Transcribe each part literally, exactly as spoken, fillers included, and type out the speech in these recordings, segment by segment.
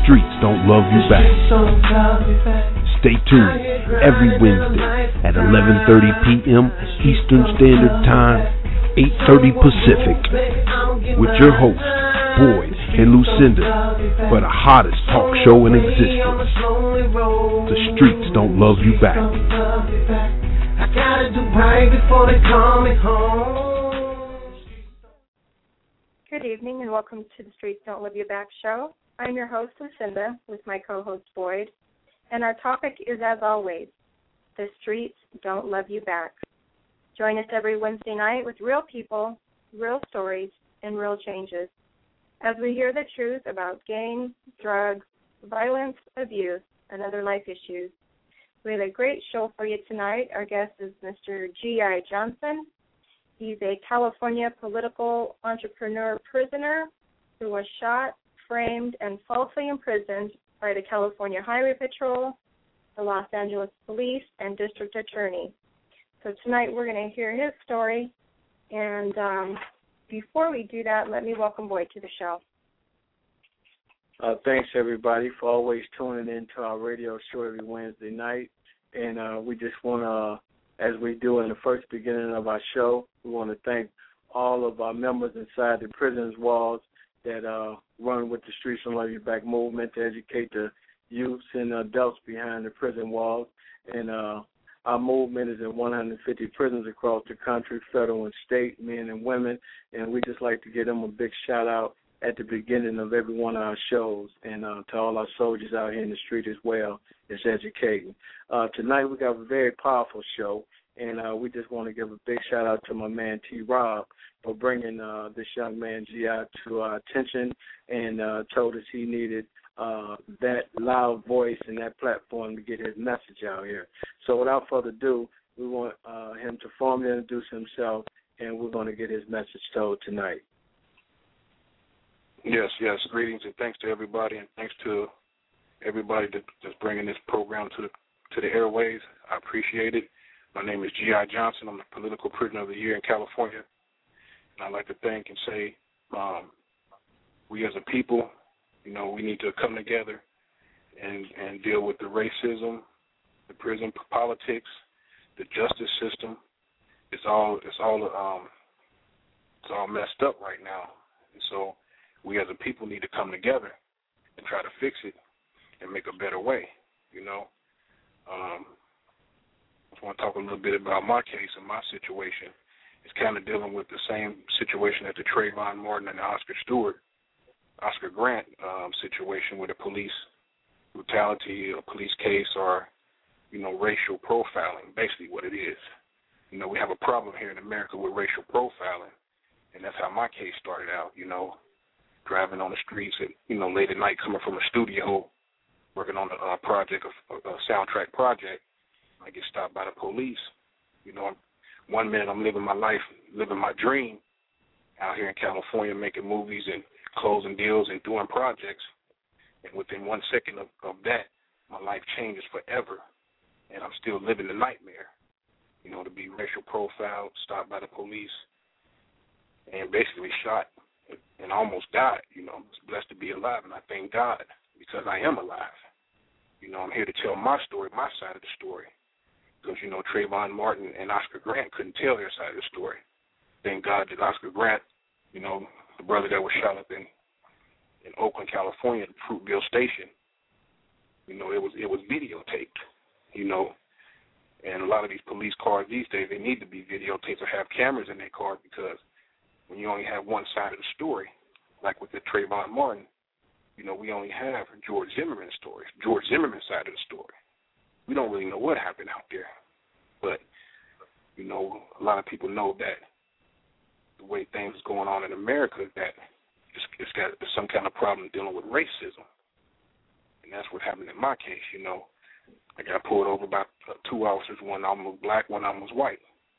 streets don't love you back. Stay tuned every Wednesday at eleven thirty p.m. Eastern Standard Time, eight thirty Pacific, with your hosts, Boyd and Lucinda, for the hottest talk show in existence. The streets don't love you back. I gotta do right before they call me home. Good evening and welcome to the Streets Don't Love You Back show. I'm your host, Lucinda, with my co-host, Boyd. And our topic is, as always, the streets don't love you back. Join us every Wednesday night with real people, real stories, and real changes as we hear the truth about gangs, drugs, violence, abuse, and other life issues. We have a great show for you tonight. Our guest is Mister G I Johnson. He's a California political entrepreneur prisoner who was shot, framed, and falsely imprisoned by the California Highway Patrol, the Los Angeles Police, and District Attorney. So tonight we're going to hear his story. And um, before we do that, let me welcome Boyd to the show. Uh, thanks, everybody, for always tuning in to our radio show every Wednesday night. And uh, we just want to, as we do in the first beginning of our show, we want to thank all of our members inside the prison's walls that uh, run with the Streets Don't Love You Back movement to educate the youths and adults behind the prison walls. And uh, our movement is in one hundred fifty prisons across the country, federal and state, men and women. And we just like to give them a big shout-out at the beginning of every one of our shows, and uh, to all our soldiers out here in the street as well. It's educating. Uh, tonight we got a very powerful show, and uh, we just want to give a big shout-out to my man T. Rob for bringing uh, this young man G I to our attention and uh, told us he needed uh, that loud voice and that platform to get his message out here. So without further ado, we want uh, him to formally introduce himself, and we're going to get his message told tonight. Yes, yes. Greetings and thanks to everybody, and thanks to everybody that, that's bringing this program to the to the airways. I appreciate it. My name is G I Johnson. I'm the Political Prisoner of the Year in California. And I'd like to thank and say um, we as a people, you know, we need to come together and, and deal with the racism, the prison politics, the justice system. It's all it's all um, it's all messed up right now. And so we as a people need to come together and try to fix it and make a better way, you know. Um, I just want to talk a little bit about my case and my situation. It's kind of dealing with the same situation as the Trayvon Martin and the Oscar Stewart, Oscar Grant um, situation with a police brutality, a police case, or, you know, racial profiling, basically what it is. You know, we have a problem here in America with racial profiling, and that's how my case started out, you know. Driving on the streets at, you know, late at night, coming from a studio, working on a uh, project, a, a soundtrack project. I get stopped by the police. You know, I'm, one minute I'm living my life, living my dream out here in California, making movies and closing deals and doing projects. And within one second of, of that, my life changes forever, and I'm still living the nightmare. You know, to be racial profiled, stopped by the police, and basically shot. And I almost died, you know. I'm blessed to be alive, and I thank God because I am alive. You know, I'm here to tell my story, my side of the story. Because, you know, Trayvon Martin and Oscar Grant couldn't tell their side of the story. Thank God that Oscar Grant, you know, the brother that was shot up in, in Oakland, California, at Fruitville Station, you know, it was it was videotaped, you know. And a lot of these police cars these days, they need to be videotaped or have cameras in their cars because when you only have one side of the story, like with the Trayvon Martin, you know, we only have George Zimmerman's story, George Zimmerman's side of the story. We don't really know what happened out there. But, you know, a lot of people know that the way things is going on in America, that it's, it's got some kind of problem dealing with racism. And that's what happened in my case, you know. I got pulled over by uh, two officers, one of them was black, one of them was white.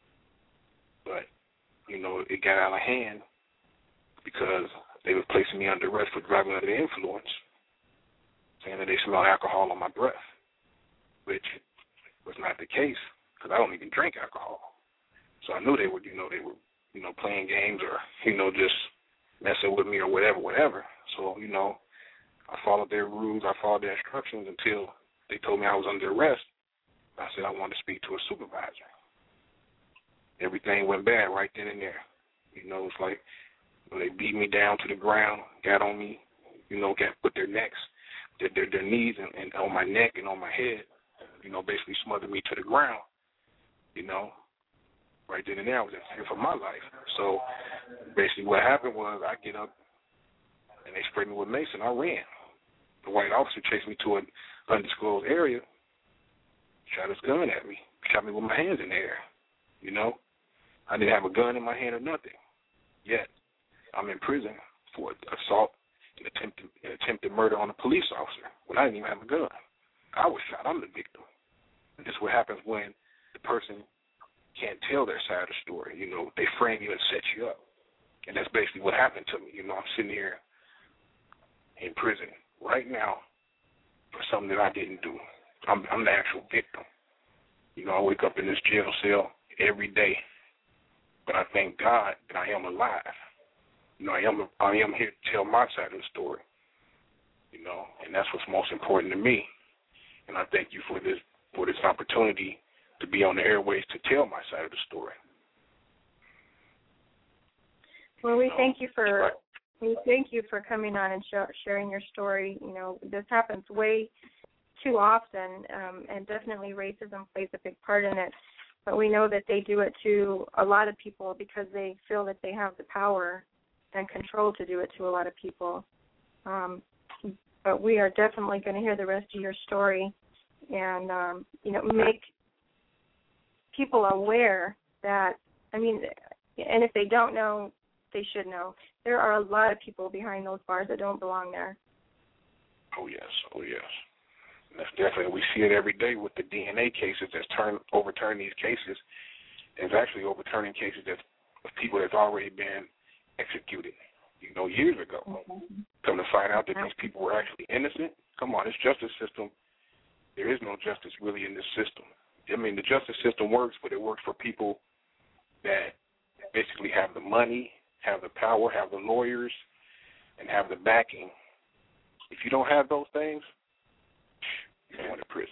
But, you know, it got out of hand because they were placing me under arrest for driving under the influence, saying that they smelled alcohol on my breath, which was not the case because I don't even drink alcohol. So I knew they were, you know, they were, you know, playing games or, you know, just messing with me or whatever, whatever. So, you know, I followed their rules. I followed their instructions until they told me I was under arrest. I said I wanted to speak to a supervisor. Everything went bad right then and there. You know, it's like when they beat me down to the ground, got on me, you know, got put their necks, their their, their knees and, and on my neck and on my head, you know, basically smothered me to the ground. You know, right then and there I was in fear for my life. So basically what happened was I get up and they sprayed me with mace and I ran. The white officer chased me to an undisclosed area, shot his gun at me, shot me with my hands in the air. You know, I didn't have a gun in my hand or nothing. Yet I'm in prison for assault and attempted, attempted murder on a police officer when I didn't even have a gun. I was shot. I'm the victim. This is what happens when the person can't tell their side of the story. You know, they frame you and set you up. And that's basically what happened to me. You know, I'm sitting here in prison right now for something that I didn't do. I'm, I'm the actual victim. You know, I wake up in this jail cell every day, but I thank God that I am alive. You know, I am I am here to tell my side of the story. You know, and that's what's most important to me. And I thank you for this for this opportunity to be on the airways to tell my side of the story. Well, we thank you for we thank you for coming on and sh- sharing your story. You know, this happens way too often, um, and definitely racism plays a big part in it. But we know that they do it to a lot of people because they feel that they have the power and control to do it to a lot of people. Um, but we are definitely going to hear the rest of your story and, um, you know, make people aware that, I mean, and if they don't know, they should know. There are a lot of people behind those bars that don't belong there. Oh, yes. Oh, yes. That's definitely, we see it every day with the D N A cases that's turn, overturn these cases. It's actually overturning cases that, of people that's already been executed, you know, years ago. Mm-hmm. Come to find out that these people were actually innocent. Come on, this justice system, there is no justice really in this system. I mean, the justice system works, but it works for people that basically have the money, have the power, have the lawyers, and have the backing. If you don't have those things, you're going to prison.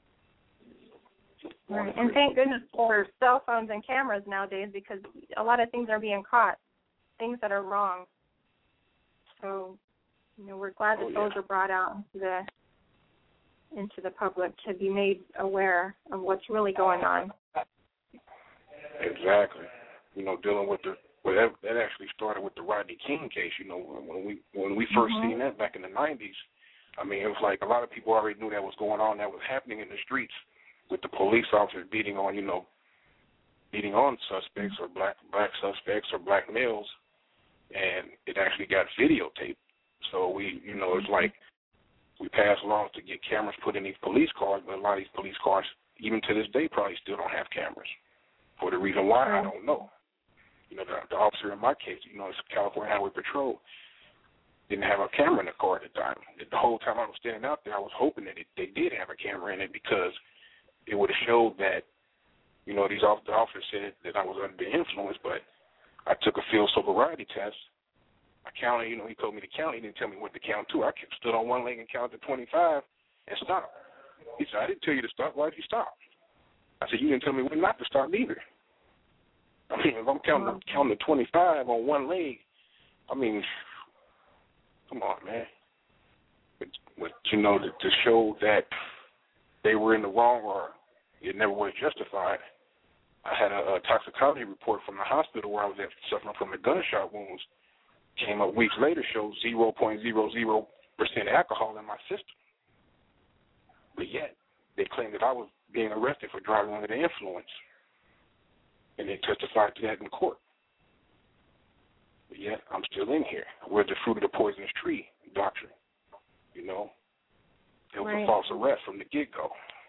Right. And thank goodness for cell phones and cameras nowadays because a lot of things are being caught, things that are wrong. So, you know, we're glad that oh, yeah. those are brought out into the into the public to be made aware of what's really going on. Exactly. You know, dealing with the well, that, that actually started with the Rodney King case. You know, when we when we first mm-hmm. seen that back in the nineties. I mean, it was like a lot of people already knew that was going on, that was happening in the streets with the police officers beating on, you know, beating on suspects or black black suspects or black males, and it actually got videotaped. So we, you know, it's like we passed laws to get cameras put in these police cars, but a lot of these police cars, even to this day, probably still don't have cameras. For the reason why, I don't know. You know, the, the officer in my case, you know, it's California Highway Patrol, didn't have a camera in the car at the time. The whole time I was standing out there, I was hoping that it, they did have a camera in it because it would have showed that, you know, these the officers said that I was under the influence, but I took a field sobriety test. I counted, you know, he told me to count. He didn't tell me what to count to. I stood on one leg and counted to twenty-five and stopped. He said, I didn't tell you to stop. Why did you stop? I said, you didn't tell me when not to stop either. I mean, if I'm counting, I'm counting to twenty-five on one leg, I mean, come on, man. But, but you know, to, to show that they were in the wrong or it never was justified, I had a, a toxicology report from the hospital where I was at suffering from the gunshot wounds. Came up weeks later, showed zero point zero zero percent alcohol in my system. But yet, they claimed that I was being arrested for driving under the influence. And they testified to that in court. But yet, I'm still in here. Where's the fruit of the poisonous tree doctrine? You know? It was right. a false arrest from the get-go.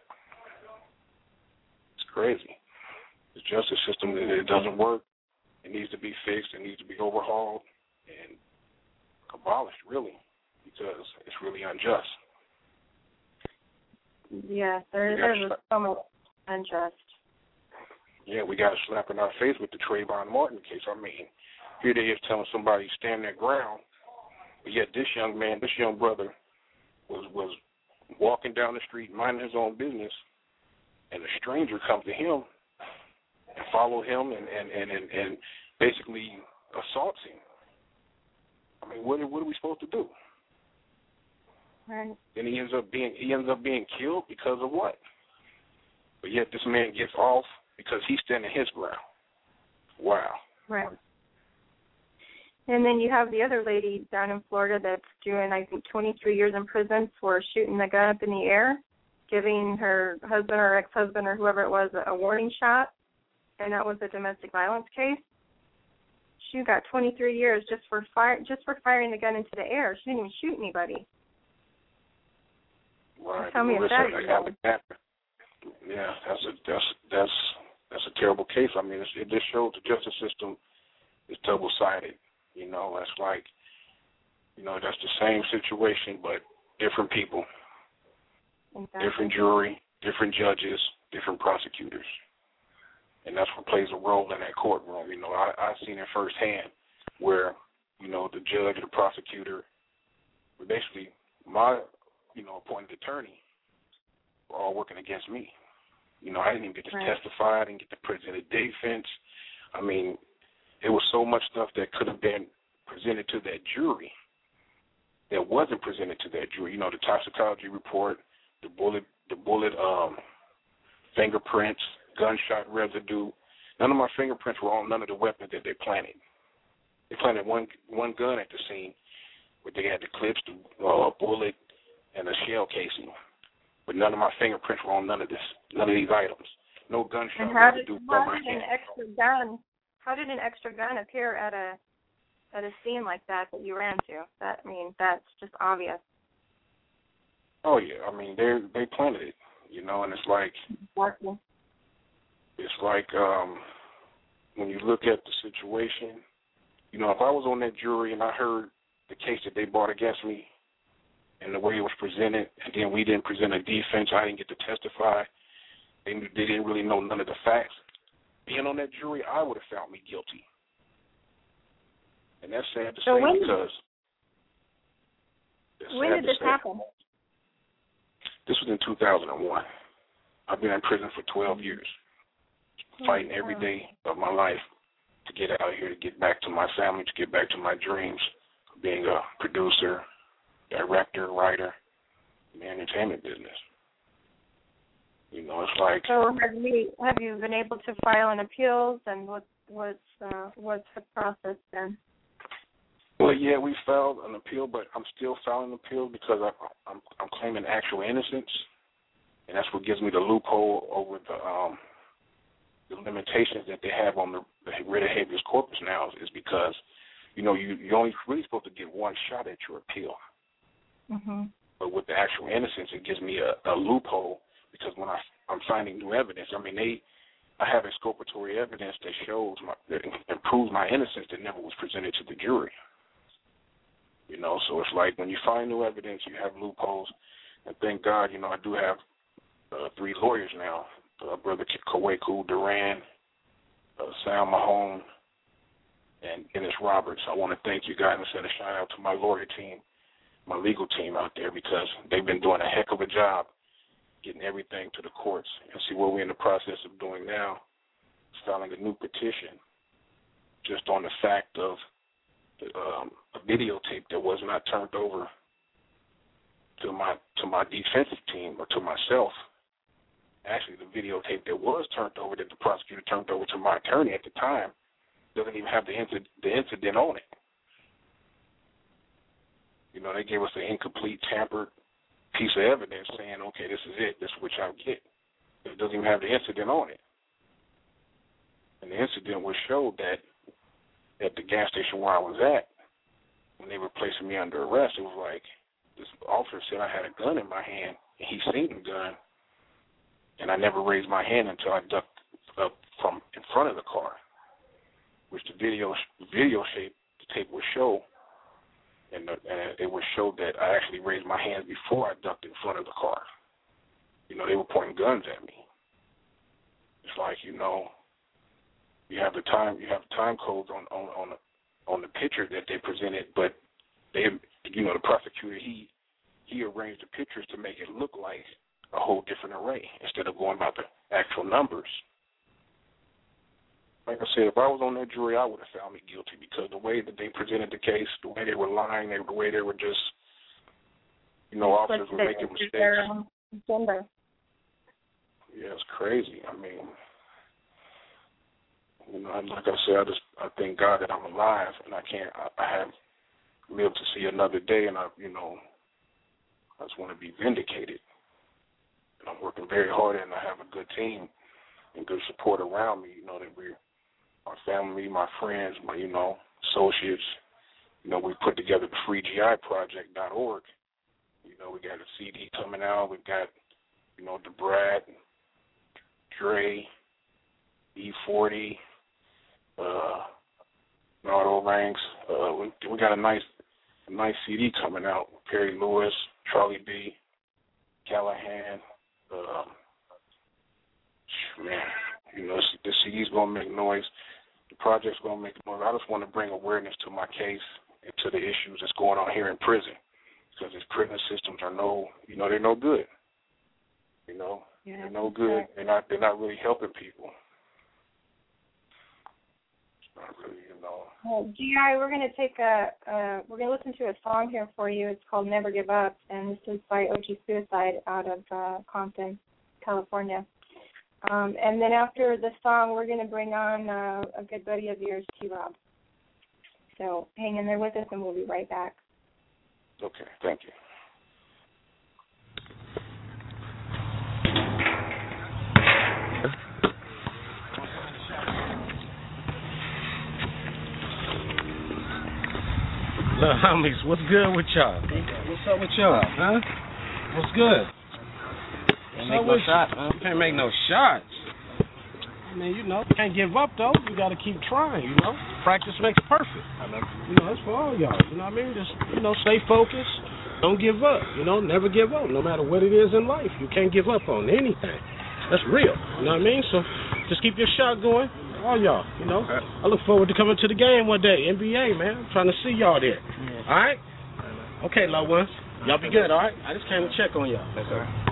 It's crazy. The justice system, it doesn't work. It needs to be fixed. It needs to be overhauled and abolished, really, because it's really unjust. Yeah, there, there's so much unjust. Yeah, we got a slap in our face with the Trayvon Martin case. I mean, here they is telling somebody stand their ground, but yet this young man, this young brother, was was walking down the street, minding his own business, and a stranger comes to him and follow him and, and, and, and, and basically assaults him. I mean, what, what are we supposed to do? Right. Then he ends up being he ends up being killed because of what? But yet this man gets off because he's standing his ground. Wow. Right. And then you have the other lady down in Florida that's doing, I think, twenty-three years in prison for shooting the gun up in the air, giving her husband or ex-husband or whoever it was a warning shot, and that was a domestic violence case. She got twenty-three years just for fire, just for firing the gun into the air. She didn't even shoot anybody. Right. Tell me if that is that. Yeah, that's a that's that's that's a terrible case. I mean, it's, it just shows the justice system is double-sided. You know, that's like, you know, that's the same situation, but different people, exactly. different jury, different judges, different prosecutors. And that's what plays a role in that courtroom. You know, I, I've seen it firsthand where, you know, the judge or the prosecutor, basically my, you know, appointed attorney were all working against me. You know, I didn't even get to right. testify. I didn't get to present a defense. I mean, there was so much stuff that could have been presented to that jury that wasn't presented to that jury. You know, the toxicology report, the bullet, the bullet um, fingerprints, gunshot residue. None of my fingerprints were on none of the weapons that they planted. They planted one one gun at the scene, where they had the clips, the uh, bullet, and the shell casing. But none of my fingerprints were on none of this, none of these items. No gunshot and how residue did, from how my did an hand. extra gun? How did an extra gun appear at a at a scene like that that you ran to? That I mean, that's just obvious. Oh yeah, I mean they they planted it, you know, and it's like Exactly. it's like um, when you look at the situation, you know, if I was on that jury and I heard the case that they brought against me and the way it was presented, and then we didn't present a defense, I didn't get to testify, they they didn't really know none of the facts. Being on that jury, I would have found me guilty. And that's sad to so say when, because when did this say. happen? This was in two thousand one. I've been in prison for twelve years, fighting every day of my life to get out here, to get back to my family, to get back to my dreams of being a producer, director, writer in the entertainment business. You know, it's like. So have you have you been able to file an appeals, and what what's uh, what's the process then? Well, yeah, we filed an appeal, but I'm still filing an appeal because I, I'm I'm claiming actual innocence, and that's what gives me the loophole over the um the limitations that they have on the, the writ of habeas corpus now is because, you know, you you're only really supposed to get one shot at your appeal. Mm-hmm. But with the actual innocence, it gives me a, a loophole. Because when I, I'm finding new evidence, I mean, they, I have exculpatory evidence that shows my, that improves my innocence that never was presented to the jury. You know, so it's like when you find new evidence, you have loopholes. And thank God, you know, I do have uh, three lawyers now, uh, Brother Kaweku Duran, uh, Sam Mahone, and Dennis Roberts. I want to thank you guys and send a shout out to my lawyer team, my legal team out there, because they've been doing a heck of a job getting everything to the courts. And see what we're in the process of doing now is filing a new petition just on the fact of the, um, a videotape that was not turned over to my to my defensive team or to myself. Actually, the videotape that was turned over, that the prosecutor turned over to my attorney at the time, doesn't even have the incident, the incident on it. You know, they gave us an incomplete, tampered piece of evidence saying, okay, this is it, this is what y'all get. It doesn't even have the incident on it. And the incident was showed that at the gas station where I was at, when they were placing me under arrest, it was like this officer said I had a gun in my hand, and he seen the gun, and I never raised my hand until I ducked up from in front of the car, which the video video shape the tape would show. And, the, and it was showed that I actually raised my hands before I ducked in front of the car. You know, they were pointing guns at me. It's like, you know, you have the time, you have time codes on on on the, on the picture that they presented, but they, you know, the prosecutor he he arranged pictures to make it look like a whole different array instead of going about the actual numbers. Like I said, if I was on that jury, I would have found me guilty because the way that they presented the case, the way they were lying, they, the way they were just, you know, officers were making mistakes. Yeah, it's crazy. I mean, you know, like I said, I just I thank God that I'm alive and I can't, I, I have lived to see another day, and I, you know, I just want to be vindicated. And I'm working very hard, and I have a good team and good support around me. You know that we're my family, my friends, my you know associates. You know, we put together the free G I project dot org. You know, we got a C D coming out. We've got, you know, DeBrat, Dre, E forty, uh, Nardo Ranks. Uh, we, we got a nice, a nice C D coming out. Perry Lewis, Charlie B, Callahan. Uh, man, you know, the C D's gonna make noise. The project's gonna make noise. I just want to bring awareness to my case and to the issues that's going on here in prison, because these prison systems are no, you know, they're no good. You know, yeah, they're no good. Right. They're not. They're not really helping people. It's not really, you know. Well, G I, we're gonna take a. Uh, we're gonna listen to a song here for you. It's called "Never Give Up," and this is by O G Suicide out of uh, Compton, California. Um, and then after the song, we're going to bring on uh, a good buddy of yours, T-Rob. So hang in there with us, and we'll be right back. Okay, thank you. Look, homies, what's good with y'all? What's up with y'all, huh? What's good? Can't make no shots, man. Can't make no shots. I mean, you know, can't give up, though. You got to keep trying, you know. Practice makes perfect. You know, that's for all y'all. You know what I mean? Just, you know, stay focused. Don't give up. You know, never give up. No matter what it is in life, you can't give up on anything. That's real. You know what I mean? So just keep your shot going. All y'all, you know. I look forward to coming to the game one day. N B A, man. I'm trying to see y'all there. Yeah. All right? Okay, loved ones. Y'all be good, all right? I just came to check on y'all. That's all right.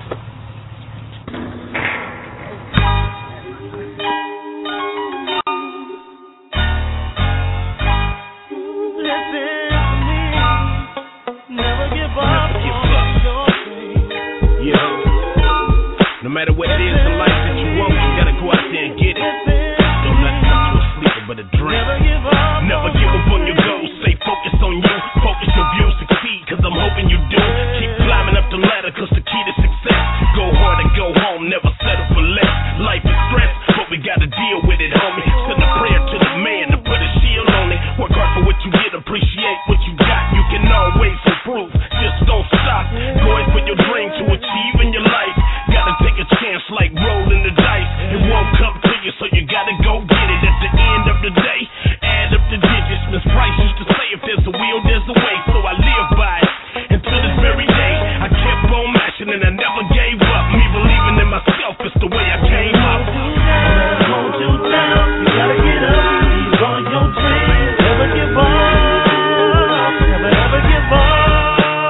No matter what it is in life that you want, you gotta go out there and get it. Don't let nothing to a sleeper but a dream. Never give up, Never give up on your goals. Stay focused on you. Focus your view, succeed, cause I'm hoping you do. Keep climbing up the ladder, cause the key to success. Go hard and go home, never settle for less. Life is stress, but we gotta deal with it, homie. Send a prayer to the man to put a shield on it. Work hard for what you get, appreciate what you got. You can always improve, just don't stop. Going for your dream to achieve in your life. Gotta take a chance like rolling the dice. It won't come to you, so you gotta go get it. At the end of the day, add up the digits. Miss Price used to say, if there's a will, there's a way. So I live by it. And to this very day, I kept on mashing and I never gave up. Me believing in myself is the way I came up. Hold you down, you gotta get up. Seize on your dreams, never give up. Never ever give up.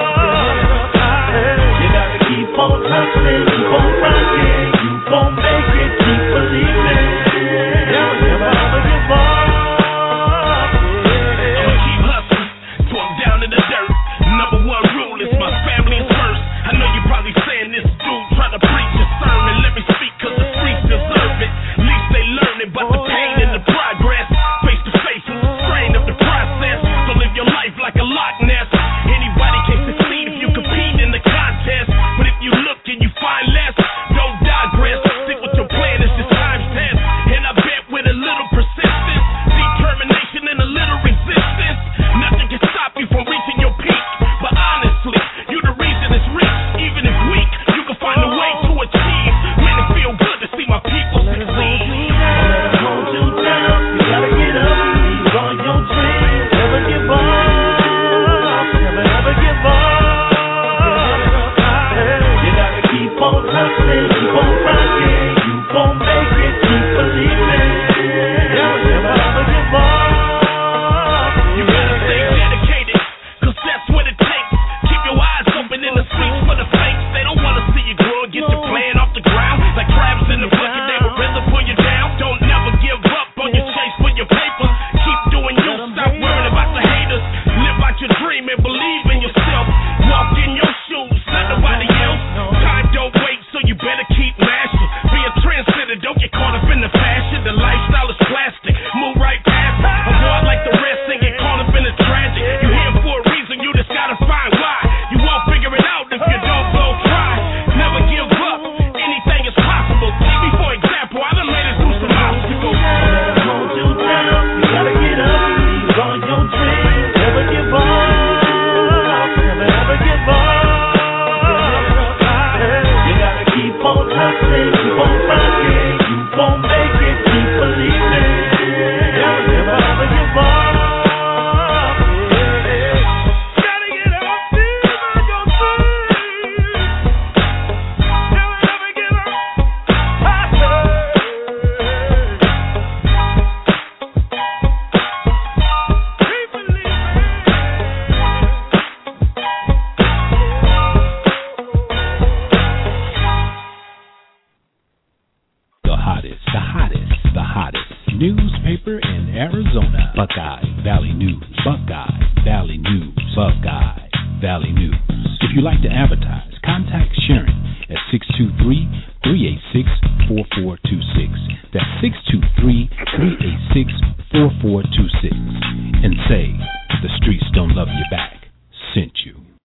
Above Guy, Valley News. If you'd like to advertise, contact Sharon at six two three, three eight six, four four two six. That's six two three, three eight six, four four two six. And say, the streets don't love you back. Sent you.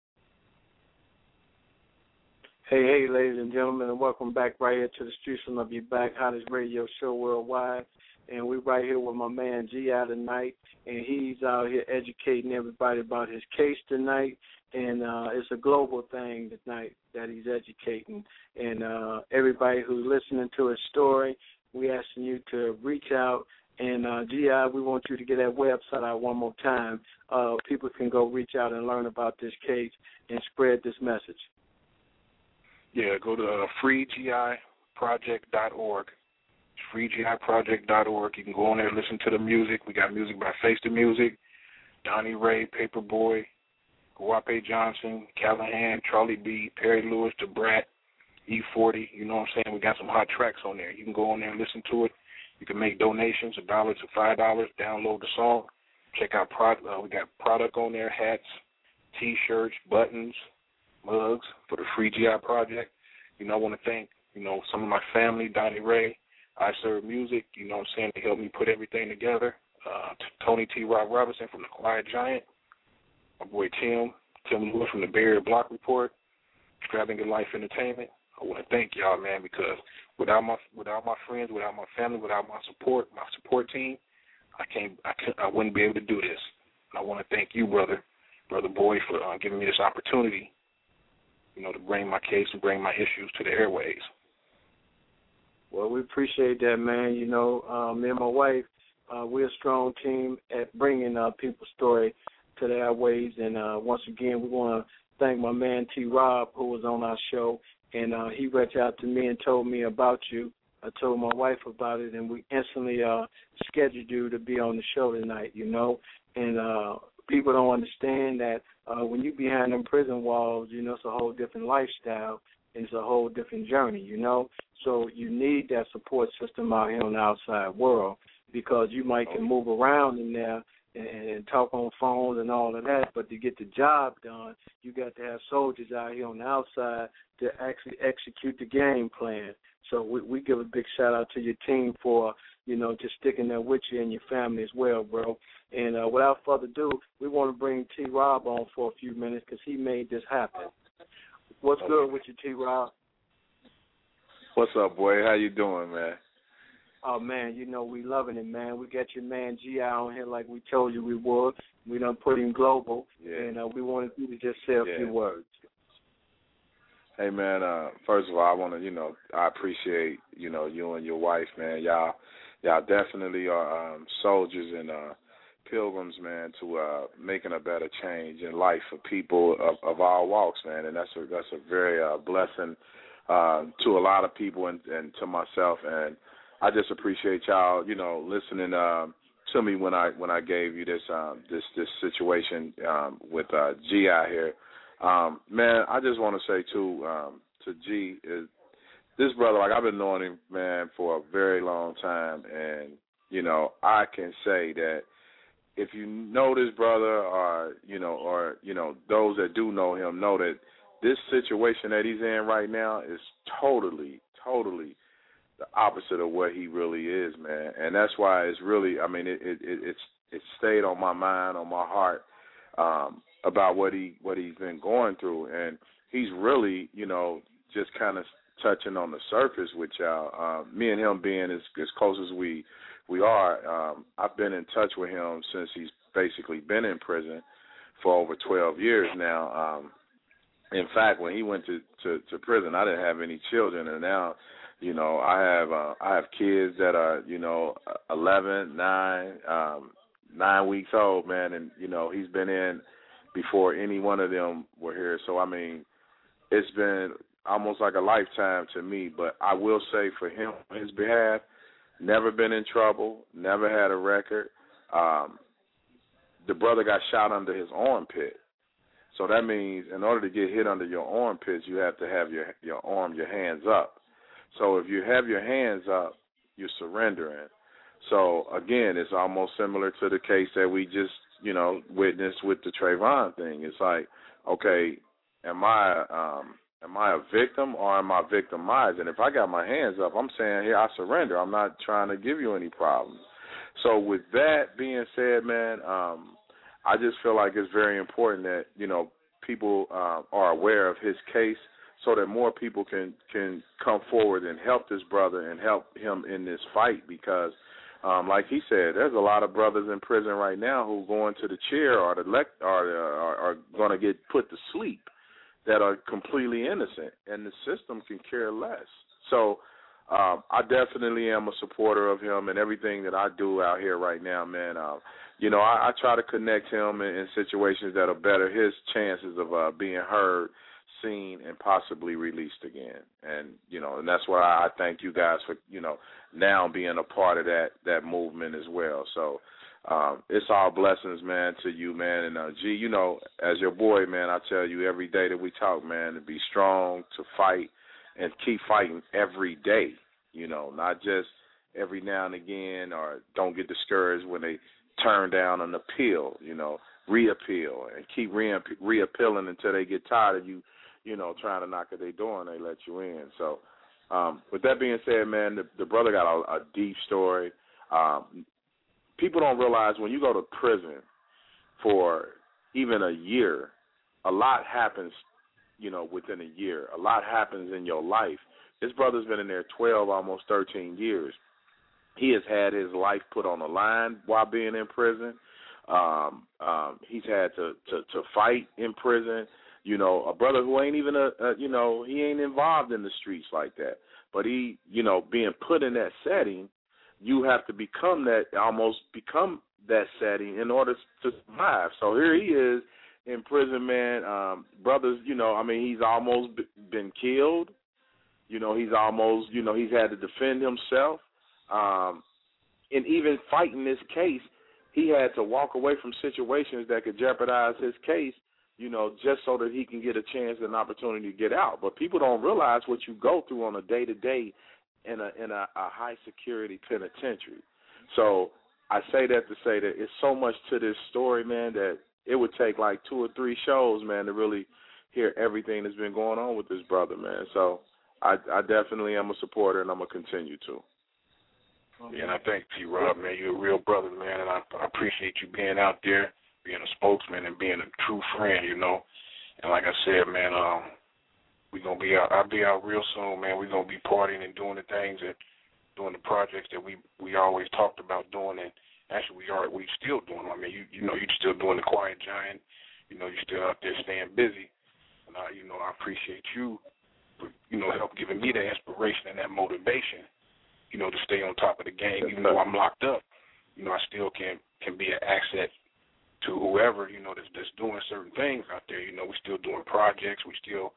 Hey, hey, ladies and gentlemen, and welcome back right here to the Streets Don't Love You Back, hottest radio show worldwide. And we're right here with my man G I tonight, and he's out here educating everybody about his case tonight. And uh, it's a global thing tonight that he's educating. And uh, everybody who's listening to his story, we asking you to reach out. And uh, G I, we want you to get that website out one more time. Uh, people can go reach out and learn about this case and spread this message. Yeah, go to uh, free G I project dot org. free G I project dot org. You can go on there and listen to the music. We got music by Face the Music, Donnie Ray, Paperboy, Guape Johnson, Callahan, Charlie B, Perry Lewis, The Brat, E forty. You know what I'm saying? We got some hot tracks on there. You can go on there and listen to it. You can make donations, a dollar to five dollars. Download the song. Check out product. Uh, we got product on there: hats, T-shirts, buttons, mugs for the Free G I Project. You know, I want to thank you know some of my family, Donnie Ray, I Serve Music. You know what I'm saying? They helped me put everything together. Uh, Tony T. Rob Robinson from the Quiet Giant. My boy Tim, Tim Lewis from the Bay Area Block Report, Extravagant Life Entertainment. I want to thank y'all, man, because without my without my friends, without my family, without my support, my support team, I can't, I can't, I wouldn't be able to do this. And I want to thank you, brother, brother Boyd, for uh, giving me this opportunity, you know, to bring my case and bring my issues to the airways. Well, we appreciate that, man. You know, uh, me and my wife, uh, we're a strong team at bringing uh, people's story to the airways. And uh, once again, we want to thank my man T. Rob, who was on our show, and uh, he reached out to me and told me about you. I told my wife about it, and we instantly uh, scheduled you to be on the show tonight, you know. And uh, people don't understand that uh, when you're behind them prison walls, you know, it's a whole different lifestyle. It's a whole different journey, you know. So you need that support system out here on the outside world, because you might can move around in there and, and talk on phones and all of that, but to get the job done, you got to have soldiers out here on the outside to actually execute the game plan. So we, we give a big shout-out to your team for, you know, just sticking there with you and your family as well, bro. And uh, without further ado, we want to bring T. Rob on for a few minutes because he made this happen. What's good with you, T. Rob? What's up, boy? How you doing, man? Oh, man, you know, we loving it, man. We got your man G I on here like we told you we would. We done put him global, yeah. and uh, we wanted you to just say a yeah. few words. Hey, man, uh, first of all, I want to, you know, I appreciate, you know, you and your wife, man. Y'all y'all definitely are um, soldiers and uh, pilgrims, man, to uh, making a better change in life for people of, of all walks, man. And that's a, that's a very uh, blessing uh, to a lot of people and, and to myself. And I just appreciate y'all, you know, listening uh, to me when I when I gave you this um, this this situation um, with uh, G I here. Um, man, I just want to say too um, to G is this brother. Like I've been knowing him, man, for a very long time, and you know I can say that if you know this brother, or you know, or you know those that do know him, know that this situation that he's in right now is totally, totally the opposite of what he really is, man. And that's why it's really, I mean, it it, it it's it stayed on my mind, on my heart. Um, about what he what he's been going through, and he's really, you know, just kind of touching on the surface with y'all. Um, me and him being as, as close as we we are, um, I've been in touch with him since he's basically been in prison for over twelve years now. Um, in fact, when he went to, to, to prison, I didn't have any children, and now, you know, I have uh, I have kids that are, you know, eleven, nine, um, nine weeks old, man, and you know, he's been in before any one of them were here. So, I mean, it's been almost like a lifetime to me. But I will say for him, on his behalf, never been in trouble, never had a record. Um, the brother got shot under his armpit. So that means in order to get hit under your armpits, you have to have your, your arm, your hands up. So if you have your hands up, you're surrendering. So, again, it's almost similar to the case that we just you know, witnessed with the Trayvon thing. It's like, okay, am I um, am I a victim or am I victimized? And if I got my hands up, I'm saying, here, I surrender. I'm not trying to give you any problems. So with that being said, man, um, I just feel like it's very important that, you know, people uh, are aware of his case so that more people can, can come forward and help this brother and help him in this fight because, um, like he said, there's a lot of brothers in prison right now who go into the chair or the lect- or, are, are going to get put to sleep that are completely innocent, and the system can care less. So um, I definitely am a supporter of him and everything that I do out here right now, man. Uh, you know, I, I try to connect him in, in situations that will better his chances of uh, being heard, seen, and possibly released again. And, you know, and that's why I thank you guys for, you know, now being a part of that, that movement as well. So um, it's all blessings, man, to you, man. And, uh, G, you know, as your boy, man, I tell you every day that we talk, man, to be strong, to fight, and keep fighting every day, you know, not just every now and again or don't get discouraged when they turn down an appeal, you know, reappeal and keep re- reappealing until they get tired of you, you know, trying to knock at their door and they let you in. So um, with that being said, man, the, the brother got a, a deep story. Um, people don't realize when you go to prison for even a year, a lot happens, you know, within a year. A lot happens in your life. This brother's been in there twelve, almost thirteen years. He has had his life put on the line while being in prison. Um, um, he's had to, to, to fight in prison. You know, a brother who ain't even a, a, you know, he ain't involved in the streets like that. But he, you know, being put in that setting, you have to become that, almost become that setting in order to survive. So here he is in prison, man. Um, brothers, you know, I mean, he's almost been killed. You know, he's almost, you know, he's had to defend himself. Um, and even fighting this case, he had to walk away from situations that could jeopardize his case, you know, just so that he can get a chance and an opportunity to get out. But people don't realize what you go through on a day-to-day in a in a, a high-security penitentiary. So I say that to say that it's so much to this story, man, that it would take like two or three shows, man, to really hear everything that's been going on with this brother, man. So I, I definitely am a supporter, and I'm going to continue to. Yeah, and I thank T-Rob, man. You're a real brother, man, and I, I appreciate you being out there, being a spokesman, and being a true friend, you know. And like I said, man, um, we're going to be out. I'll be out real soon, man. We're going to be partying and doing the things and doing the projects that we we always talked about doing, and actually we are we still doing them. I mean, you you know, you're still doing the Quiet Giant. You know, you're still out there staying busy. And, I, you know, I appreciate you for, you know, help giving me the inspiration and that motivation, you know, to stay on top of the game. Even though I'm locked up, you know, I still can can be an asset to whoever, you know, that's, that's doing certain things out there. You know, we're still doing projects. We still,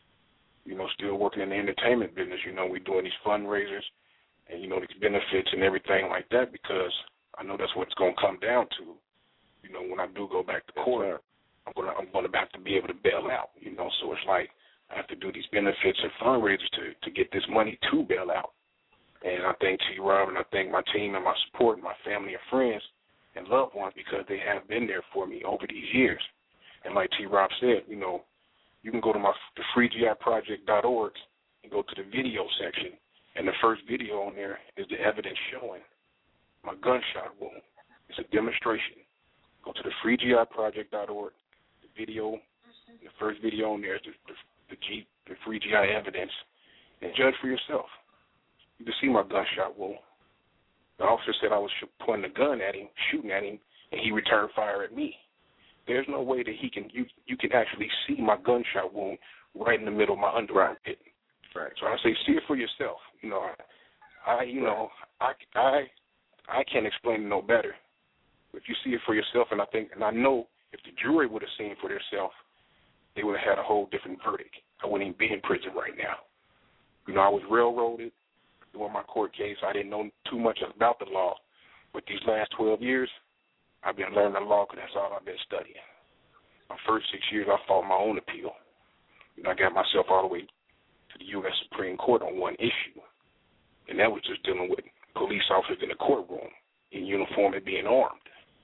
you know, still working in the entertainment business. You know, we're doing these fundraisers and, you know, these benefits and everything like that, because I know that's what it's going to come down to. You know, when I do go back to court, I'm going to I'm going to have to be able to bail out, you know. So it's like I have to do these benefits and fundraisers to, to get this money to bail out. And I thank T-Rob and I thank my team and my support, my family and friends and loved ones, because they have been there for me over these years. And like T-Rob said, you know, you can go to my the free G I project dot org and go to the video section, and the first video on there is the evidence showing my gunshot wound. It's a demonstration. Go to the free G I project dot org. The video, the first video on there is the, the, the, G, the free G I evidence, and judge for yourself. You can see my gunshot wound. The officer said I was pointing a gun at him, shooting at him, and he returned fire at me. There's no way that he can. You you can actually see my gunshot wound right in the middle of my underarm pit. Right. So I say, see it for yourself. You know, I, I you know, I, I, I can't explain it no better. If you see it for yourself, and I think, and I know, if the jury would have seen it for themselves, they would have had a whole different verdict. I wouldn't even be in prison right now. You know, I was railroaded during my court case. I didn't know too much about the law, but these last twelve years, I've been learning the law because that's all I've been studying. My first six years, I fought my own appeal. You know, I got myself all the way to the U S Supreme Court on one issue, and that was just dealing with police officers in the courtroom in uniform and being armed.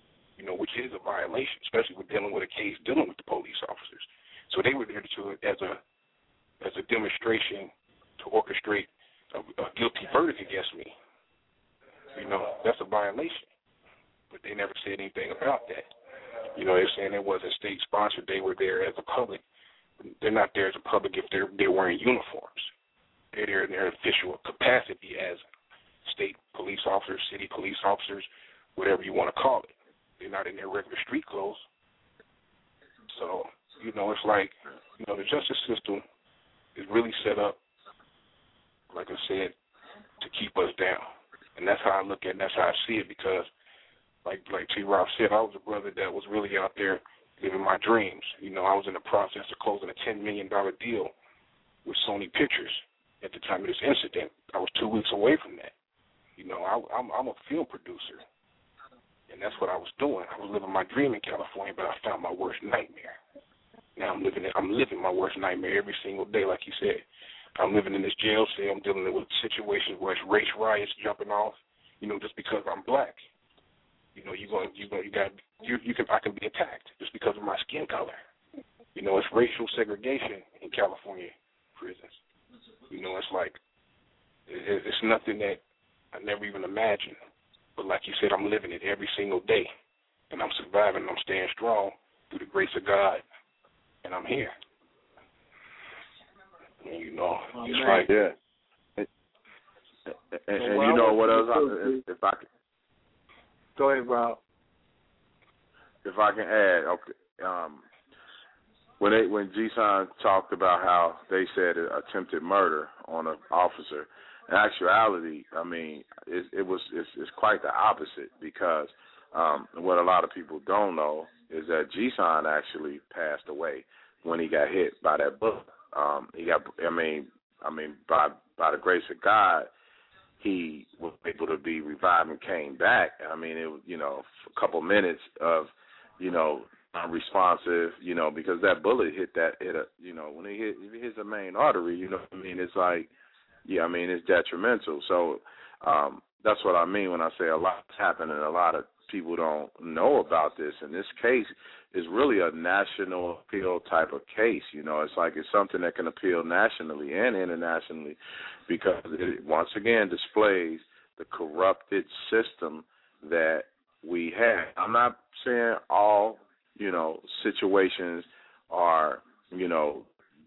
you know, which is a violation, especially with dealing with a case dealing with the police officers. So they were there to do it as a as a demonstration to orchestrate a, a guilty verdict against me. You know, that's a violation. But they never said anything about that. You know, they're saying it wasn't state-sponsored. They were there as a public. They're not there as a public if they're, they're wearing uniforms. They're there in their official capacity as state police officers, city police officers, whatever you want to call it. They're not in their regular street clothes. So, you know, it's like, you know, the justice system is really set up, like I said, to keep us down. And that's how I look at it, and that's how I see it, because like like T. Rob said, I was a brother that was really out there living my dreams. You know, I was in the process of closing a ten million dollars deal with Sony Pictures at the time of this incident. I was two weeks away from that. You know, I, I'm, I'm a film producer, and that's what I was doing. I was living my dream in California, but I found my worst nightmare. Now I'm living it, I'm living my worst nightmare every single day, like you said. I'm living in this jail cell. I'm dealing with situations where it's race riots jumping off, you know, just because I'm black. You know, you going, you going, you got, you, you can, I can be attacked just because of my skin color. You know, it's racial segregation in California prisons. You know, it's like, it, it's nothing that I never even imagined. But like you said, I'm living it every single day, and I'm surviving. And I'm staying strong through the grace of God, and I'm here. And, you know, oh, it's man. like yeah. And, and, and well, you know what else? I, if, if I could go ahead, Rob. If I can add, okay. Um, when they when G-Son talked about how they said attempted murder on an officer, in actuality, I mean, it, it was it's, it's quite the opposite, because um, what a lot of people don't know is that G-Son actually passed away when he got hit by that bullet. Um, he got, I mean, I mean, by by the grace of God, he was able to be revived and came back. I mean, it was, you know, a couple minutes of, you know, unresponsive, you know, because that bullet hit that, hit a, you know, when it hit, if it hits the main artery, you know what I mean? It's like, yeah, I mean, it's detrimental. So um, that's what I mean when I say a lot's happened, and a lot of people don't know about this. And this case is really a national appeal type of case. You know, it's like it's something that can appeal nationally and internationally, because it once again displays the corrupted system that we have. I'm not saying all, you know, situations are, you know,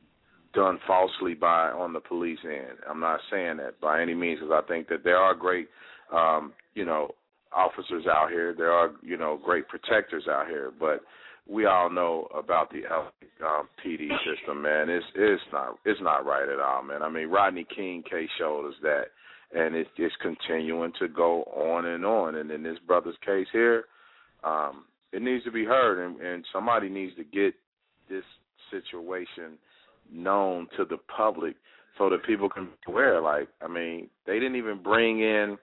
done falsely by on the police end. I'm not saying that by any means, because I think that there are great, um, you know, officers out here. There are, you know, great protectors out here, but we all know about the um, P D system, man. It's it's not it's not right at all, man. I mean, Rodney King case showed us that, and it's just continuing to go on and on. And in this brother's case here, um, it needs to be heard, and, and somebody needs to get this situation known to the public so that people can be aware. Like, I mean, they didn't even bring in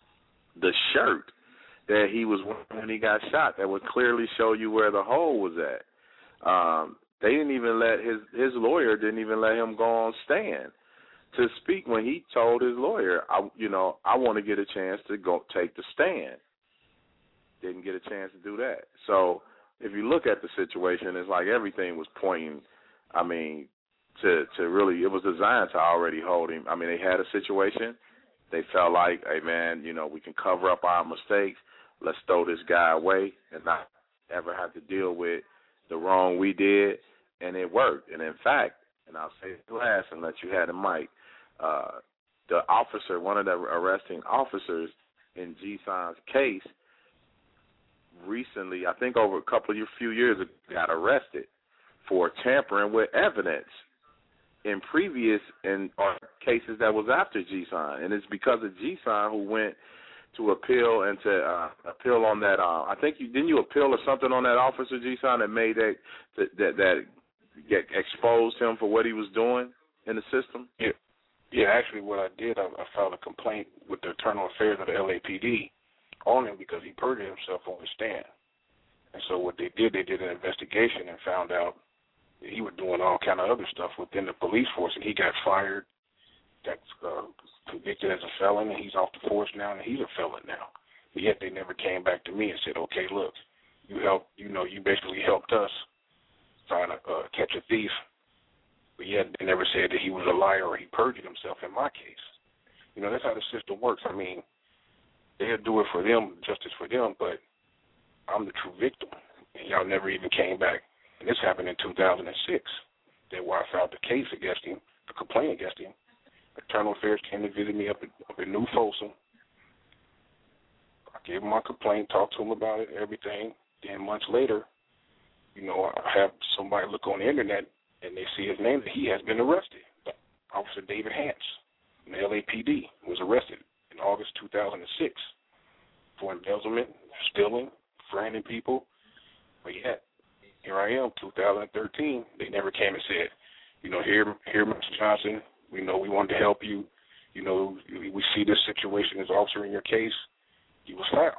the shirt that he was wearing when he got shot that would clearly show you where the hole was at. Um, they didn't even let his his lawyer didn't even let him go on stand to speak when he told his lawyer, I, you know, I want to get a chance to go take the stand. Didn't get a chance to do that. So if you look at the situation, it's like everything was pointing, I mean, to to really, it was designed to already hold him. I mean, they had a situation. They felt like, hey, man, you know, we can cover up our mistakes. Let's throw this guy away and not ever have to deal with the wrong we did. And it worked. And, in fact, and I'll say it last and let you have the mic, uh, the officer, one of the arresting officers in G-Son's case, recently, I think over a couple of few years ago, got arrested for tampering with evidence in previous in or cases that was after G-Son. And it's because of G-Son who went to appeal and to uh, appeal on that. Uh, I think you didn't you appeal or something on that officer G-Son that made that that that, that get exposed him for what he was doing in the system. Yeah, yeah. Actually, what I did, I, I filed a complaint with the Internal Affairs of the L A P D on him because he perjured himself on the stand. And so what they did, they did an investigation and found out that he was doing all kind of other stuff within the police force, and he got fired. Got uh, convicted as a felon, and he's off the force now, and he's a felon now. But yet they never came back to me and said, okay, look, you helped, you know, you basically helped us trying to uh, catch a thief, but yet they never said that he was a liar or he perjured himself in my case. You know, that's how the system works. I mean, they'll do it for them, justice for them, but I'm the true victim, and y'all never even came back. And this happened in two thousand six. That's why I filed the case against him, the complaint against him. Internal Affairs came to visit me up in, up in New Folsom. I gave him my complaint, talked to him about it, everything. Then months later, you know, I have somebody look on the internet and they see his name that he has been arrested. Officer David Hance from the L A P D was arrested in August two thousand six for embezzlement, stealing, frightening people. But yet, here I am, two thousand thirteen. They never came and said, you know, here, here, Mister Johnson, we know we wanted to help you. You know, we see this situation as officer in your case. You was foul.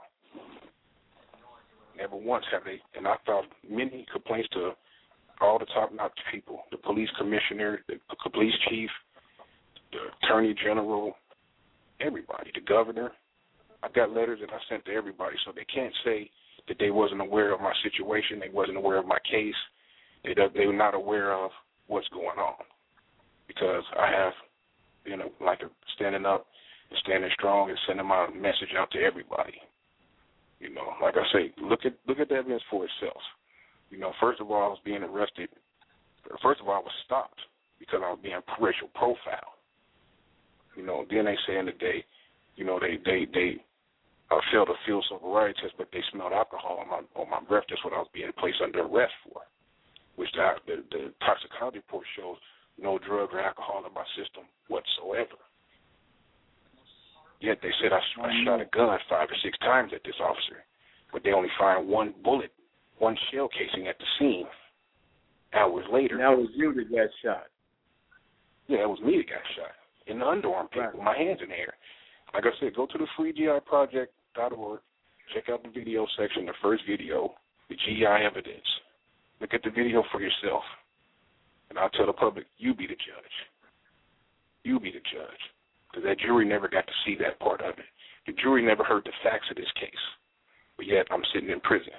Never once have they, and I filed many complaints to all the top-notch people, the police commissioner, the, the police chief, the attorney general, everybody, the governor. I got letters that I sent to everybody, so they can't say that they wasn't aware of my situation, they wasn't aware of my case, they they were not aware of what's going on. Because I have, you know, like a standing up and standing strong and sending my message out to everybody. You know, like I say, look at look at the evidence for itself. You know, first of all, I was being arrested. First of all, I was stopped because I was being racial profiled. You know, then they say in the day, you know, they they they uh, failed a field sobriety test, but they smelled alcohol on my on my breath. That's what I was being placed under arrest for, which the the, the toxicology report shows no drug or alcohol in my system whatsoever. Yet they said I, I shot a gun five or six times at this officer, but they only find one bullet, one shell casing at the scene. Hours later. That was you that got shot. Yeah, it was me that got shot in the underarm, right, with my hands in the air. Like I said, go to the free G I project dot org, check out the video section, the first video, the G I evidence. Look at the video for yourself. And I'll tell the public, you be the judge. You be the judge. Because that jury never got to see that part of it. The jury never heard the facts of this case. But yet I'm sitting in prison.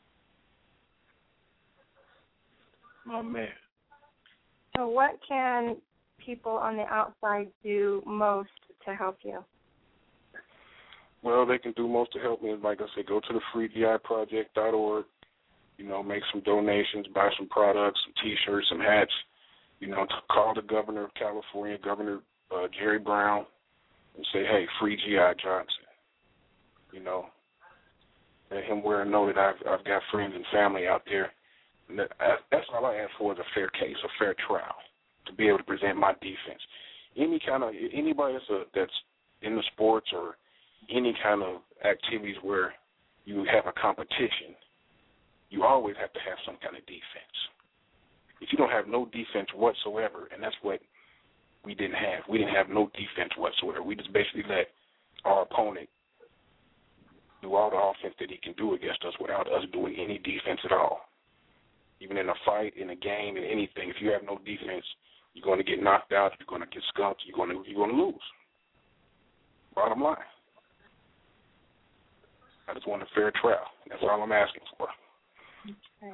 Oh, man. So what can people on the outside do most to help you? Well, they can do most to help me. Like I said, go to the free G I project dot org. You know, make some donations, buy some products, some T-shirts, some hats. You know, to call the governor of California, Governor uh, Jerry Brown, and say, hey, free G I Johnson. You know, let him wear a note that I've, I've got friends and family out there. And that, that's all I ask for is a fair case, a fair trial, to be able to present my defense. Any kind of, anybody that's, a, that's in the sports or any kind of activities where you have a competition, you always have to have some kind of defense. If you don't have no defense whatsoever, and that's what we didn't have. We didn't have no defense whatsoever. We just basically let our opponent do all the offense that he can do against us without us doing any defense at all. Even in a fight, in a game, in anything, if you have no defense, you're going to get knocked out, you're going to get skunked, you're going to, you're going to lose. Bottom line. I just want a fair trial. That's all I'm asking for. Okay.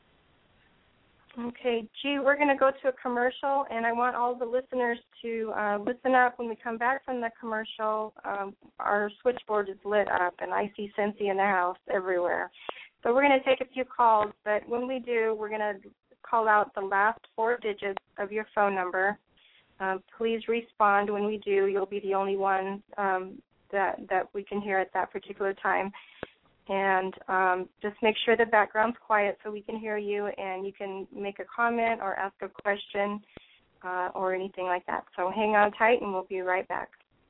Okay, G, we're going to go to a commercial, and I want all the listeners to uh, listen up. When we come back from the commercial, um, our switchboard is lit up, and I see Cincy in the house everywhere. So we're going to take a few calls, but when we do, we're going to call out the last four digits of your phone number. Um, please respond when we do. You'll be the only one um, that, that we can hear at that particular time. And um, just make sure the background's quiet so we can hear you, and you can make a comment or ask a question uh, or anything like that. So hang on tight, and we'll be right back.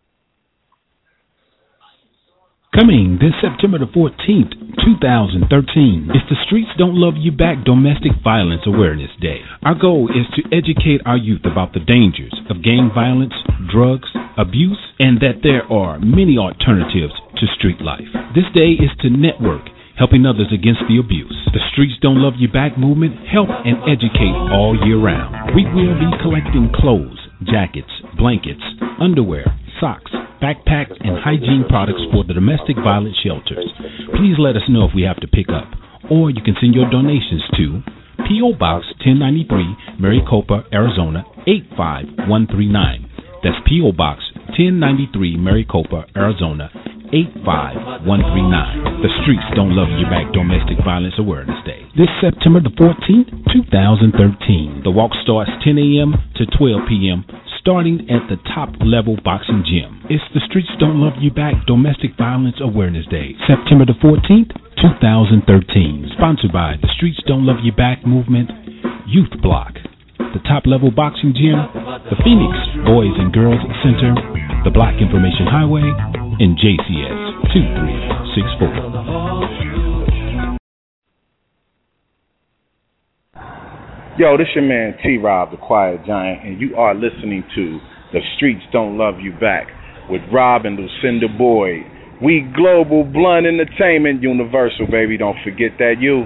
Coming this September the fourteenth, two thousand thirteen, it's the Streets Don't Love You Back Domestic Violence Awareness Day. Our goal is to educate our youth about the dangers of gang violence, drugs, abuse, and that there are many alternatives to street life. This day is to network, helping others against the abuse. The Streets Don't Love You Back movement help and educate all year round. We will be collecting clothes, jackets, blankets, underwear, socks, backpacks, and hygiene products for the domestic violence shelters. Please let us know if we have to pick up. or you can send your donations to P O. Box ten ninety-three, Maricopa, Arizona eight five one three nine. That's P O. Box ten ninety-three, Maricopa, Arizona eight five one three nine. The Streets Don't Love You Back Domestic Violence Awareness Day. This September the fourteenth, two thousand thirteen. The walk starts ten a.m. to twelve p.m. starting at the Top Level Boxing Gym. It's the Streets Don't Love You Back Domestic Violence Awareness Day, September the fourteenth, two thousand thirteen. Sponsored by the Streets Don't Love You Back Movement, Youth Block, the Top Level Boxing Gym, the Phoenix Boys and Girls Center, the Black Information Highway, and J C S two three six four. Yo, this your man T-Rob, the Quiet Giant, and you are listening to The Streets Don't Love You Back with Rob and Lucinda Boyd. We global blunt entertainment universal, baby. Don't forget that you.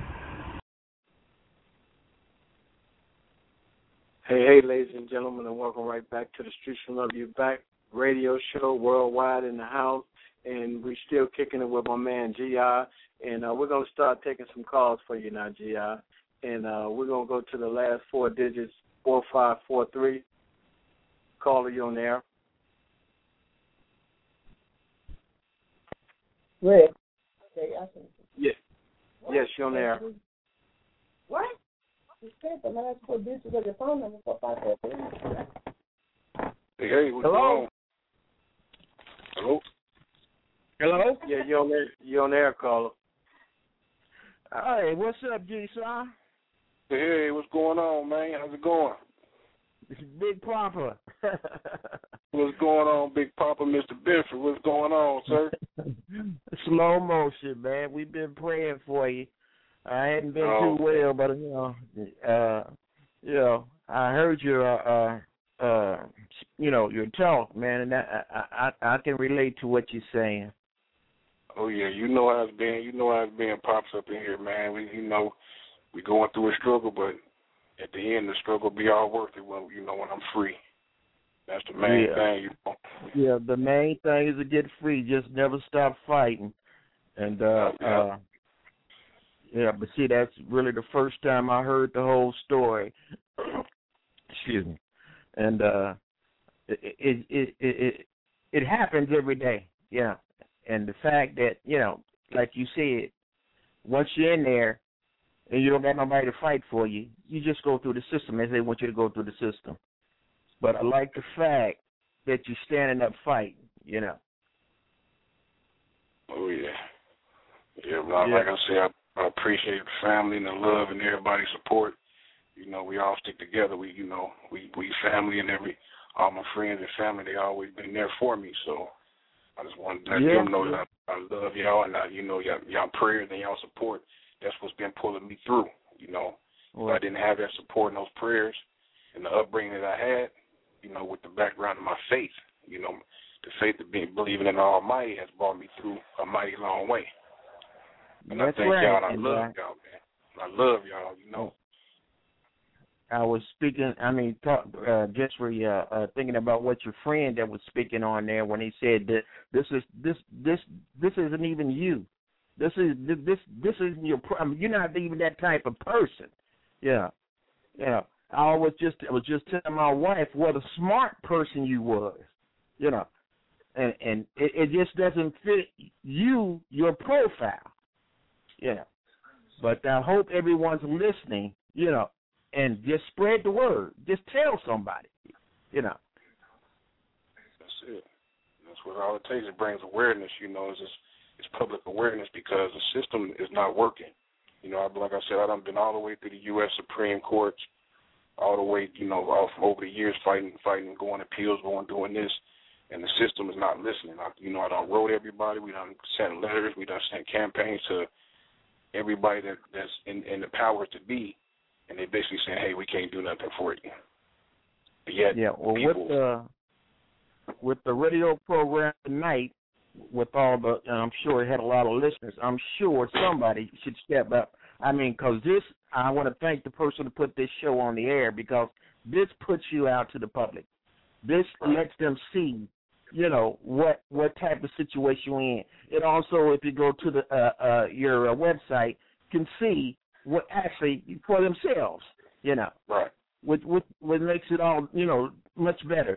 Hey, hey, ladies and gentlemen, and welcome right back to The Streets Don't Love You Back radio show, worldwide in the house. And we're still kicking it with my man G I. And uh, we're going to start taking some calls for you now, G I. And uh, we're going to go to the last four digits, four five four three. Caller, you on there? Rick. Okay, I can... Yes. What? Yes, you're on there. What? You said the last four digits of your phone number, four five four three. Hey, hey, what's Hello? going on? Hello? Hello? Yeah, you're on there, you're on there, caller. Hey, what's up, G-Son? Hey, what's going on, man? How's it going? Big Papa. What's going on, Big Papa, Mister Benford? What's going on, sir? Slow motion, man. We've been praying for you. I hadn't been oh. too well, but you know, uh, you know, I heard your, uh, uh, you know, your talk, man, and I, I, I, I can relate to what you're saying. Oh yeah, you know how it's been. You know how it's been, pops up in here, man. We, you know, we going through a struggle, but at the end, the struggle be all worth it when you know when I'm free. That's the main yeah. thing, you know. Yeah, the main thing is to get free. Just never stop fighting, and uh, yeah. uh, yeah. But see, that's really the first time I heard the whole story. Excuse me, and uh, it it, it it it it happens every day. Yeah. And the fact that, you know, like you said, once you're in there and you don't got nobody to fight for you, you just go through the system as they want you to go through the system. But I like the fact that you're standing up fighting, you know. Oh, yeah. Yeah, well, yeah. Like I said, I, I appreciate the family and the love and everybody's support. You know, we all stick together. We, you know, we, we family and every, all my friends and family, they always been there for me, so. I just want to let yeah. them know that I, I love y'all and I, you know y'all, y'all prayers and y'all support. That's what's been pulling me through. You know, well, if I didn't have that support and those prayers and the upbringing that I had, you know, with the background of my faith, you know, the faith of being believing in the Almighty has brought me through a mighty long way. And That's I thank right. y'all. And I and love uh, y'all, man. I love y'all. You know. I was speaking, I mean, talk, uh, just for uh, uh, thinking about what your friend that was speaking on there when he said that this is this this this isn't even you, this is this this isn't your. I mean, you're not even that type of person. Yeah, yeah. I was just I was just telling my wife what a smart person you was, you know, and and it, it just doesn't fit you, your profile. Yeah, but I hope everyone's listening, you know. And just spread the word. Just tell somebody, you know. That's it. That's what all it takes. It brings awareness, you know. It's just, it's public awareness because the system is not working. You know, like I said, I've been all the way through the U S Supreme Court, all the way, you know, all from over the years fighting, fighting, going appeals, going doing this, and the system is not listening. I, you know, I done wrote everybody. We done sent letters. We done sent campaigns to everybody that, that's in, in the powers to be. And they basically saying, hey, we can't do nothing for you. But yet, yeah, well, people... with the, with the radio program tonight, with all the, and I'm sure it had a lot of listeners, I'm sure somebody should step up. I mean, because this, I want to thank the person who put this show on the air because this puts you out to the public. This right. lets them see, you know, what what type of situation we're in. It also, if you go to the uh, uh, your uh, website, can see what actually for themselves, you know. Right. What what what makes it all, you know, much better.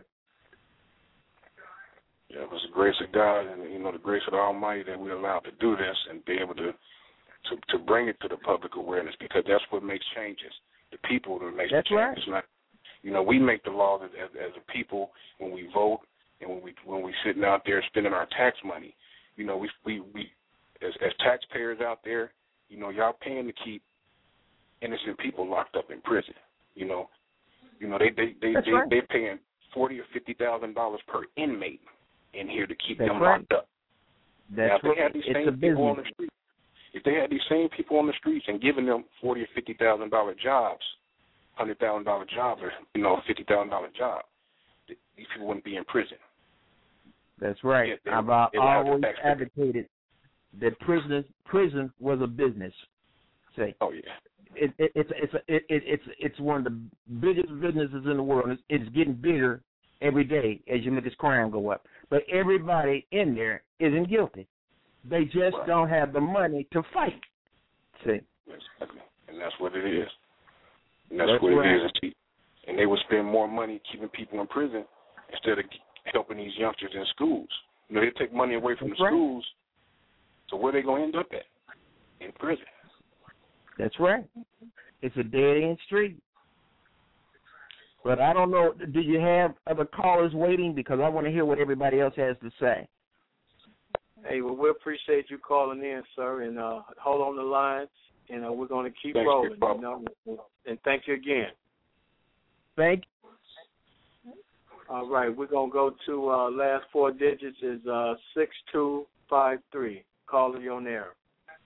Yeah, it was the grace of God and, you know, the grace of the Almighty that we're allowed to do this and be able to, to, to bring it to the public awareness, because that's what makes changes. The people that makes that's the changes. Right. Not, you know, we make the laws as, as, as a people when we vote and when we when we sitting out there spending our tax money. You know, we we, we as, as taxpayers out there, you know, y'all paying to keep innocent people locked up in prison. You know, you know they they they, they right. they're paying forty or fifty thousand dollars per inmate in here to keep That's them right. locked up. That's now, if right. they had these it's same a people business. on the street, if they had these same people on the streets and giving them forty or fifty thousand dollar jobs, hundred thousand dollar jobs, or you know, fifty thousand dollar job, these people wouldn't be in prison. That's right. Yeah, they, I've they always advocated that prison prison was a business. Say. Oh yeah. It, it, it's it's it, it, it's it's one of the biggest businesses in the world. It's, it's getting bigger every day as you make this crime go up. But everybody in there isn't guilty. They just right. don't have the money to fight. See. Exactly. And that's what it is. And that's, that's what right. it is. And they would spend more money keeping people in prison instead of helping these youngsters in schools. You know, they take money away from that's the right. schools. So where are they going to end up at? In prison. That's right. It's a dead-end street. But I don't know, do you have other callers waiting? Because I want to hear what everybody else has to say. Hey, well, we appreciate you calling in, sir, and uh, hold on the lines, and uh, we're going to keep Thanks, rolling. You know? And thank you again. Thank you. All right, we're going to go to uh, last four digits is uh, six two five three. Caller, you on air.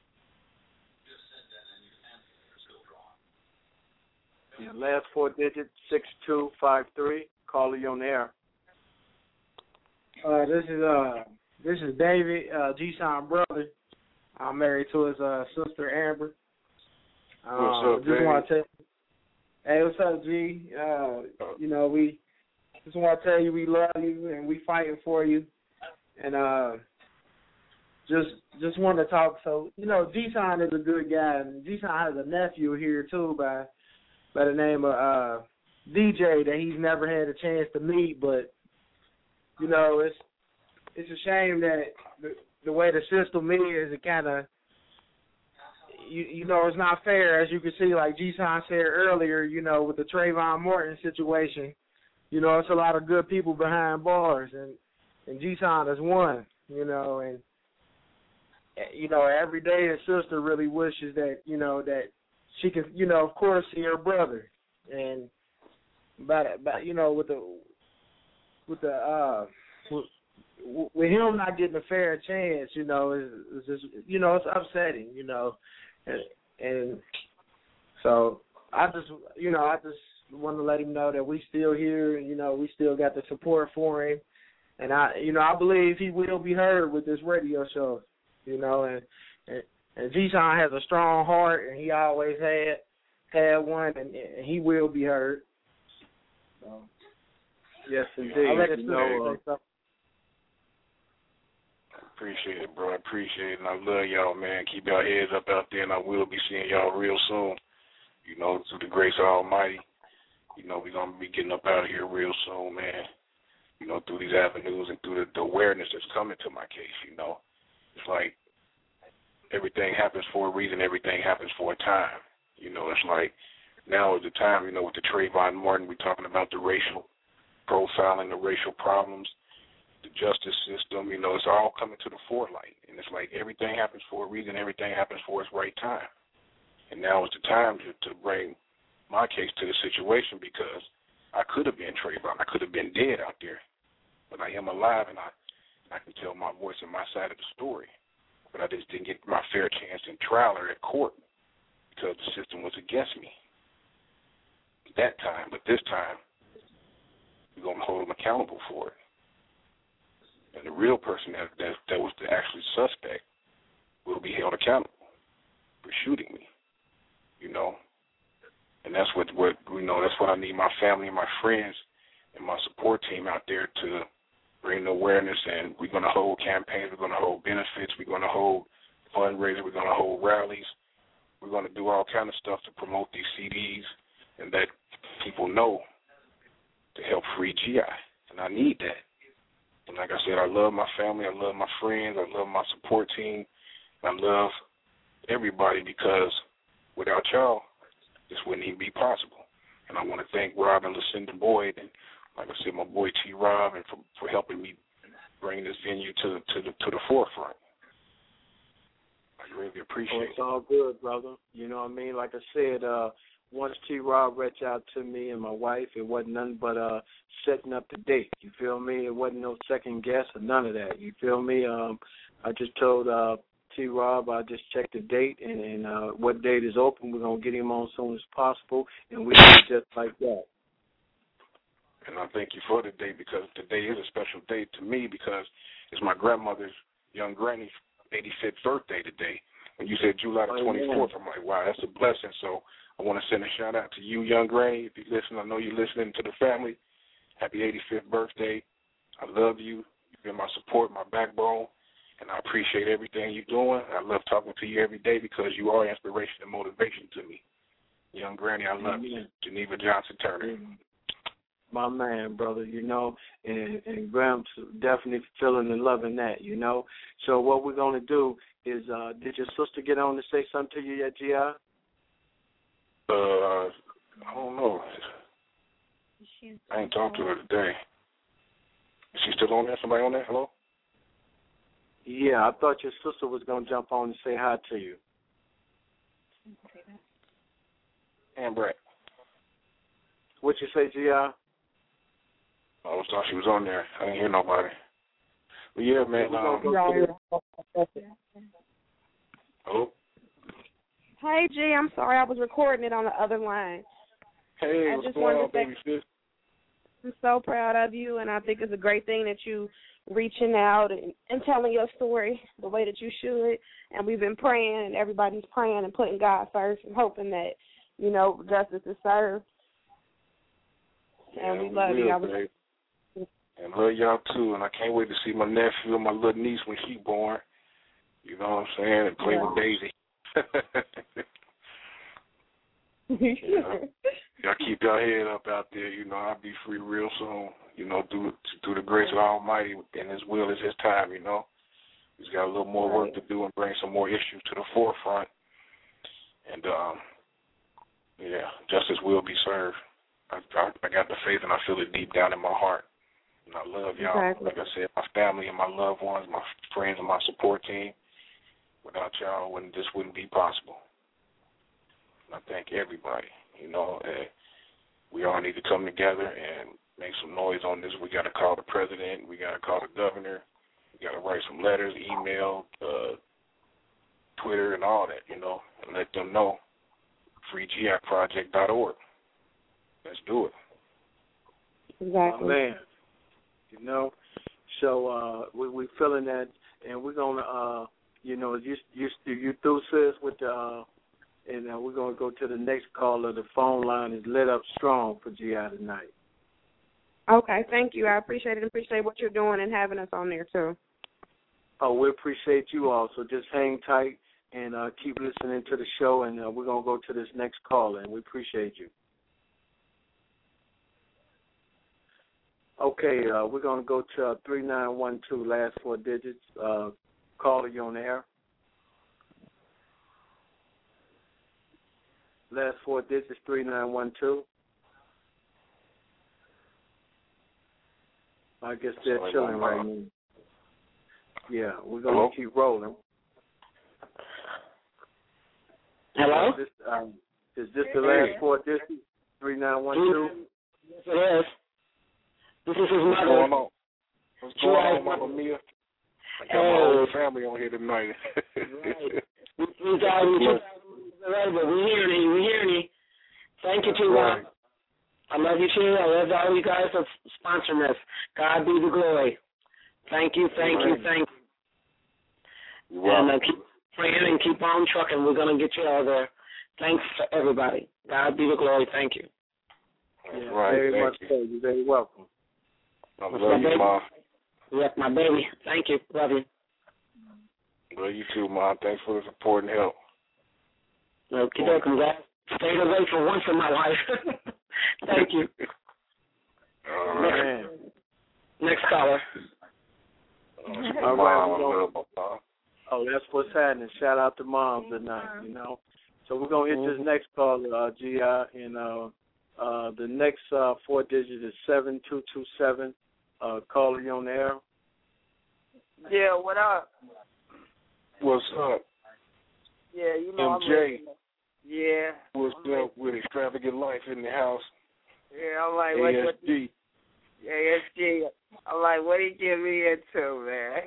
Yeah, last four digits, six two five three. Caller, you on air. Uh, this is uh, this is David, uh, G-Son brother. I'm married to his uh, sister Amber. Uh, What's up, just want to David? tell, hey, what's up, G? Uh, you know, we just want to tell you we love you and we fighting for you, and uh, just just want to talk. So you know, G-Son is a good guy, and G-Son has a nephew here too by by the name of uh, D J that he's never had a chance to meet, but you know, it's it's a shame that the, the way the system is, it kind of, you you know, it's not fair. As you can see, like G-Son said earlier, you know, with the Trayvon Martin situation, you know, it's a lot of good people behind bars, and, and G-Son is one, you know, and, you know, every day his sister really wishes that, you know, that she can, you know, of course, see her brother. And, but, but you know, with the, with the, uh, with, with him not getting a fair chance, you know, it's, it's just, you know, it's upsetting, you know, and, and so I just, you know, I just want to let him know that we still here, and, you know, we still got the support for him, and I, you know, I believe he will be heard with this radio show, you know, and and, and G-Son has a strong heart, and he always had had one, and, and he will be heard. So. Yes, indeed. I'll let it you know, uh, Appreciate it, bro. I appreciate it. And I love y'all, man. Keep y'all heads up out there, and I will be seeing y'all real soon. You know, through the grace of Almighty. You know, we're going to be getting up out of here real soon, man. You know, through these avenues and through the, the awareness that's coming to my case, you know. It's like everything happens for a reason. Everything happens for a time. You know, it's like now is the time, you know, with the Trayvon Martin, we're talking about the racial profiling, the racial problems, the justice system, you know, it's all coming to the forelight. And it's like everything happens for a reason, everything happens for its right time. And now is the time to, to bring my case to the situation, because I could have been Trayvon. I could have been dead out there. But I am alive, and I, I can tell my voice and my side of the story. But I just didn't get my fair chance in trial or at court because the system was against me that time. But this time, we're going to hold them accountable for it. And the real person that, that that was the actual suspect will be held accountable for shooting me, you know. And that's what, what you know, that's what I need my family and my friends and my support team out there to bring the awareness. And we're going to hold campaigns, we're going to hold benefits, we're going to hold fundraisers, we're going to hold rallies we're going to do all kind of stuff to promote these C Ds and let people know to help free G I. And I need that. And like I said, I love my family. I love my friends. I love my support team. I love everybody because without y'all, this wouldn't even be possible. And I want to thank Rob and Lucinda Boyd and, like I said, my boy T. Rob, and for, for helping me bring this venue to to the to the forefront. I really appreciate oh, it. It's all good, brother. You know what I mean? Like I said, uh, once T. Rob reached out to me and my wife, it wasn't nothing but uh, setting up the date. You feel me? It wasn't no second guess or none of that. You feel me? Um, I just told uh, T. Rob I just checked the date and, and uh, what date is open. We're gonna get him on as soon as possible, and we do just like that. And I thank you for the day because today is a special day to me because it's my grandmother's young granny's eighty-fifth birthday today. When you said July the twenty-fourth, I'm like, wow, that's a blessing. So I want to send a shout out to you, young granny. If you listen, I know you're listening to the family. Happy eighty-fifth birthday. I love you. You've been my support, my backbone, and I appreciate everything you're doing. I love talking to you every day because you are inspiration and motivation to me. Young granny, I love you. Geneva Johnson Turner. My man, brother, you know, and, and Graham's definitely feeling and loving that, you know. So what we're going to do is, uh, did your sister get on to say something to you yet, G I? Uh, I don't know. I ain't talked to her today. Is she still on there? Somebody on there? Hello? Yeah, I thought your sister was going to jump on and say hi to you. And Brett. What you say, G I? I was thought she was on there. I didn't hear nobody. But yeah, man. Um, hello? Hey, G, I'm sorry. I was recording it on the other line. Hey, I what's just going wanted on, to say, baby sis? I'm so proud of you, and I think it's a great thing that you reaching out and, and telling your story the way that you should. And we've been praying, and everybody's praying and putting God first and hoping that, you know, justice is served. Yeah, and we, we love will, you. I was, babe. And love y'all too. And I can't wait to see my nephew and my little niece when she born. You know what I'm saying? And play yeah. with Daisy. Yeah. Y'all keep y'all head up out there. You know, I'll be free real soon. You know, through through the grace of the Almighty, and His will is His time. You know, He's got a little more right. work to do and bring some more issues to the forefront. And um, yeah, justice will be served. I, I, I got the faith, and I feel it deep down in my heart. And I love y'all. Exactly. Like I said, my family and my loved ones, my friends and my support team. Without y'all, wouldn't, this wouldn't be possible. And I thank everybody. You know, uh, we all need to come together and make some noise on this. We got to call the president. We got to call the governor. We got to write some letters, email, uh, Twitter, and all that, you know, and let them know. free G I project dot org. Let's do it. Exactly. Oh, man. You know, so uh, we we feeling that, and we're gonna, uh, you know, you you you through sis with the, uh, and uh, we're gonna go to the next caller. The phone line is lit up strong for G I tonight. Okay, thank you. I appreciate it. Appreciate what you're doing and having us on there too. Oh, we appreciate you all. So just hang tight and uh, keep listening to the show, and uh, we're gonna go to this next caller, and we appreciate you. Okay, uh, we're going to go to uh, three nine one two, last four digits. Uh, caller, you on the air. Last four digits, three nine one two. I guess they're Sorry, chilling I'm, right uh, now. Yeah, we're going Hello? to keep rolling. Hello? Is this, um, is this the last four digits, three nine one two? Yes, it is. This is his What's mother. going on? What's going on, Mama Mia? I got my whole family on here tonight. Right. We, we got you. But we hearing you. We hearing you. Thank you, too, right. I love you, too. I love all you guys for sponsoring us. God be the glory. Thank you, thank right. you, thank you. Wow. And uh, keep praying and keep on trucking. We're going to get you all there. Thanks for everybody. God be the glory. Thank you. That's yeah, right. Very thank much so. You're very welcome. I love you, baby? Ma. Yep, my baby. Thank you. Love you. Love you too, Ma. Thanks for the support and help. Okay, welcome, guys. Stayed away for once in my life. Thank you. Oh, man. Next caller. All right, we're gonna, oh, that's what's happening. Shout out to moms tonight, you know. So we're gonna hit this next caller, uh, G I, and uh, uh, the next uh, four digits is seven two two seven. Uh, caller, you on the air? Yeah, what up? What's up? Yeah, you know M J. I'm listening. Yeah. What's I'm up with Extravagant Life in the house? Yeah, I'm like, what? A S G. What A S G. I'm like, what did you get me into, man?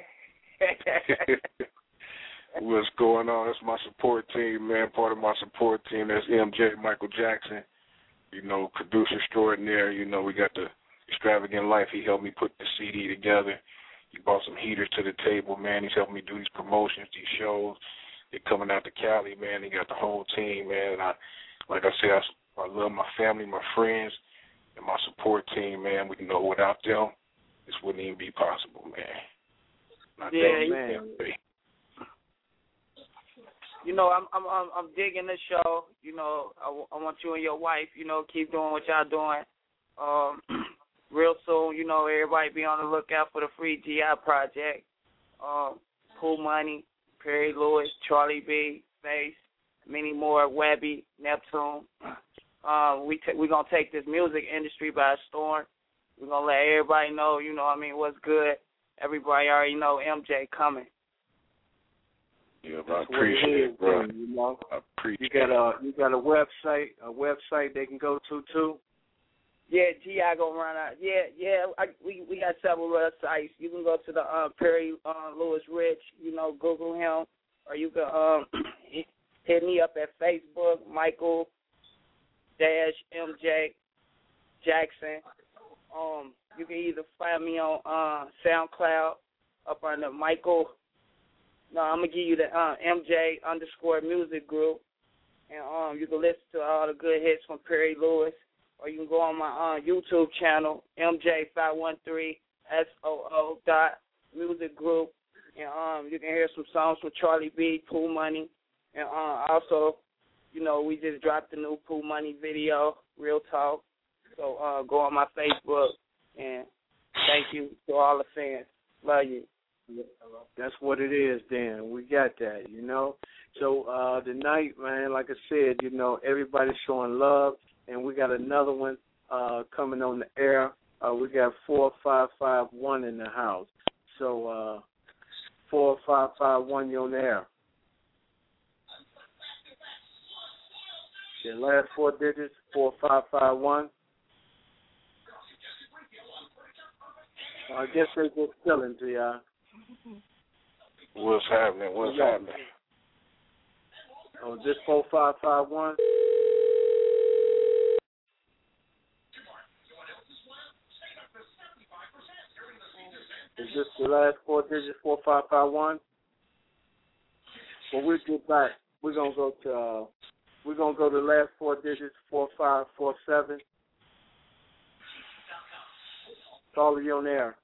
What's going on? That's my support team, man. Part of my support team. That's M J, Michael Jackson. You know, producer extraordinaire. You know, we got the Extravagant Life. He helped me put the C D together. He brought some heaters to the table, man. He's helping me do these promotions, these shows. They're coming out to Cali, man. He got the whole team, man. And I, like I said, I, I love my family, my friends, and my support team, man. We know without them, this wouldn't even be possible, man. Not yeah, man. You know, I'm I'm I'm, I'm digging the show. You know, I, I want you and your wife, you know, keep doing what y'all doing. Um, real soon, you know, everybody be on the lookout for the free G I project. Um, Pool Money, Perry Lewis, Charlie B, Face, many more, Webby, Neptune. Um, we t- we're going to take this music industry by storm. We're going to let everybody know, you know what I mean, what's good. Everybody already know M J coming. Yeah, I appreciate it, bro. You know, I appreciate you got a you got a website, a website they can go to too. Yeah, G I gonna run out. Yeah, yeah. I, we we got several websites. You can go to the uh, Perry uh, Lewis Rich. You know, Google him, or you can um, hit me up at Facebook, Michael Dash M J Jackson. Um, you can either find me on uh, SoundCloud up under Michael. No, I'm gonna give you the uh, M J underscore music group, and um, you can listen to all the good hits from Perry Lewis, or you can go on my uh, YouTube channel, M J five one three S O O dot music group, and um, you can hear some songs from Charlie B, Pool Money, and uh, also, you know, we just dropped the new Pool Money video, Real Talk. So uh, go on my Facebook, and thank you to all the fans. Love you. That's what it is, Dan. We got that, you know. So uh, tonight, man, like I said, you know, everybody's showing love, and we got another one uh, coming on the air. Uh, we got four five five one in the house. So uh, four five five one, you're on the air. The last four digits, four five five one. I guess they just chilling to y'all. What's happening? What's yeah. happening? Oh, this four five five one. Is this the last four digits? Four five five one. Well, we'll get back. We're gonna go to. Uh, we're gonna go to the last four digits. Four five four seven. Call you on air.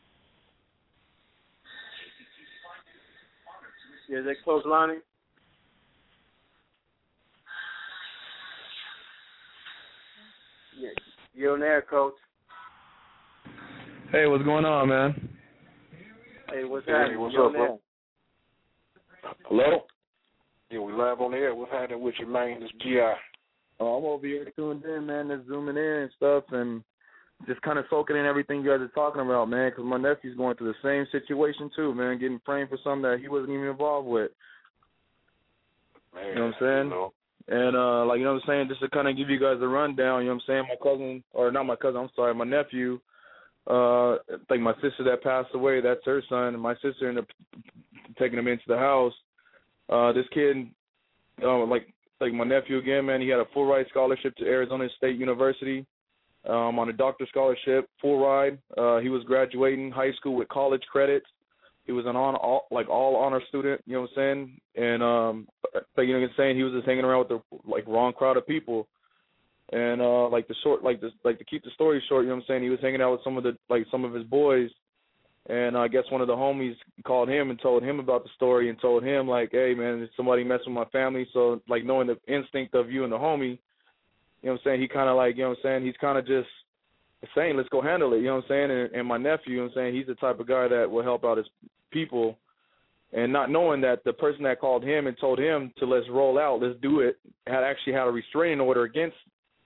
Yeah, they close lining. Yeah, you're on air, Coach. Hey, what's going on, man? Hey, what's Hey, happening? what's You're up, on air. bro? Hello? Yeah, we live on the air. What's happening with you, man? This G I. Oh, I'm over here tuned in, man, just zooming in and stuff, and just kind of soaking in everything you guys are talking about, man, because my nephew's going through the same situation, too, man, getting framed for something that he wasn't even involved with. Man, you know what I'm saying? You know. And, uh, like, you know what I'm saying, just to kind of give you guys a rundown, you know what I'm saying, my cousin, or not my cousin, I'm sorry, my nephew, uh, like my sister that passed away, that's her son, and my sister ended up taking him into the house. Uh, this kid, uh, like, like my nephew again, man, he had a full ride scholarship to Arizona State University. Um, on a doctor scholarship, full ride. Uh, he was graduating high school with college credits. He was an on all, like all honor student. You know what I'm saying? And um, like, you know what I'm saying, he was just hanging around with the like wrong crowd of people. And uh, like the short, like the like to keep the story short, you know what I'm saying? He was hanging out with some of the like some of his boys, And I guess one of the homies called him and told him about the story and told him, like, hey, man, there's somebody messing with my family. So, like, knowing the instinct of you and the homie, you know what I'm saying, he kind of, like, you know what I'm saying, he's kind of just saying, let's go handle it, you know what I'm saying. And, and my nephew, you know what I'm saying, he's the type of guy that will help out his people. And not knowing that the person that called him and told him to let's roll out, let's do it, had actually had a restraining order against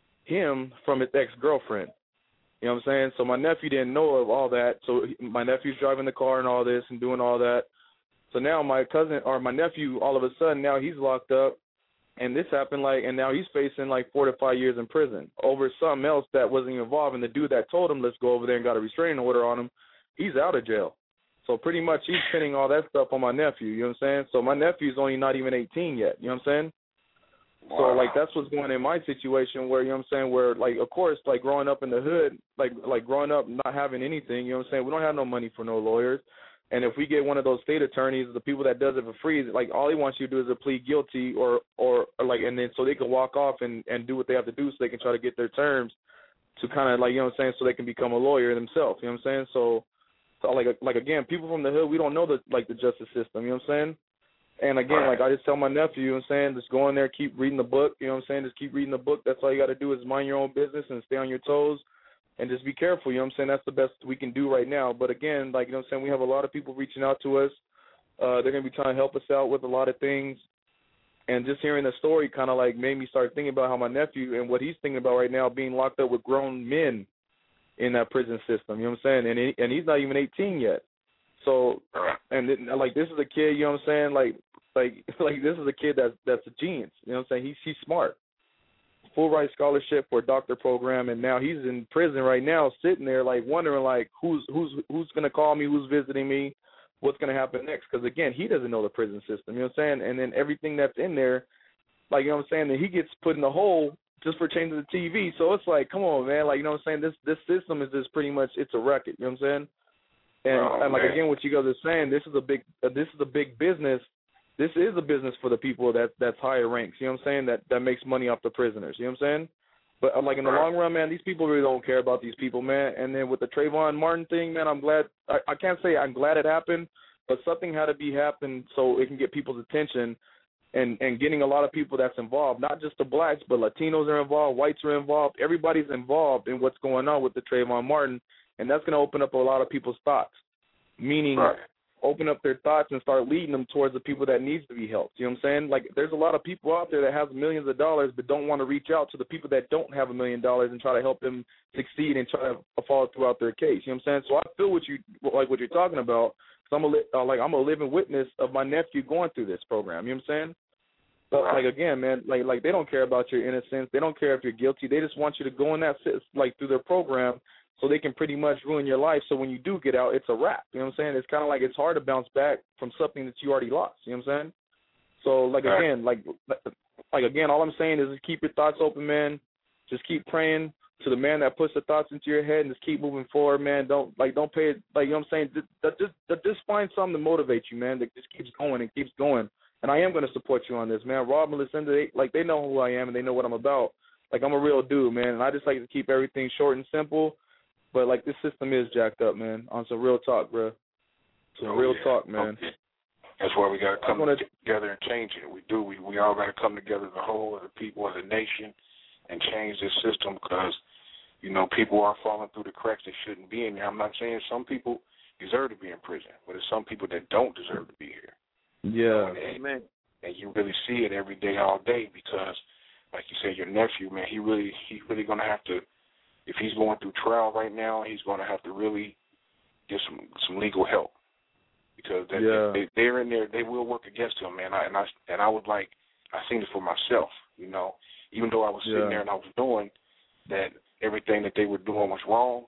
him from his ex-girlfriend. You know what I'm saying? So my nephew didn't know of all that. So my nephew's driving the car and all this and doing all that. So now my cousin or my nephew, all of a sudden, now he's locked up. And this happened, like, and now he's facing like four to five years in prison over something else that wasn't involved. And the dude that told him, let's go over there and got a restraining order on him, he's out of jail. So pretty much he's pinning all that stuff on my nephew, you know what I'm saying? So my nephew's only not even eighteen yet, you know what I'm saying? Wow. So, like, that's what's going on in my situation where, you know what I'm saying, where, like, of course, like, growing up in the hood, like, like growing up not having anything, you know what I'm saying, we don't have no money for no lawyers. And if we get one of those state attorneys, the people that does it for free, like, all he wants you to do is to plead guilty or, or, or like, and then so they can walk off and, and do what they have to do so they can try to get their terms to kind of, like, you know what I'm saying, so they can become a lawyer themselves, you know what I'm saying? So, So, like, like again, people from the hood, we don't know the like the justice system, you know what I'm saying? And, again, like, I just tell my nephew, you know what I'm saying, just go in there, keep reading the book, you know what I'm saying, just keep reading the book. That's all you got to do is mind your own business and stay on your toes and just be careful, you know what I'm saying? That's the best we can do right now. But, again, like, you know what I'm saying, we have a lot of people reaching out to us. Uh, they're going to be trying to help us out with a lot of things. And just hearing the story kind of, like, made me start thinking about how my nephew and what he's thinking about right now, being locked up with grown men in that prison system, you know what I'm saying? And he, and he's not even eighteen yet. So, and it, like, this is a kid, you know what I'm saying? Like, like, like this is a kid that's that's a genius, you know what I'm saying? He's he's smart, full ride scholarship for a doctor program, and now he's in prison right now, sitting there like wondering like who's who's who's gonna call me, who's visiting me, what's gonna happen next? Because again, he doesn't know the prison system, you know what I'm saying? And then everything that's in there, like, you know what I'm saying, that he gets put in the hole just for changing the T V. So it's like, come on, man. Like, you know what I'm saying? This this system is just pretty much, it's a racket. You know what I'm saying? And, oh, and like, man. Again, what you guys are saying, this is a big uh, this is a big business. This is a business for the people that that's higher ranks. You know what I'm saying? That that makes money off the prisoners. You know what I'm saying? But uh, like in the long run, man, these people really don't care about these people, man. And then with the Trayvon Martin thing, man, I'm glad. I, I can't say I'm glad it happened, but something had to be happened so it can get people's attention. And, and getting a lot of people that's involved, not just the blacks, but Latinos are involved, whites are involved. Everybody's involved in what's going on with the Trayvon Martin, and that's going to open up a lot of people's thoughts, meaning right. open up their thoughts and start leading them towards the people that needs to be helped. You know what I'm saying? Like, there's a lot of people out there that have millions of dollars but don't want to reach out to the people that don't have a million dollars and try to help them succeed and try to follow throughout their case. You know what I'm saying? So I feel what you like what you're talking about. So I'm a uh, like I'm a living witness of my nephew going through this program. You know what I'm saying? But like again, man, like like they don't care about your innocence. They don't care if you're guilty. They just want you to go in that like through their program so they can pretty much ruin your life. So when you do get out, it's a wrap. You know what I'm saying? It's kind of like it's hard to bounce back from something that you already lost. You know what I'm saying? So like again, like like again, all I'm saying is just keep your thoughts open, man. Just keep praying to the man that puts the thoughts into your head and just keep moving forward, man. Don't like don't pay it like you know what I'm saying. Just just, just find something to motivate you, man. That just keeps going and keeps going. And I am going to support you on this, man. Rob and Lucinda, they, like, they know who I am and they know what I'm about. Like, I'm a real dude, man. And I just like to keep everything short and simple. But, like, this system is jacked up, man. On some real talk, bro. Some oh, real yeah. talk, man. Okay. That's why we got to come gonna... together and change it. We do. We, we all got to come together as a whole, as a people, as a nation, and change this system because, you know, people are falling through the cracks that shouldn't be in there. I'm not saying some people deserve to be in prison, but there's some people that don't deserve to be here. Yeah, and, and you really see it every day, all day, because, like you said, your nephew, man, he really, he's really gonna have to. If he's going through trial right now, he's gonna have to really get some some legal help because that, yeah. they, they're in there. They will work against him, man. I, and I and I was like, I seen it for myself, you know. Even though I was sitting yeah. there and I was doing that, everything that they were doing was wrong.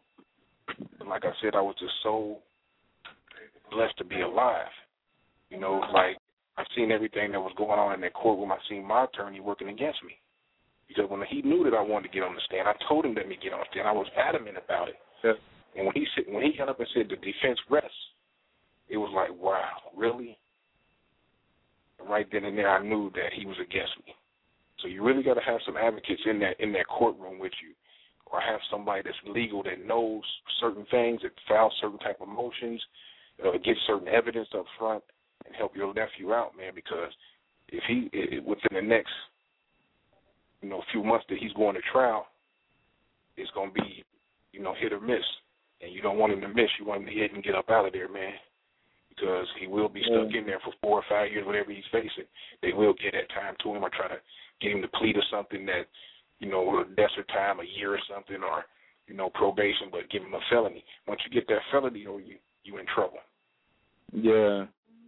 Like I said, I was just so blessed to be alive. You know, like, I've seen everything that was going on in that courtroom. I seen my attorney working against me. Because when he knew that I wanted to get on the stand, I told him let me get on the stand. I was adamant about it. Yeah. And when he said, when he got up and said the defense rests, it was like, wow, really? And right then and there, I knew that he was against me. So you really got to have some advocates in that in that courtroom with you, or have somebody that's legal that knows certain things, that files certain type of motions, uh, get certain evidence up front, and help your nephew out, man. Because if he it, within the next, you know, few months that he's going to trial, it's going to be, you know, hit or miss, and you don't want him to miss. You want him to hit and get up out of there, man. Because he will be stuck in there for four or five years, whatever he's facing. They will get that time to him, or try to get him to plead or something that, you know, a lesser time, a year or something, or, you know, probation, but give him a felony. Once you get that felony, you you you in trouble. Yeah.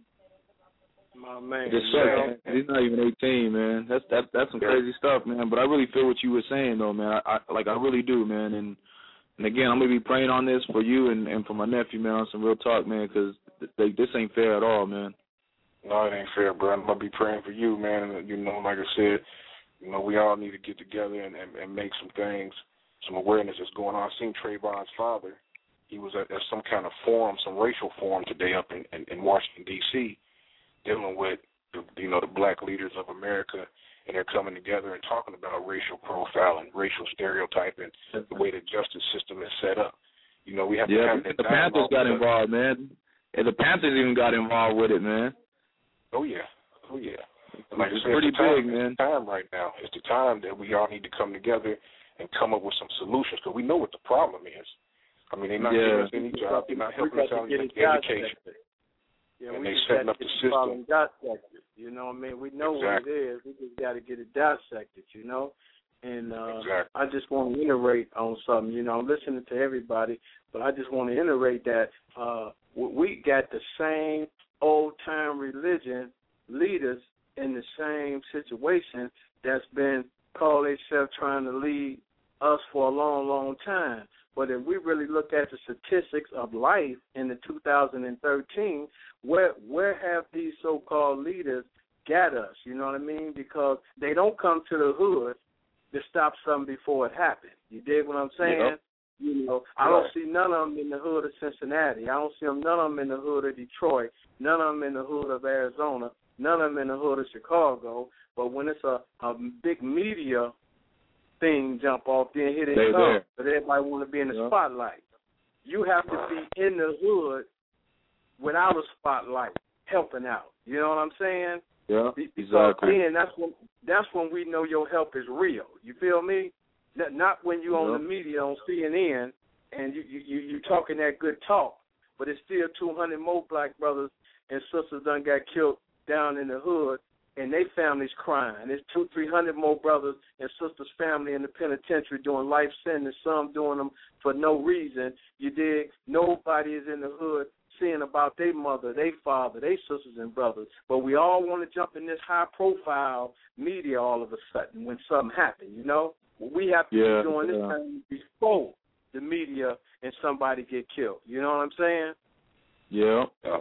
My man. Just yeah. He's not even eighteen, man. That's that that's some crazy stuff, man. But I really feel what you were saying, though, man. I, I like I really do, man. And and again, I'm gonna be praying on this for you and, and for my nephew, man, on some real talk, man, because th- this ain't fair at all, man. No, it ain't fair, bro. I'm gonna be praying for you, man. And, you know, like I said, you know, we all need to get together and, and, and make some things, some awareness that's going on. I seen Trayvon's father. He was at, at some kind of forum, some racial forum today up in, in, in Washington, D C, dealing with, the, you know, the black leaders of America, and they're coming together and talking about racial profiling, racial stereotyping, the way the justice system is set up. You know, we have yeah, to have that the Panthers got because, involved, man. And the Panthers even got involved with it, man. Oh, yeah. Oh, yeah. Like it's I said, pretty it's the time, big, man. It's the time right now. It's the time that we all need to come together and come up with some solutions, because we know what the problem is. I mean, they're not yeah. giving us any job. They're not helping us out in education. Yeah, and we they just setting got up to the get system. problem dissected. You know what I mean? We know exactly. what it is. We just got to get it dissected, you know? And uh, exactly. I just want to iterate on something. You know, I'm listening to everybody, but I just want to iterate that uh, we got the same old-time religion leaders in the same situation that's been called themselves trying to lead us for a long, long time. But if we really look at the statistics of life in the two thousand thirteen, where where have these so-called leaders got us? You know what I mean? Because they don't come to the hood to stop something before it happened. You dig what I'm saying? Yep. You know, I don't see none of them in the hood of Cincinnati. I don't see them, none of them in the hood of Detroit. None of them in the hood of Arizona. None of them in the hood of Chicago. But when it's a, a big media thing jump off, then here they They're come. there. But everybody want to be in the yeah. spotlight. You have to be in the hood without a spotlight, helping out. You know what I'm saying? Yeah, because exactly. then that's when that's when we know your help is real. You feel me? Not when you on yeah. the media on C N N and you you you talking that good talk, but it's still two hundred more black brothers and sisters done got killed down in the hood, and they families crying. There's two, three hundred more brothers and sisters' family in the penitentiary doing life sentence, some doing them for no reason. You dig? Nobody is in the hood seeing about their mother, their father, their sisters and brothers. But we all want to jump in this high-profile media all of a sudden when something happens, you know? We have to yeah, be doing this yeah. thing before the media and somebody get killed. You know what I'm saying? Yeah. yeah.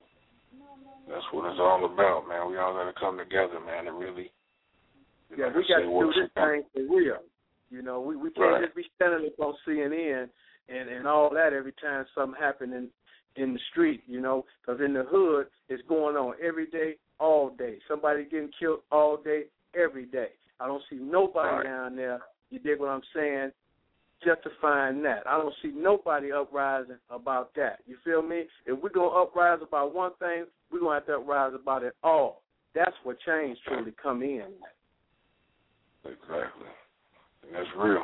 That's what it's all about, man. We all got to come together, man, and really, yeah, like we got say, to do this something. thing for real. You know, we, we can't right. just be standing up on C N N and, and all that every time something happens in, in the street, you know, because in the hood, it's going on every day, all day. Somebody getting killed all day, every day. I don't see nobody right. down there, you dig what I'm saying, justifying that. I don't see nobody uprising about that. You feel me? If we're going to uprise about one thing, we're going to have to uprise about it all. That's where change truly come in. Exactly. And that's real.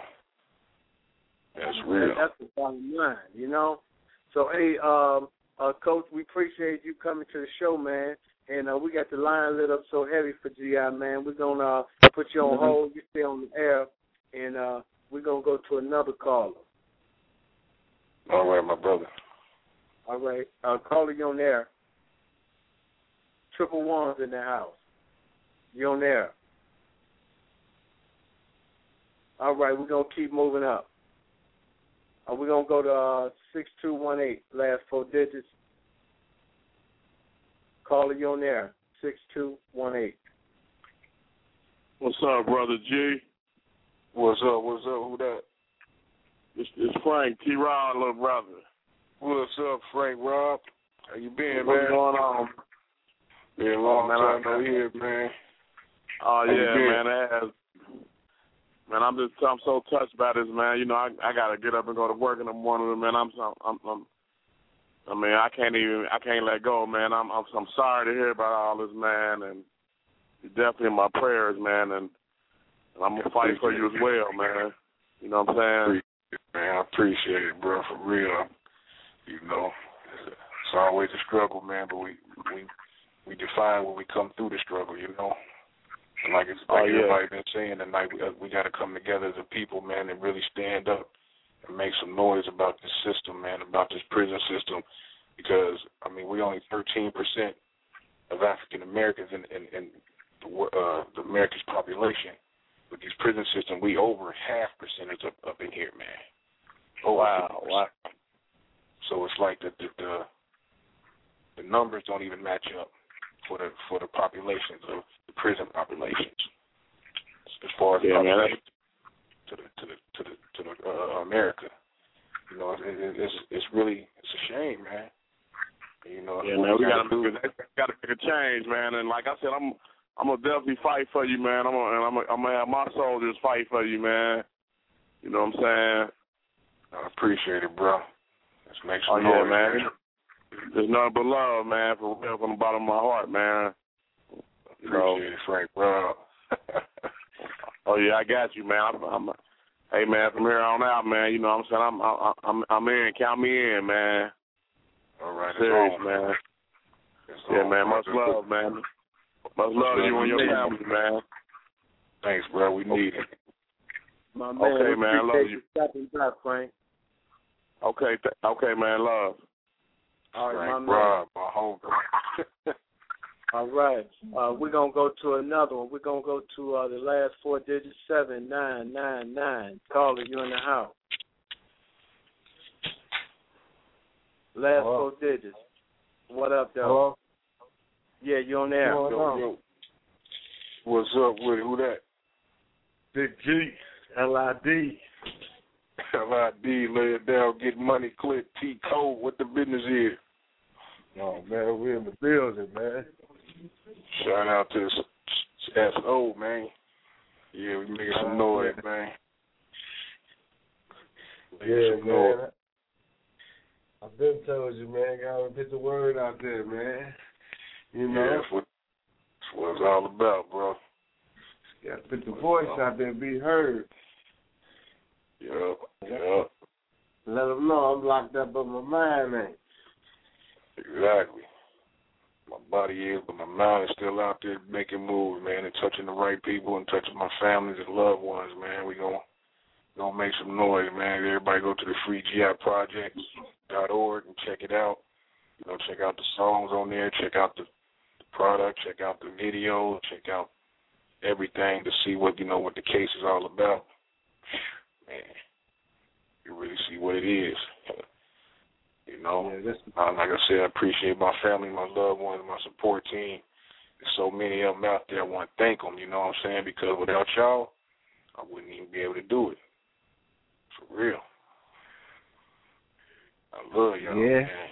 That's real. That's the bottom line, you know? So, hey, um, uh, Coach, we appreciate you coming to the show, man. And uh, we got the line lit up so heavy for G I, man. We're going to uh, put you on mm-hmm. hold. You stay on the air. And uh, we're going to go to another caller. All right, my brother. All right. Uh, caller, you on there. Triple one's in the house. You on there. All right, we're going to keep moving up. Uh, we're going to go to uh, six two one eight, last four digits. Caller, you on there. six two one eight. What's up, Brother G? What's up? What's up? Who that? It's, it's Frank, T-Rod, little brother. What's up, Frank Rob? How you been, What's man? going on? Been a long oh, man, time no here, man. Oh, How yeah, man. It has, man, I'm just I'm so touched by this, man. You know, I I gotta get up and go to work in the morning, man. I'm so I'm, I'm I mean, I can't even I can't let go, man. I'm I'm, I'm sorry to hear about all this, man, and you're definitely in my prayers, man, and, and I'm gonna fight for you as well, man. You know what I'm saying? Man, I appreciate it, bro, for real. You know, it's always a struggle, man, but we we we define when we come through the struggle, you know. And like it's like oh, yeah. everybody been saying tonight, we we got to come together as a people, man, and really stand up and make some noise about this system, man, about this prison system, because I mean we only thirteen percent of African Americans in in, in the, uh, the America's population. With this prison system, we over half percentage up up in here, man. Oh wow, wow. So it's like the the, the the numbers don't even match up for the for the populations of the prison populations as far as yeah, man, to the to the to the to the uh, America. You know, it, it, it's it's really it's a shame, man. You know, yeah, man, we gotta do make, gotta make a change, man. And like I said, I'm I'm gonna definitely fight for you, man. I'm gonna, and I'm gonna, I'm gonna have my soldiers fight for you, man. You know what I'm saying? I appreciate it, bro. Let's make some oh, yeah, noise, man. man. There's nothing but love, man, for real, from the bottom of my heart, man. You know. Appreciate it, Frank, bro. Oh yeah, I got you, man. I'm, I'm, hey, man, from here on out, man. You know what I'm saying? I'm, I'm, I'm, I'm in. Count me in, man. All right, serious, on, man. It's yeah, on, man. Much bro. love, man. Much love to you and your family, man. Thanks, bro. We need it. My man, okay, man. I love you. Stepping back, Frank. Okay, th- okay, man. Love. All right, Frank, my bro, man. my home. All right. Uh, we're going to go to another one. We're going to go to uh, the last four digits, seven nine nine nine. Caller, you in the house. Last Hello? four digits. What up, though? Hello? Yeah, you on there. Yo, yo. What's up with it? Who that? Big G, L I D. L I D, lay it down, get money, clip, T code. What the business is? Oh, man, we're in the building, man. Shout out to S O, man. Yeah, we making some noise, man. Making Yeah, some man. noise. I've been told you, man. Gotta put the word out there, man. You know? Yeah, that's what, that's what it's all about, bro. Gotta put the voice out there and be heard. Yeah, yeah. Let them know I'm locked up, but my mind ain't. Exactly. My body is, but my mind is still out there making moves, man, and touching the right people and touching my families and loved ones, man. We gonna gonna make some noise, man. Everybody go to the free G I project dot org and check it out. You know, check out the songs on there, check out the, the product, check out the video, check out everything to see what you know what the case is all about. Man, you really see what it is. You know, yeah, uh, like I said, I appreciate my family, my loved ones, my support team. There's so many of them out there. I want to thank them, you know what I'm saying? Because without y'all, I wouldn't even be able to do it. For real. I love y'all, yeah. man.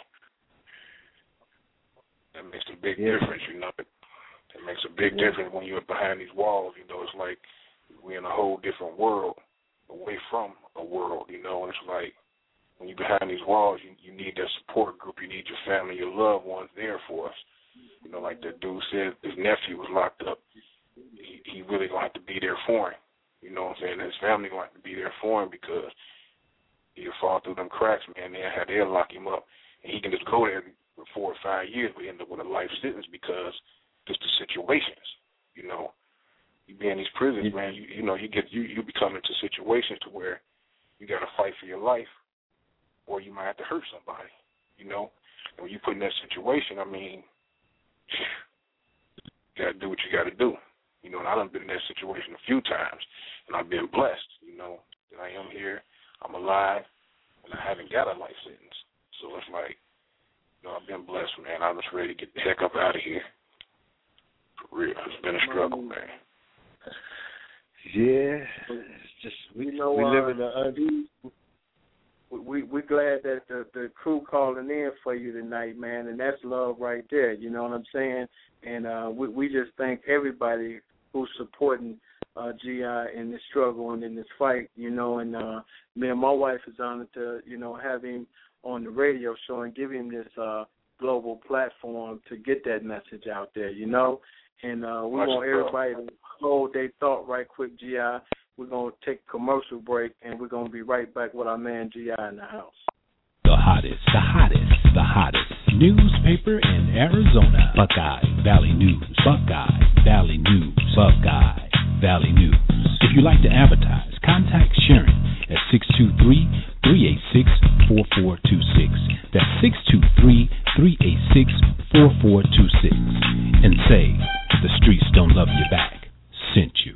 That makes a big yeah. difference, you know. It, it makes a big yeah. difference when you're behind these walls, you know. It's like we're in a whole different world, away from a world, you know. And it's like, when you're behind these walls, you, you need that support group. You need your family, your loved ones there for us. You know, like that dude said, his nephew was locked up. He, he really going to have to be there for him. You know what I'm saying? His family going to have to be there for him because he'll fall through them cracks, man. They had to lock him up. And he can just go there for four or five years but end up with a life sentence because just the situations, you know. You be in these prisons, man, you, you know, you get you, you become into situations to where you got to fight for your life. Or you might have to hurt somebody, you know. And when you put in that situation, I mean, you got to do what you got to do. You know, and I've been in that situation a few times, and I've been blessed, you know, that I am here, I'm alive, and I haven't got a life sentence. So it's like, you know, I've been blessed, man. I'm just ready to get the heck up out of here. For real. It's been a struggle, man. Yeah. It's just, we, you know, we uh, live in the un- We we glad that the the crew calling in for you tonight, man, and that's love right there. You know what I'm saying? And uh, we we just thank everybody who's supporting uh, G I in this struggle and in this fight, you know, and uh, me and my wife is honored to, you know, have him on the radio show and give him this uh, global platform to get that message out there, you know. And uh, we want everybody to hold their thought right quick, G I. We're going to take a commercial break, and we're going to be right back with our man G I in the house. The hottest, the hottest, the hottest newspaper in Arizona. Buckeye Valley News. Buckeye Valley News. Buckeye Valley News. If you'd like to advertise, contact Sharon at six two three, three eight six, four four two six. That's six two three, three eight six, four four two six. And say, the streets don't love you back. Sent you.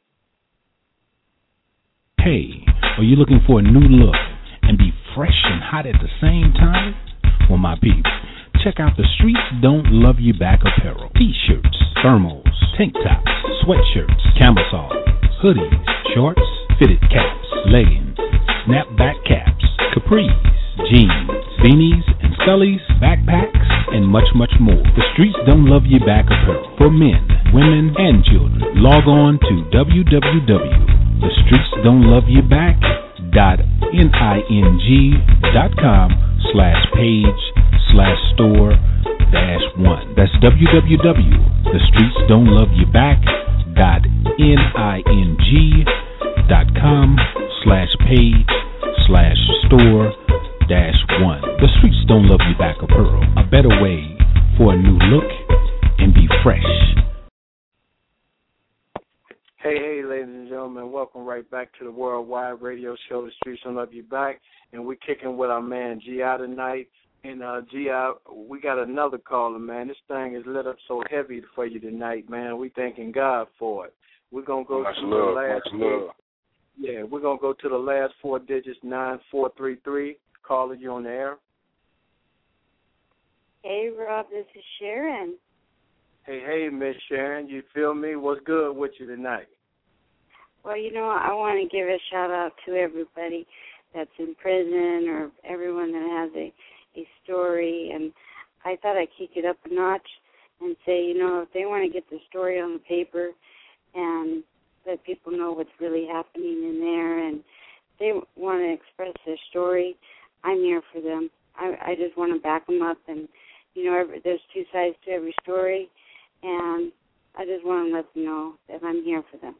Hey, are you looking for a new look and be fresh and hot at the same time? Well, my peeps, check out the Streets Don't Love You Back apparel. T-shirts, thermals, tank tops, sweatshirts, camisoles, hoodies, shorts, fitted caps, leggings, snapback caps, capris, jeans, beanies, and scullies, backpacks, and much, much more. The Streets Don't Love You Back apparel for men, women, and children. Log on to w w w dot the streets don't love you back dot ning dot com slash page slash store dash one. That's w w w dot the streets don't love you back dot ning dot com slash page slash store dash one. The Streets Don't Love You Back apparel, a better way for a new look and be fresh. Hey, hey, ladies and gentlemen, welcome right back to the worldwide radio show, The Streets Don't Love You Back, and we're kicking with our man G I tonight. And uh, G I, we got another caller, man. This thing is lit up so heavy for you tonight, man. We thanking God for it. We're gonna go much to love, the last. Much love. Yeah, we're gonna go to the last four digits, nine four three three. Caller, you on the air? Hey, Rob, this is Sharon. Hey, hey, Miss Sharon, you feel me? What's good with you tonight? Well, you know, I want to give a shout-out to everybody that's in prison or everyone that has a, a story. And I thought I'd kick it up a notch and say, you know, if they want to get the story on the paper and let people know what's really happening in there and they want to express their story, I'm here for them. I, I just want to back them up. And, you know, every, there's two sides to every story, and I just want to let them know that I'm here for them.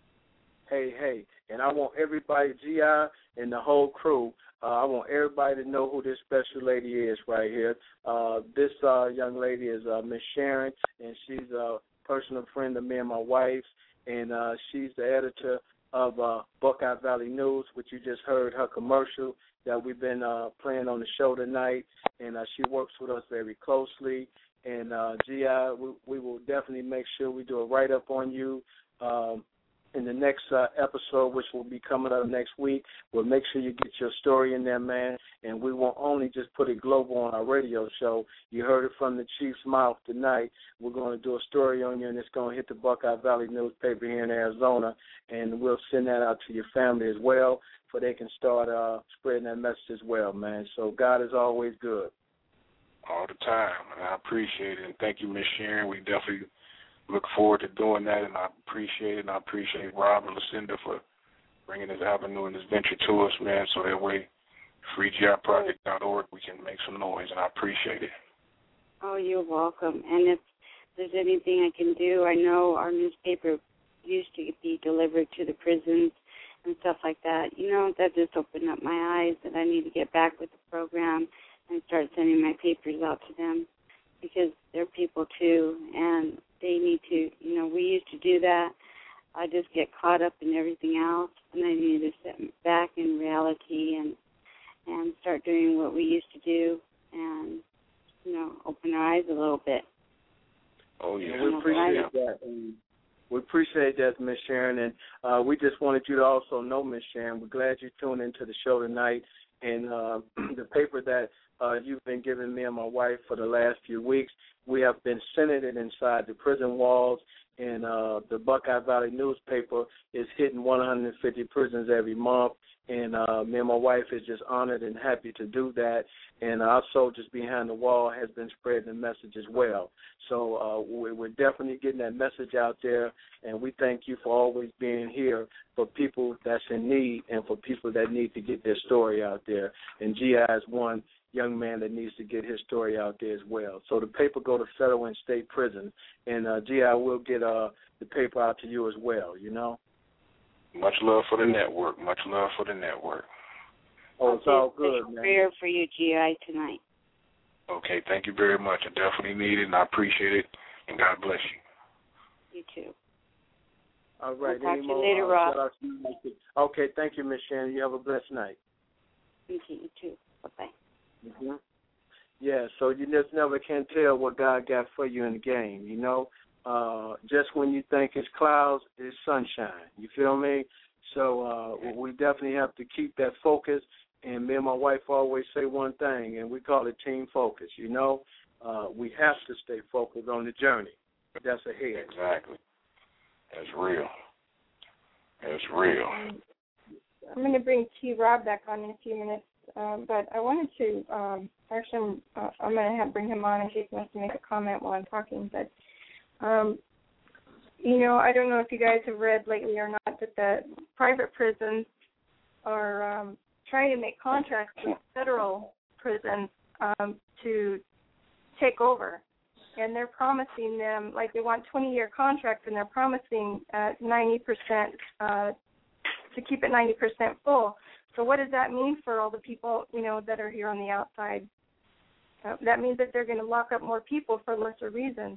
Hey, hey, and I want everybody, G I and the whole crew, uh, I want everybody to know who this special lady is right here. Uh, this uh, young lady is uh, Miss Sharon, and she's a personal friend of me and my wife's, and uh, she's the editor of uh, Buckeye Valley News, which you just heard her commercial that we've been uh, playing on the show tonight, and uh, she works with us very closely. And uh, G I, we, we will definitely make sure we do a write-up on you. Um, in the next uh, episode, which will be coming up next week. We'll make sure you get your story in there, man, and we won't only just put it global on our radio show. You heard it from the Chief's mouth tonight. We're going to do a story on you, and it's going to hit the Buckeye Valley newspaper here in Arizona, and we'll send that out to your family as well so they can start uh, spreading that message as well, man. So God is always good. All the time, and I appreciate it. And thank you, Miss Sharon. We definitely look forward to doing that, and I appreciate it, and I appreciate Rob and Lucinda for bringing this avenue and this venture to us, man, so that way, free G I project dot org, we can make some noise, and I appreciate it. Oh, you're welcome. And if there's anything I can do, I know our newspaper used to be delivered to the prisons and stuff like that. You know, that just opened up my eyes that I need to get back with the program and start sending my papers out to them because they're people, too, and they need to, you know, we used to do that. I just get caught up in everything else, and I need to step back in reality and and start doing what we used to do and, you know, open our eyes a little bit. Oh, yeah. We appreciate that. And we appreciate that, Miss Sharon. And uh, we just wanted you to also know, Miss Sharon, we're glad you tuned into the show tonight. And uh, the paper that uh, you've been giving me and my wife for the last few weeks, we have been sending it inside the prison walls, and uh, the Buckeye Valley newspaper is hitting one hundred fifty prisons every month, And uh, me and my wife is just honored and happy to do that. And our Soldiers Behind the Wall has been spreading the message as well. So uh, we're definitely getting that message out there, and we thank you for always being here for people that's in need and for people that need to get their story out there. And G I is one young man that needs to get his story out there as well. So the paper go to Federal and State Prison, and uh, G I will get uh, the paper out to you as well, you know. Much love for the network. Much love for the network. Oh, it's all good, man. Prayer for you, G I, tonight. Okay, thank you very much. I definitely need it, and I appreciate it, and God bless you. You too. All right. We'll talk Any to more, you later, uh, Rob. shout-outs you like to- Okay, thank you, Miss Shannon. You have a blessed night. Thank you, you too. Bye-bye. Mm-hmm. Yeah, so you just never can tell what God got for you in the game, you know. Uh, just when you think it's clouds, it's sunshine. You feel me? So uh, we definitely have to keep that focus. And me and my wife always say one thing, and we call it team focus. You know, uh, we have to stay focused on the journey that's ahead. Exactly. That's real. That's real. I'm going to bring T. Rob back on in a few minutes, um, but I wanted to um, actually I'm, uh, I'm going to have bring him on in case he wants to make a comment while I'm talking. But um, you know, I don't know if you guys have read lately or not, but the private prisons are um, trying to make contracts with federal prisons um, to take over. And they're promising them, like they want twenty-year contracts, and they're promising uh, ninety percent uh, to keep it ninety percent full. So what does that mean for all the people, you know, that are here on the outside? Uh, that means that they're going to lock up more people for lesser reasons.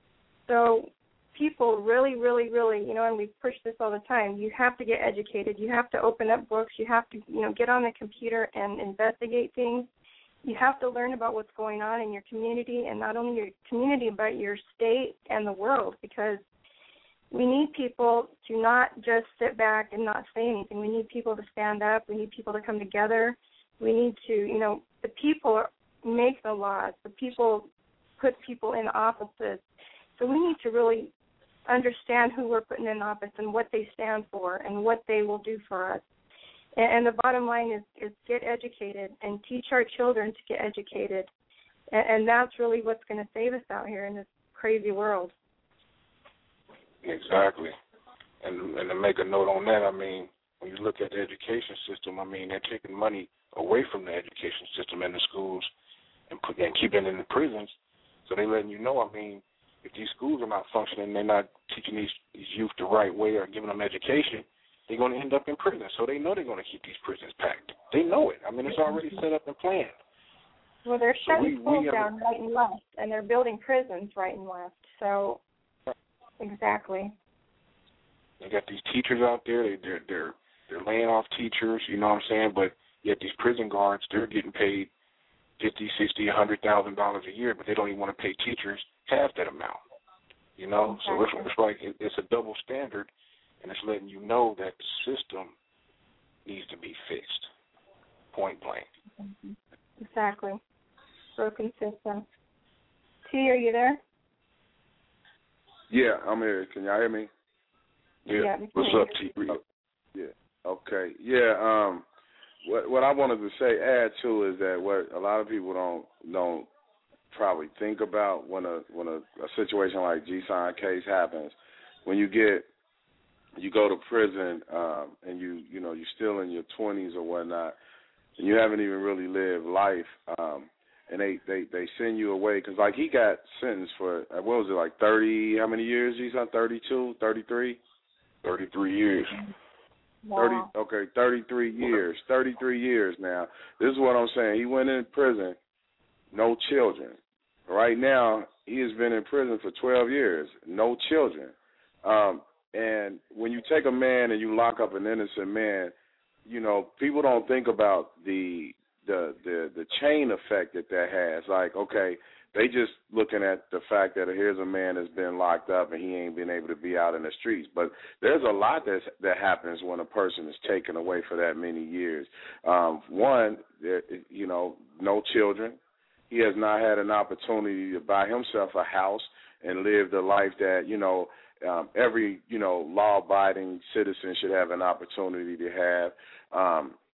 So people really, really, really, you know, and we push this all the time, you have to get educated. You have to open up books. You have to, you know, get on the computer and investigate things. You have to learn about what's going on in your community, and not only your community, but your state and the world, because we need people to not just sit back and not say anything. We need people to stand up. We need people to come together. We need to, you know, the people make the laws. The people put people in offices. So we need to really understand who we're putting in office and what they stand for and what they will do for us. And, and the bottom line is, is get educated and teach our children to get educated. And, and that's really what's going to save us out here in this crazy world. Exactly. And, and to make a note on that, I mean, when you look at the education system, I mean, they're taking money away from the education system in the schools and, put, and keeping it in the prisons. So they're letting you know, I mean, if these schools are not functioning, they're not teaching these, these youth the right way or giving them education, they're going to end up in prison. So they know they're going to keep these prisons packed. They know it. I mean, it's already set up and planned. Well, they're So shutting we- schools we down right and left, and they're building prisons right and left. So, exactly. They got these teachers out there. They, they're they're they're laying off teachers. You know what I'm saying? But yet these prison guards, they're getting paid fifty, sixty, a hundred thousand dollars a year, but they don't even want to pay teachers half that amount. You know, so it's, it's like it, it's a double standard, and it's letting you know that the system needs to be fixed. Point blank. Mm-hmm. Exactly. Broken system. T, are you there? Yeah, I'm here. Can y'all hear me? Yeah. Yeah, What's up, T? Oh, yeah. Okay. Yeah. Um. What What I wanted to say, add to, is that what a lot of people don't don't probably think about when a when a, a situation like G-Sign case happens, when you get you go to prison um, and you you know you're still in your twenties or whatnot, and you haven't even really lived life, um, and they, they, they send you away, because like he got sentenced for uh, what was it, like thirty, how many years, G-Sign? thirty-two, thirty-three? thirty-three years. Wow. thirty okay, thirty-three years. thirty-three years now. This is what I'm saying. He went in prison, no children. Right now, he has been in prison for twelve years, no children. Um, and when you take a man and you lock up an innocent man, you know, people don't think about the the the, the chain effect that that has. Like, okay, they just looking at the fact that here's a man that's been locked up and he ain't been able to be out in the streets. But there's a lot that's, that happens when a person is taken away for that many years. Um, one, you know, no children. He has not had an opportunity to buy himself a house and live the life that, you know, um, every, you know, law-abiding citizen should have an opportunity to have. Um,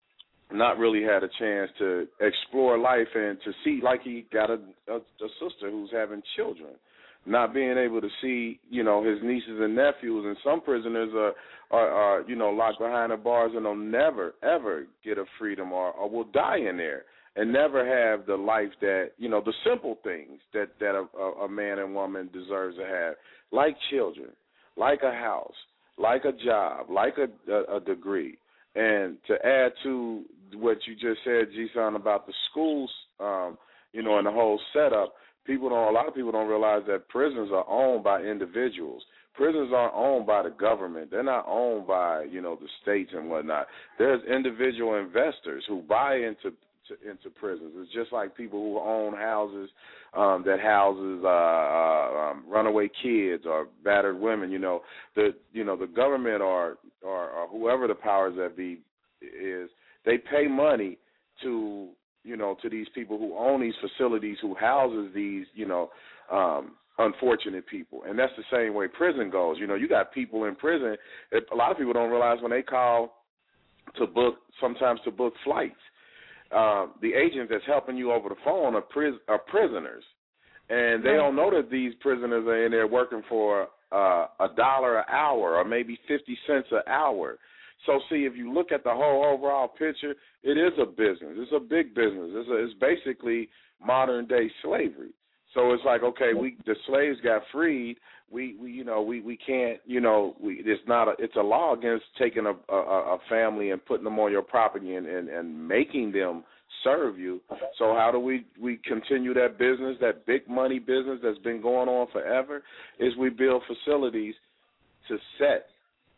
not really had a chance to explore life and to see, like he got a, a, a sister who's having children, not being able to see, you know, his nieces and nephews. And some prisoners are, are, are you know, locked behind the bars and they'll never, ever get a freedom or, or will die in there and never have the life that, you know, the simple things that, that a, a man and woman deserves to have, like children, like a house, like a job, like a, a, a degree. And to add to what you just said, G-Son, about the schools, um, you know, and the whole setup, people don't, a lot of people don't realize that prisons are owned by individuals. Prisons aren't owned by the government. They're not owned by, you know, the states and whatnot. There's individual investors who buy into to, into prisons. It's just like people who own houses um, that houses uh, uh, um, runaway kids or battered women. You know, the you know the government or, or or whoever the powers that be is, they pay money to you know to these people who own these facilities, who houses these you know um, unfortunate people. And that's the same way prison goes. You know, you got people in prison. A lot of people don't realize when they call to book, sometimes to book flights. Uh, the agent that's helping you over the phone are, pris- are prisoners, and they don't know that these prisoners are in there working for uh, a dollar an hour or maybe fifty cents an hour. So, see, if you look at the whole overall picture, it is a business. It's a big business. It's, a, it's basically modern-day slavery. So it's like, okay, we the slaves got freed. We, we you know, we, we can't, you know, we it's not a it's a law against taking a, a, a family and putting them on your property and, and, and making them serve you. So how do we, we continue that business, that big money business that's been going on forever? Is we build facilities to set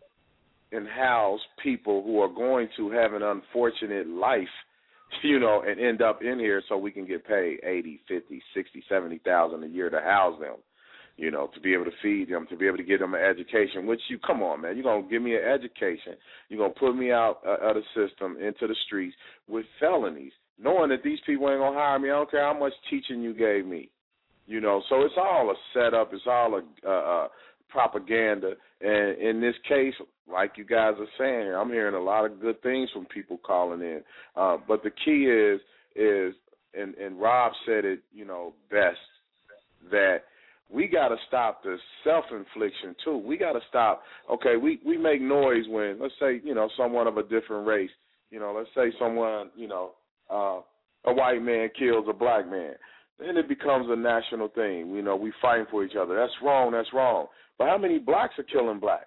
and house people who are going to have an unfortunate life, you know, and end up in here so we can get paid eighty, fifty, sixty, seventy thousand a year to house them, you know, to be able to feed them, to be able to give them an education, which you, come on, man, you're going to give me an education. You're going to put me out uh, of the system into the streets with felonies, knowing that these people ain't going to hire me. I don't care how much teaching you gave me, you know. So it's all a setup. It's all a uh, uh, propaganda. And in this case, like you guys are saying, I'm hearing a lot of good things from people calling in. Uh, but the key is, is and, and Rob said it, you know, best, that we got to stop the self-infliction, too. We got to stop, okay, we, we make noise when, let's say, you know, someone of a different race, you know, let's say someone, you know, uh, a white man kills a black man. Then it becomes a national thing. You know, we fighting for each other. That's wrong, that's wrong. But how many blacks are killing blacks?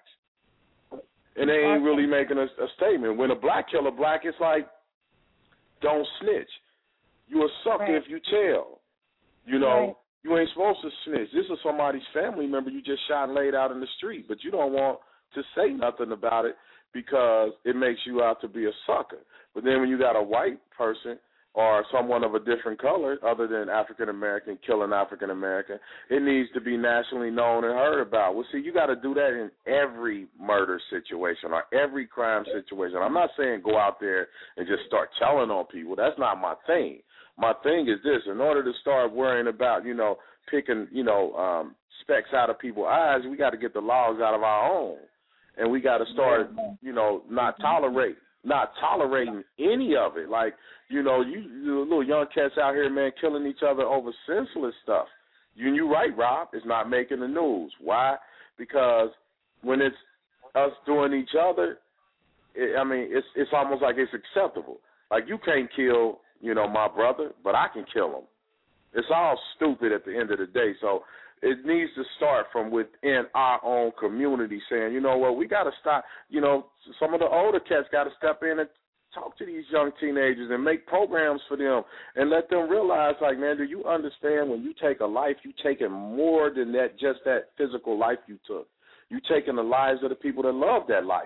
And they ain't really making a, a statement. When a black kill a black, it's like, don't snitch. You a sucker right. if you tell. You know, right. you ain't supposed to snitch. This is somebody's family member you just shot and laid out in the street, but you don't want to say nothing about it because it makes you out to be a sucker. But then when you got a white person or someone of a different color other than African-American killing African-American, it needs to be nationally known and heard about. Well, see, you got to do that in every murder situation or every crime situation. I'm not saying go out there and just start telling on people. That's not my thing. My thing is this: in order to start worrying about, you know, picking, you know, um, specks out of people's eyes, we got to get the laws out of our own. And we got to start, you know, not tolerate. Not tolerating any of it. Like, you know, you, you little young cats out here, man, killing each other over senseless stuff. You, you're right, Rob. It's not making the news. Why? Because when it's us doing each other, it, I mean, it's it's almost like it's acceptable. Like, you can't kill, you know, my brother, but I can kill him. It's all stupid at the end of the day. So it needs to start from within our own community saying, you know what, we got to stop. You know, some of the older cats got to step in and talk to these young teenagers and make programs for them and let them realize, like, man, do you understand when you take a life, you taking more than that, just that physical life you took. You taking the lives of the people that love that life.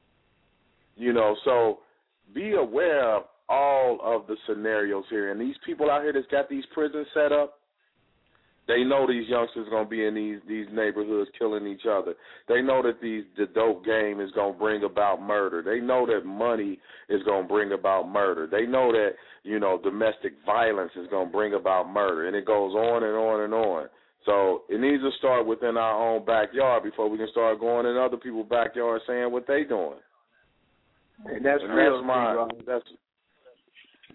You know, so be aware of all of the scenarios here. And these people out here that's got these prisons set up, they know these youngsters are going to be in these, these neighborhoods killing each other. They know that these, the dope game is going to bring about murder. They know that money is going to bring about murder. They know that, you know, domestic violence is going to bring about murder. And it goes on and on and on. So it needs to start within our own backyard before we can start going in other people's backyard saying what they doing. And that's and real, that's my, that's,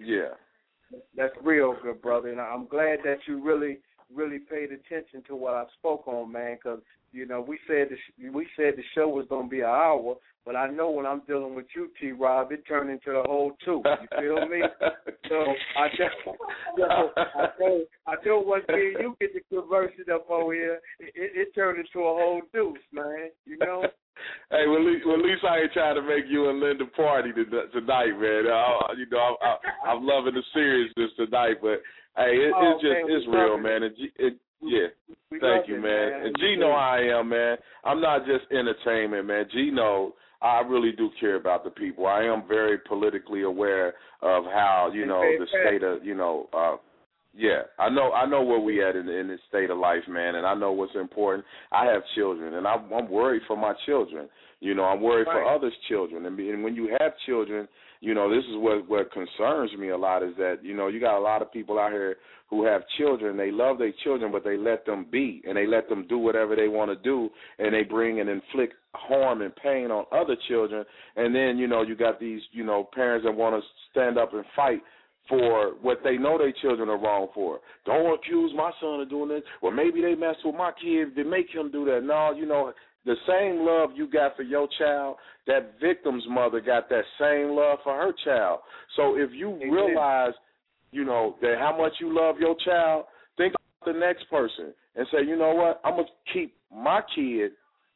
Yeah. That's real good, brother. And I'm glad that you really, really paid attention to what I spoke on, man, because, you know, we said the sh- we said the show was going to be an hour, but I know when I'm dealing with you, T. Rob, it turned into the whole two. You feel me? So I just, you know, I know, I know once me and you get to conversing up over here, it, it, it turned into a whole deuce, man. You know? Hey, well, at least, well, at least I ain't trying to make you and Linda party tonight, man. I, you know, I, I, I'm loving the seriousness tonight, but hey, it, oh, it's just man, it's real, man. And it, yeah, we thank you, it, man. man. And G know how I am, man. I'm not just entertainment, man. G know I really do care about the people. I am very politically aware of how, you know, the state of, you know, uh, yeah, I know I know where we at in, in this state of life, man, and I know what's important. I have children, and I'm, I'm worried for my children. You know, I'm worried right. for others' children. And, and when you have children, you know, this is what, what concerns me a lot is that, you know, you got a lot of people out here who have children. They love their children, but they let them be, and they let them do whatever they want to do, and they bring and inflict harm and pain on other children. And then, you know, you got these, you know, parents that want to stand up and fight for what they know their children are wrong for. Don't accuse my son of doing this. Well, maybe they mess with my kid. They make him do that. No, you know, the same love you got for your child, that victim's mother got that same love for her child. So if you Amen. realize, you know, that how much you love your child, think about the next person and say, you know what, I'm going to keep my kid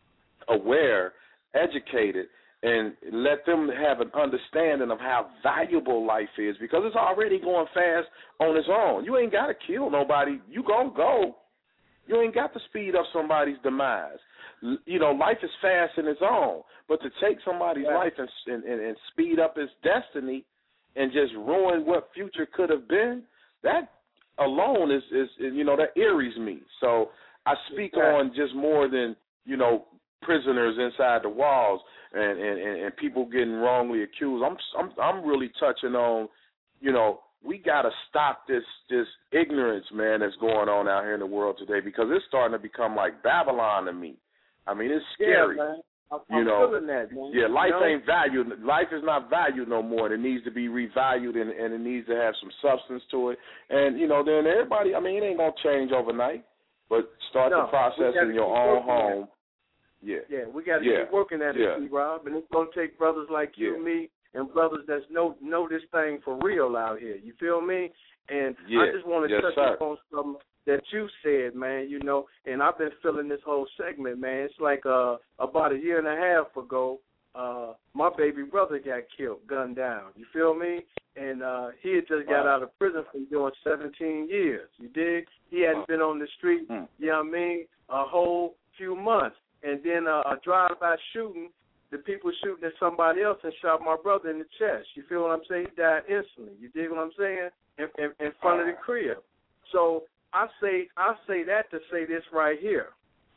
aware, educated, and let them have an understanding of how valuable life is, because it's already going fast on its own. You ain't got to kill nobody. You going to go. You ain't got to speed up somebody's demise. You know, life is fast in its own, but to take somebody's yeah. life and, and, and speed up its destiny and just ruin what future could have been, that alone is, is, is you know, that irries me. So I speak yeah. on just more than, you know, prisoners inside the walls and, and, and people getting wrongly accused. I'm I'm I'm really touching on, you know, we got to stop this this ignorance, man, that's going on out here in the world today, because it's starting to become like Babylon to me. I mean, it's scary. Yeah, man. I'm, you I'm know, feeling that, man. Yeah, life you know? ain't valued. Life is not valued no more. It needs to be revalued, and, and it needs to have some substance to it. And, you know, then everybody, I mean, it ain't going to change overnight, but start no, the process in your own home. Yeah. Yeah, we got to yeah. keep working at it, yeah. Rob, and it's going to take brothers like you yeah. and me and brothers that know know this thing for real out here. You feel me? And yeah. I just want to yes, touch sir. on something that you said, man, you know, and I've been feeling this whole segment, man. It's like uh, about a year and a half ago, uh, my baby brother got killed, gunned down. You feel me? And uh, he had just got wow. out of prison for doing seventeen years. You dig? He hadn't been on the street, mm. you know what I mean, a whole few months. And then uh, a drive-by shooting, the people shooting at somebody else and shot my brother in the chest. You feel what I'm saying? He died instantly. You dig what I'm saying? In, in, in front of the crib. So I say I say that to say this right here.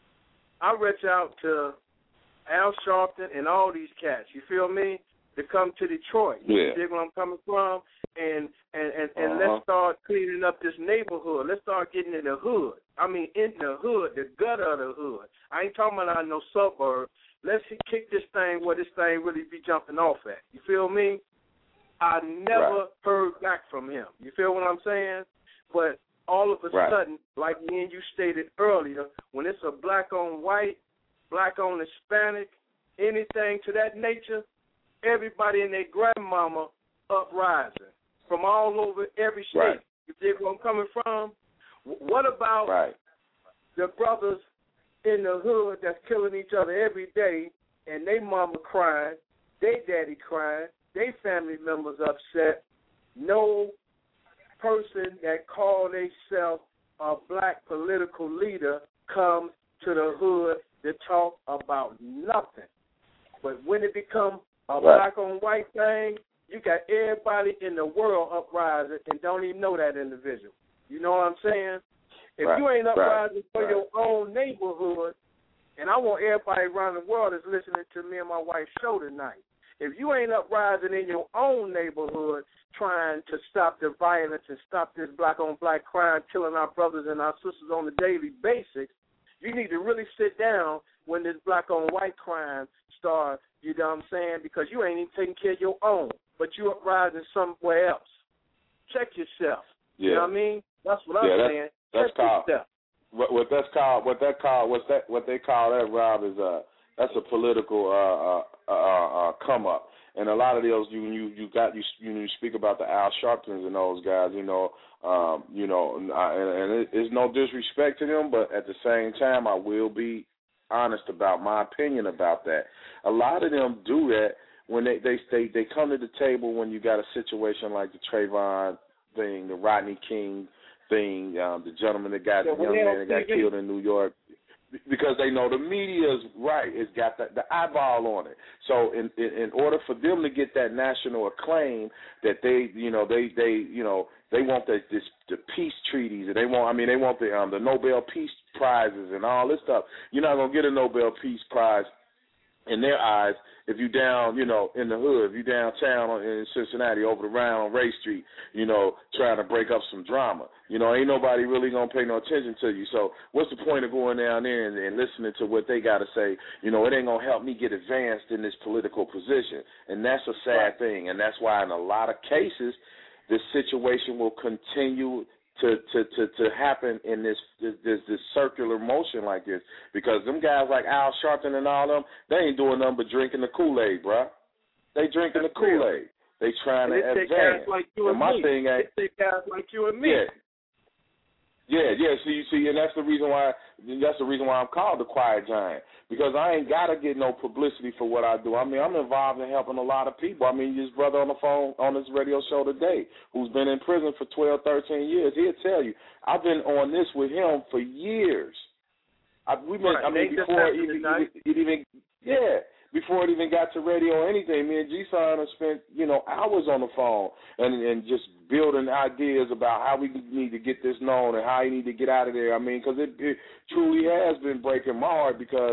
I reach out to Al Sharpton and all these cats, you feel me, to come to Detroit. Yeah. You dig where I'm coming from? And and, and, and uh-huh. let's start cleaning up this neighborhood. Let's start getting in the hood. I mean, in the hood, the gutter of the hood. I ain't talking about no suburb. Let's kick this thing where this thing really be jumping off at. You feel me? I never right. heard back from him. You feel what I'm saying? But all of a right. sudden, like me and you stated earlier, when it's a black on white, black on Hispanic, anything to that nature, everybody and their grandmama uprising from all over every state. Right. You dig where I'm coming from? What about right. the brothers in the hood that's killing each other every day, and they mama crying, they daddy crying, they family members upset? No person that call themselves a black political leader comes to the hood to talk about nothing. But when it becomes a right. black on white thing, you got everybody in the world uprising and don't even know that individual. You know what I'm saying? If right. you ain't uprising right. for right. your own neighborhood, and I want everybody around the world that's listening to me and my wife's show tonight, if you ain't uprising in your own neighborhood trying to stop the violence and stop this black-on-black crime, killing our brothers and our sisters on a daily basis, you need to really sit down when this black-on-white crime starts, you know what I'm saying, because you ain't even taking care of your own, but you uprising somewhere else. check yourself. Yeah. You know what I mean? That's what I'm yeah, that's, saying. That's check called yourself. what, what that's called. What that called. What's that? What they call that, Rob, is uh that's a political uh uh uh, uh come up. And a lot of those you you you got you you, you speak about the Al Sharptons and those guys. You know, um, you know, and, and it, it's no disrespect to them, but at the same time, I will be honest about my opinion about that. A lot of them do that when they they they, they come to the table when you got a situation like the Trayvon thing, the Rodney King thing, um, the gentleman that got yeah, the young man that got killed in New York. Because they know the media's right. It's got the, the eyeball on it. So in, in in order for them to get that national acclaim, that they you know they they you know they want the this the peace treaties, and they want I mean they want the um the Nobel Peace Prizes and all this stuff. You're not gonna get a Nobel Peace Prize in their eyes if you down, you know, in the hood, if you downtown in Cincinnati over the round on Ray Street, you know, trying to break up some drama. You know, ain't nobody really going to pay no attention to you. So what's the point of going down there and, and listening to what they got to say? You know, it ain't going to help me get advanced in this political position. And that's a sad thing. And that's why in a lot of cases, this situation will continue to to, to, to happen in this, this this this circular motion like this, because them guys like Al Sharpton and all them, they ain't doing nothing but drinking the Kool-Aid, bruh. They drinking That's the Kool-Aid. They trying and to advance. Guys like you and, and my me. thing ain't. They guys like you and me. Yeah. Yeah, yeah. See, you see, and that's the reason why. That's the reason why I'm called the Quiet Giant, because I ain't gotta get no publicity for what I do. I mean, I'm involved in helping a lot of people. I mean, this brother on the phone on this radio show today, who's been in prison for twelve, thirteen years, he'll tell you I've been on this with him for years. I, we been, right. I mean, they before it even, it even, yeah. Before it even got to radio or anything, me and G-Son have spent, you know, hours on the phone and and just building ideas about how we need to get this known and how you need to get out of there. I mean, because it, it truly has been breaking my heart, because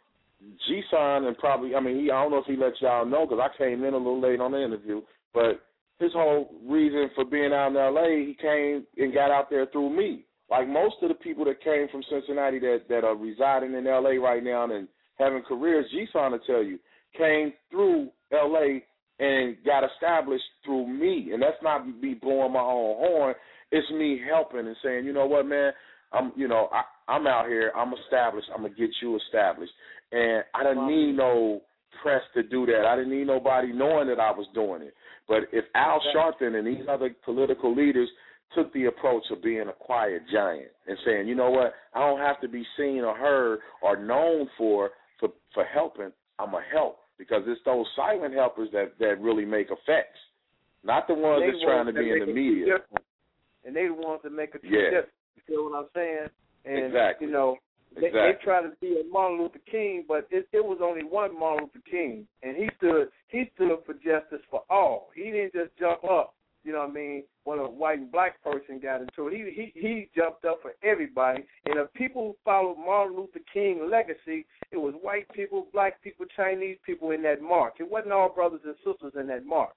G-Son and probably, I mean, he, I don't know if he let y'all know, because I came in a little late on the interview, but his whole reason for being out in L A, he came and got out there through me. Like most of the people that came from Cincinnati that, that are residing in L A right now and having careers, G-Son to tell you, came through L A and got established through me. And that's not me blowing my own horn. It's me helping and saying, you know what, man, I'm, you know, I, I'm out here. I'm established. I'm going to get you established. And I didn't need no press to do that. I didn't need nobody knowing that I was doing it. But if Al Sharpton and these other political leaders took the approach of being a quiet giant and saying, you know what, I don't have to be seen or heard or known for For, for helping, I'm a help, because it's those silent helpers that, that really make effects, not the ones that's trying to be in the media. And they the ones that make a true yeah. difference. You feel what I'm saying? And, exactly. you know, they, exactly. they try to be a Martin Luther King, but it, it was only one Martin Luther King, and he stood he stood for justice for all. He didn't just jump up. You know what I mean? When a white and black person got into it, he he he jumped up for everybody. And if people followed Martin Luther King's legacy, it was white people, black people, Chinese people in that march. It wasn't all brothers and sisters in that march.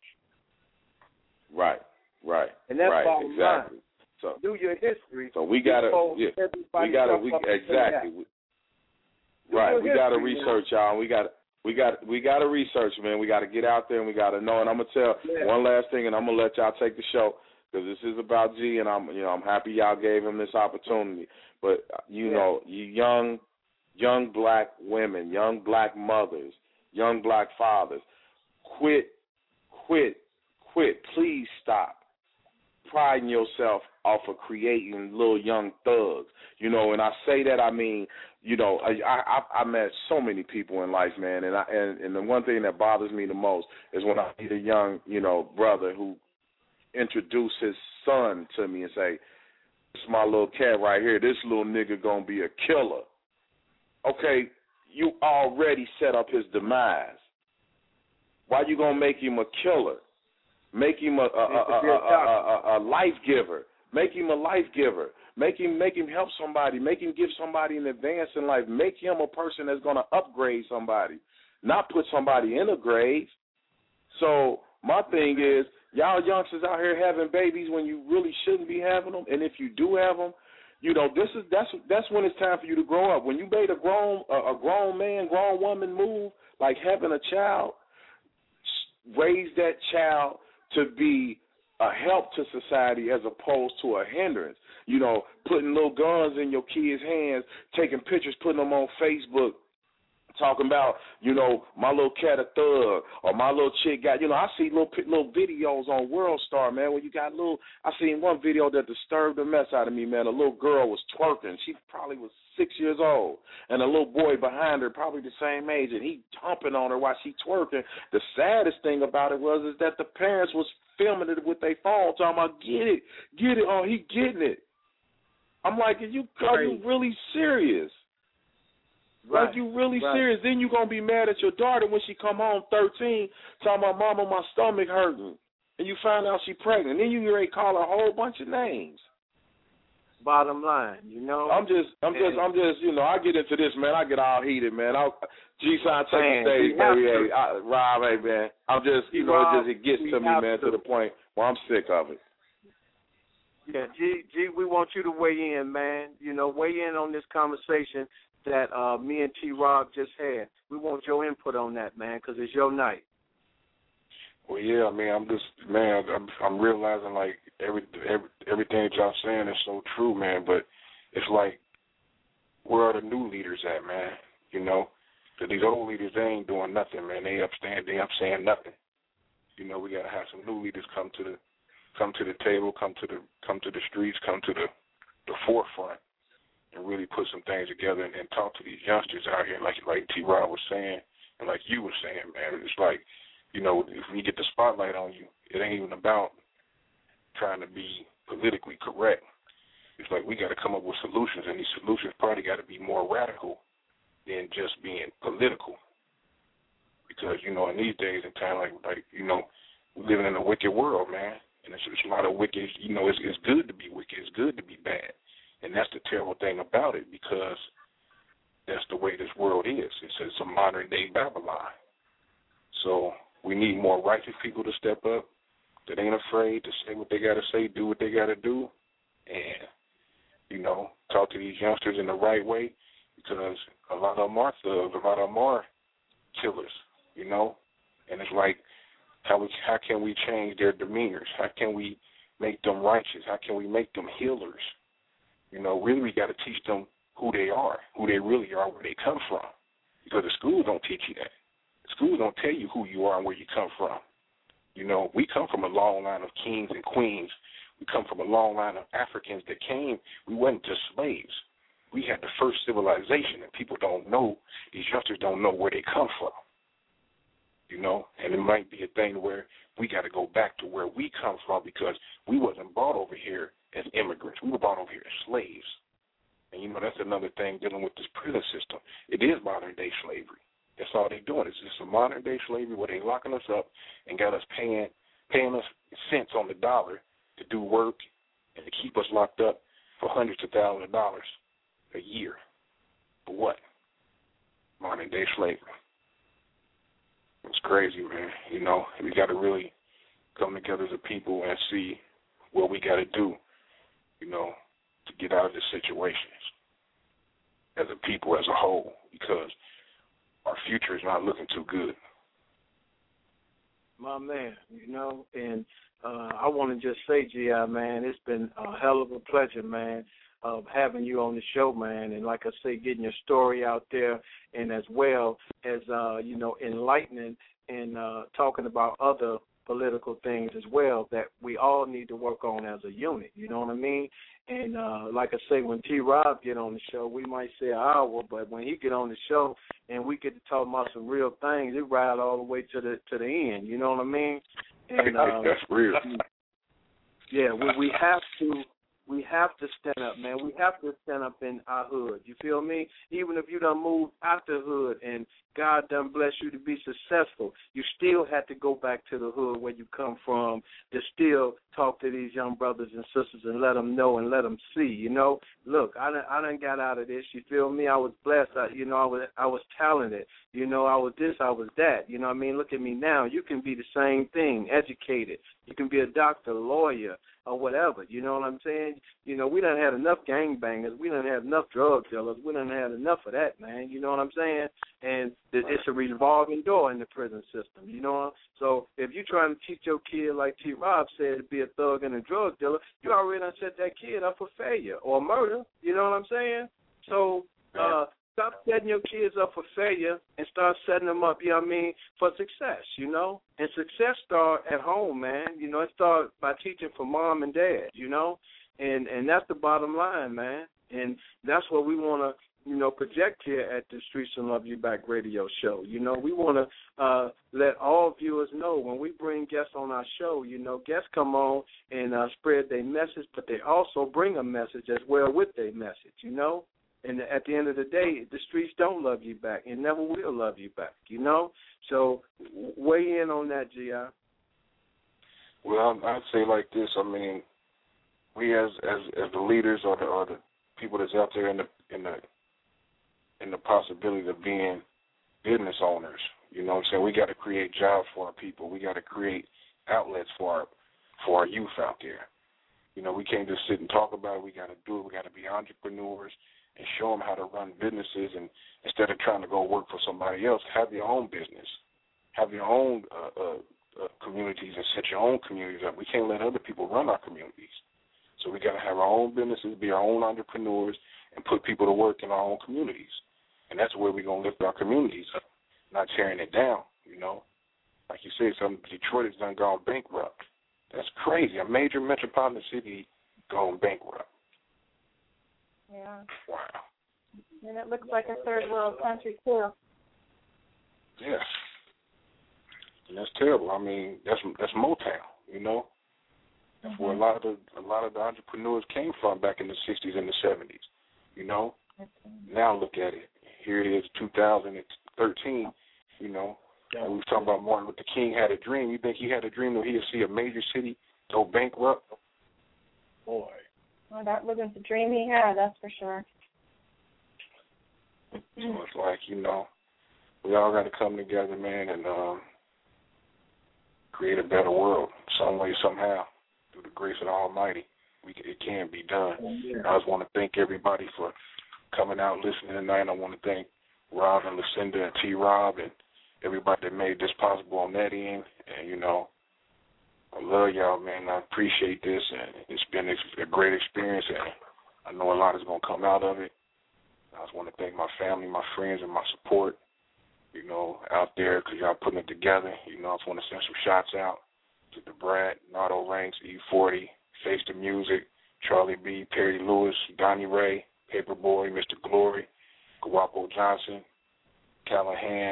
Right, right, and that's right, bottom exactly. line. So do your history. So we gotta, yeah, we gotta, we exactly. We, right, we gotta research, y'all. We got. We got we got to research, man. We got to get out there and we got to know. And I'm gonna tell yeah. one last thing, and I'm gonna let y'all take the show, because this is about G, and I'm you know I'm happy y'all gave him this opportunity. But you yeah. know, you young young black women, young black mothers, young black fathers, quit, quit, quit. Please stop priding yourself off of creating little young thugs. You know, and I say that, I mean, you know, I, I I met so many people in life, man, and I and, and the one thing that bothers me the most is when I meet a young, you know, brother who introduces his son to me and say, "This is my little cat right here. This little nigga gonna be a killer." Okay, you already set up his demise. Why you gonna make him a killer? Make him a a, a, a, a, a, a life giver. Make him a life giver. Make him make him help somebody. Make him give somebody an advance in life. Make him a person that's going to upgrade somebody, not put somebody in a grave. So my thing is, y'all youngsters out here having babies when you really shouldn't be having them, and if you do have them, you know this is that's that's when it's time for you to grow up. When you made a grown a, a grown man, grown woman move like having a child, raise that child to be a help to society as opposed to a hindrance. You know, putting little guns in your kids' hands, taking pictures, putting them on Facebook, talking about, you know, my little cat a thug or my little chick got, you know, I see little little videos on World Star, man, where you got little, I seen one video that disturbed the mess out of me, man. A little girl was twerking. She probably was six years old, and a little boy behind her, probably the same age, and he humping on her while she twerking. The saddest thing about it was is that the parents was filming it with their phone, talking about, get it, get it, oh, he getting it. I'm like, are you, are you really serious? Right. Like, you really right. serious? Then you going to be mad at your daughter when she come home thirteen, talking about, Mama, my stomach hurting, and you find out she pregnant. Then you ready to call her a whole bunch of names. Bottom line, you know. I'm just, I'm and, just, I'm just, you know, I get into this, man. I get all heated, man. I'll, G-Sign, take man, the stage, baby. Hey, to. I, Rob, hey, man. I'm just, you know, Rob, it just, it gets to me, man, to. to the point where I'm sick of it. Yeah, G, G, we want you to weigh in, man. You know, weigh in on this conversation that uh, me and T. Rob just had. We want your input on that, man, because it's your night. Well, yeah, I mean, I'm just, man, I'm, I'm realizing, like, every, every everything that y'all saying is so true, man, but it's like, where are the new leaders at, man? You know? Because these old leaders, they ain't doing nothing, man. They up stand, they up saying nothing. You know, we got to have some new leaders come to the come to the table, come to the come to the streets, come to the, the forefront, and really put some things together and, and talk to these youngsters out here, like like T. Rob was saying, and like you were saying, man. It's like, you know, if we get the spotlight on you, it ain't even about trying to be politically correct. It's like we got to come up with solutions, and these solutions probably got to be more radical than just being political. Because, you know, in these days and time, like, like you know, we're living in a wicked world, man. And it's, it's a lot of wicked, you know, it's, it's good to be wicked. It's good to be bad. And that's the terrible thing about it, because that's the way this world is. It's, it's a modern-day Babylon. So we need more righteous people to step up that ain't afraid to say what they got to say, do what they got to do, and, you know, talk to these youngsters in the right way, because a lot of them are thugs, a lot of them are killers, you know. And it's like, how we, how can we change their demeanors? How can we make them righteous? How can we make them healers? You know, really we got to teach them who they are, who they really are, where they come from, because the schools don't teach you that. The schools don't tell you who you are and where you come from. You know, we come from a long line of kings and queens. We come from a long line of Africans that came. We weren't just slaves. We had the first civilization, and people don't know, these youngsters don't know where they come from. You know, and it might be a thing where we got to go back to where we come from, because we wasn't brought over here as immigrants. We were brought over here as slaves. And, you know, that's another thing dealing with this prison system. It is modern-day slavery. That's all they're doing. It's just a modern-day slavery where they locking us up and got us paying paying us cents on the dollar to do work and to keep us locked up for hundreds of thousands of dollars a year. For what? Modern-day slavery. It's crazy, man. You know, we got to really come together as a people and see what we got to do, you know, to get out of this situation as a people, as a whole, because our future is not looking too good. My man, you know, and uh, I want to just say, G I, man, it's been a hell of a pleasure, man, of having you on the show, man, and like I say, getting your story out there, and as well as, uh, you know, enlightening and uh, talking about other political things as well that we all need to work on as a unit, you know what I mean? And uh, like I say, when T. Rob get on the show, we might say an hour, but when he get on the show and we get to talk about some real things, it ride all the way to the to the end, you know what I mean? And uh, that's real. Yeah, we we have to we have to stand up, man. We have to stand up in our hood. You feel me? Even if you done moved out the hood and God done bless you to be successful, you still have to go back to the hood where you come from to still talk to these young brothers and sisters and let them know and let them see, you know. Look, I done, I done got out of this, you feel me? I was blessed. I, you know, I was I was talented. You know, I was this, I was that. You know what I mean? Look at me now. You can be the same thing, educated. You can be a doctor, lawyer, or whatever. You know what I'm saying? You know, we done had enough gangbangers. We done had enough drug dealers. We done had enough of that, man. You know what I'm saying? And it's a revolving door in the prison system, you know? So if you're trying to teach your kid, like T. Rob said, to be a thug and a drug dealer, you already done set that kid up for failure or murder. You know what I'm saying? So uh, stop setting your kids up for failure and start setting them up, you know what I mean, for success, you know? And success start at home, man. You know, it starts by teaching for mom and dad, you know? And and that's the bottom line, man. And that's what we want to, you know, project here at the Streets Don't Love You Back radio show. You know, we want to uh, let all viewers know when we bring guests on our show, you know, guests come on and uh, spread their message, but they also bring a message as well with their message, you know. And at the end of the day, the streets don't love you back. It never will love you back, you know. So weigh in on that, G I. Well, I'd say like this. I mean, we as as as the leaders or the or the people that's out there in the in the in the possibility of being business owners, you know what I'm saying? We got to create jobs for our people. We got to create outlets for our for our youth out there. You know, we can't just sit and talk about it. We got to do it. We got to be entrepreneurs and show them how to run businesses, and instead of trying to go work for somebody else, have your own business, have your own uh, uh, uh, communities, and set your own communities up. We can't let other people run our communities. So we got to have our own businesses, be our own entrepreneurs, and put people to work in our own communities. And that's where we're going to lift our communities up, not tearing it down, you know. Like you said, some Detroit has done gone bankrupt. That's crazy. A major metropolitan city gone bankrupt. Yeah. Wow. And it looks like a third world country, too. Yeah. And that's terrible. I mean, that's that's Motown, you know. That's mm-hmm. where a lot of the a lot of the entrepreneurs came from back in the sixties and the seventies, you know. Mm-hmm. Now look at it. Here it is, two thousand thirteen, you know. And we were talking about Martin Luther King had a dream. You think he had a dream that he'd see a major city go bankrupt? Boy. Well, that wasn't the dream he had, that's for sure. So it's like, you know, we all got to come together, man, and um, create a better world some way, somehow, through the grace of the Almighty. We can, it can be done. Yeah. I just want to thank everybody for coming out, listening tonight. I want to thank Rob and Lucinda and T. Rob and everybody that made this possible on that end. And, you know, I love y'all, man. I appreciate this, and it's been a great experience, and I know a lot is going to come out of it. I just want to thank my family, my friends, and my support, you know, out there, because y'all putting it together. You know, I just want to send some shots out to the Brad, Nardo Ranks, E forty, Face the Music, Charlie B, Perry Lewis, Donnie Ray, Paperboy, Mister Glory, Guapo Johnson, Callahan,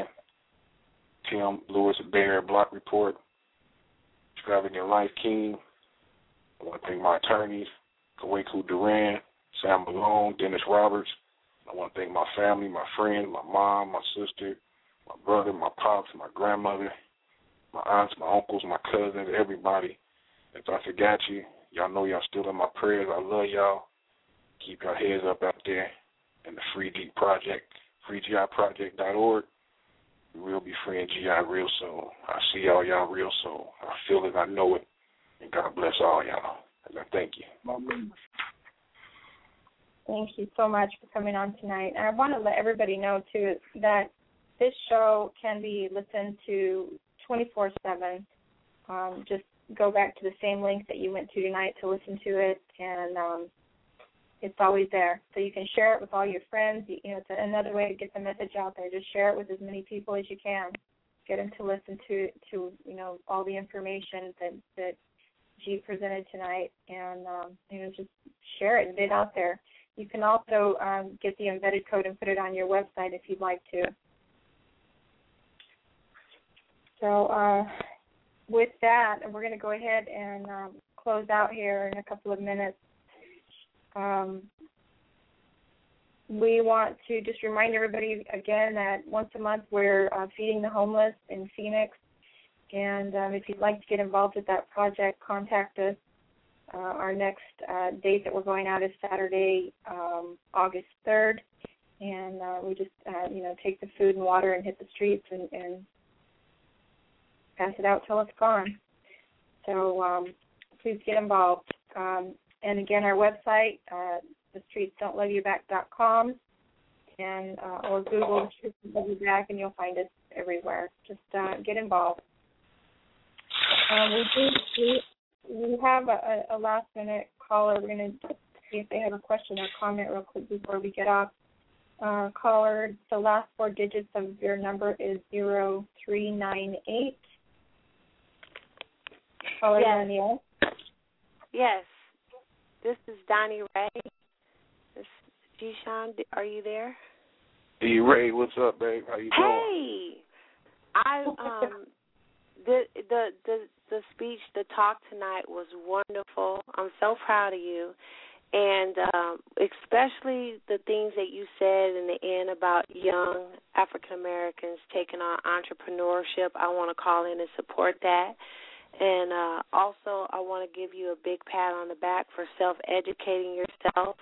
Tim Lewis, Bear, Block Report, Extravagant Life King. I want to thank my attorneys, Kaweku Duran, Sam Malone, Dennis Roberts. I want to thank my family, my friends, my mom, my sister, my brother, my pops, my grandmother, my aunts, my uncles, my cousins, everybody. If I forgot you, y'all know y'all still in my prayers. I love y'all. Keep your heads up out there in the Free G Project, free G I project dot org. We will be freeing G I real soon. I see all y'all real soon. I feel it. I know it. And God bless all y'all. And I thank you. Thank you so much for coming on tonight. And I want to let everybody know, too, that this show can be listened to twenty-four seven. Um, just go back to the same link that you went to tonight to listen to it, and um, it's always there. So you can share it with all your friends. You, you know, it's another way to get the message out there. Just share it with as many people as you can. Get them to listen to, to you know, all the information that, that G presented tonight, and, um, you know, just share it and get it out there. You can also um, get the embedded code and put it on your website if you'd like to. So uh, with that, we're going to go ahead and um, close out here in a couple of minutes. Um, we want to just remind everybody again that once a month we're uh, feeding the homeless in Phoenix. And um, if you'd like to get involved with that project, contact us. Uh, our next uh, date that we're going out is Saturday, um, August third, and uh, we just, uh, you know, take the food and water and hit the streets and, and pass it out till it's gone. So um, please get involved. Um, And again, our website, uh, the streets don't love you back dot com, and uh, or Google the Streets Don't Love You Back, and you'll find us everywhere. Just uh, get involved. Um, we do we, we have a, a last minute caller. We're going to see if they have a question or comment real quick before we get off. Uh, caller, the last four digits of your number is zero three nine eight. Caller, yes. Danielle. Yes. This is Donnie Ray. This G-Sean, are you there? Hey, Ray, what's up, babe? How you doing? Hey, I um the the the the speech, the talk tonight was wonderful. I'm so proud of you, and um, especially the things that you said in the end about young African Americans taking on entrepreneurship. I want to call in and support that. And uh, also, I want to give you a big pat on the back for self-educating yourself.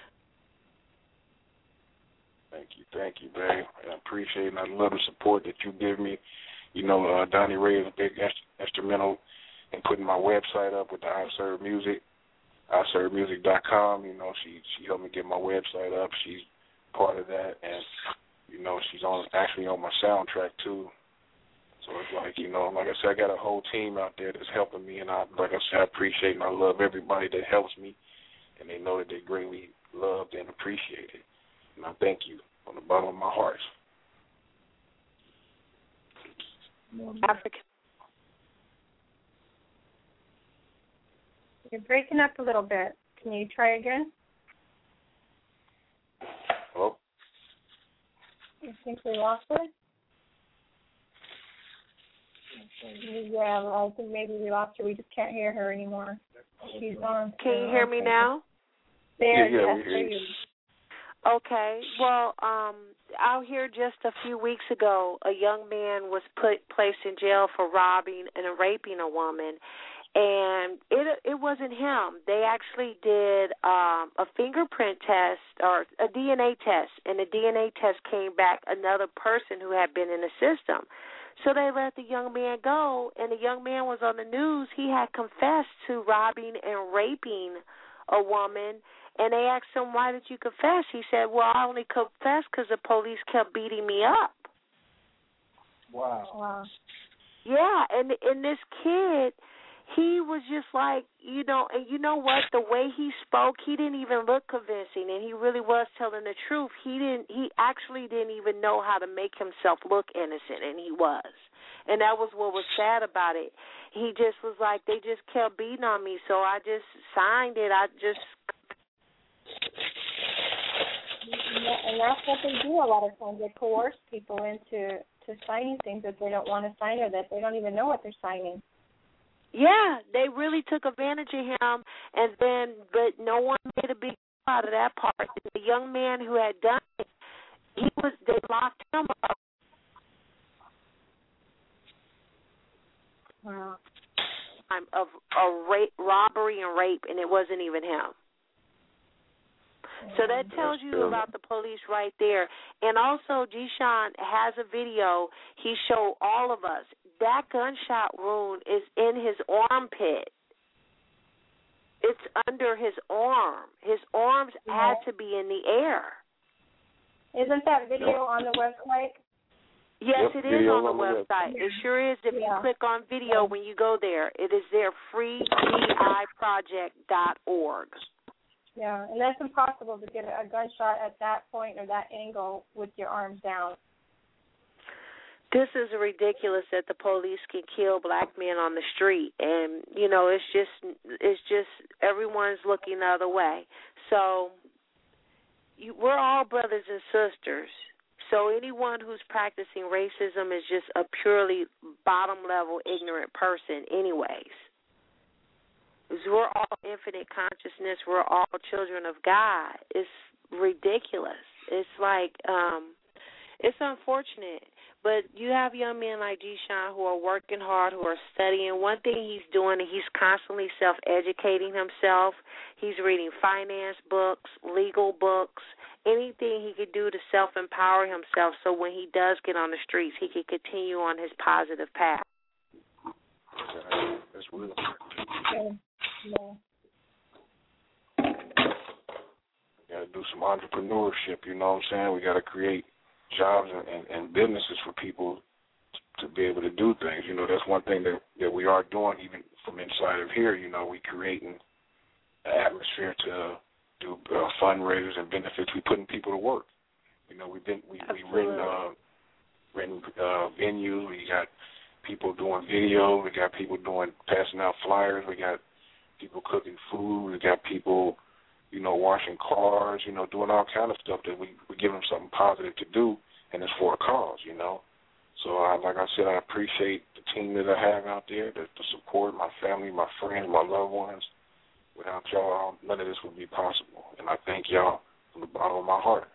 Thank you, thank you, babe. I appreciate it, and I love the support that you give me. You know, uh, Donnie Ray is a big instrumental in putting my website up with the I Serve Music, I serve music dot com. You know, she she helped me get my website up. She's part of that, and you know, she's on actually on my soundtrack too. So it's like, you know, like I said, I got a whole team out there that's helping me, and I, like I said, I appreciate and I love everybody that helps me, and they know that they're greatly loved and appreciated. And I thank you from the bottom of my heart. African. You're breaking up a little bit. Can you try again? Hello? I think we lost her. Yeah, I think maybe we lost her. We just can't hear her anymore. She's on. Can you hear me now? There, yeah, yeah, yes, there you Okay. Well, um, out here just a few weeks ago, a young man was put placed in jail for robbing and raping a woman, and it it wasn't him. They actually did um, a fingerprint test or a D N A test, and the D N A test came back another person who had been in the system. So they let the young man go, and the young man was on the news. He had confessed to robbing and raping a woman, and they asked him, why did you confess? He said, well, I only confessed because the police kept beating me up. Wow. Wow. Yeah, and and this kid, he was just like, you know, and you know what? The way he spoke, he didn't even look convincing, and he really was telling the truth. He didn't. He actually didn't even know how to make himself look innocent, and he was. And that was what was sad about it. He just was like, they just kept beating on me, so I just signed it. I just. And that's what they do a lot of times. They coerce people into to signing things that they don't want to sign or that they don't even know what they're signing. Yeah, they really took advantage of him, and then, but no one made a big deal out of that part. The young man who had done it, he was, they locked him up. Wow. Of a rape, robbery and rape, and it wasn't even him. So that tells you about the police right there. And also, G-Sean has a video. He showed all of us. That gunshot wound is in his armpit. It's under his arm. His arms Yeah. had to be in the air. Isn't that video on the website? Yes, Yep, it is on the on the website. website. It sure is. If Yeah. you click on video when you go there, it is there, free G I project dot org. Yeah, and that's impossible to get a gunshot at that point or that angle with your arms down. This is ridiculous that the police can kill black men on the street, and you know it's just it's just everyone's looking the other way. So you, we're all brothers and sisters. So anyone who's practicing racism is just a purely bottom level ignorant person, anyways. Because we're all infinite consciousness. We're all children of God. It's ridiculous. It's like, um, it's unfortunate. But you have young men like G-Sean who are working hard, who are studying. One thing he's doing, he's constantly self-educating himself. He's reading finance books, legal books, anything he could do to self-empower himself so when he does get on the streets, he can continue on his positive path. That's real. Okay. Yeah. some entrepreneurship. You know what I'm saying? We got to create jobs and, and, and businesses for people to be able to do things. You know, that's one thing that, that we are doing even from inside of here. You know, we creating an atmosphere to do uh, fundraisers and benefits. We putting people to work. You know, we've been we we renting uh, renting uh, venues. We got people doing video. We got people doing passing out flyers. We got people cooking food. We got people, you know, washing cars. You know, doing all kind of stuff that we we give them something positive to do, and it's for a cause. You know, so I, like I said, I appreciate the team that I have out there, the, the support, my family, my friends, my loved ones. Without y'all, none of this would be possible, and I thank y'all from the bottom of my heart.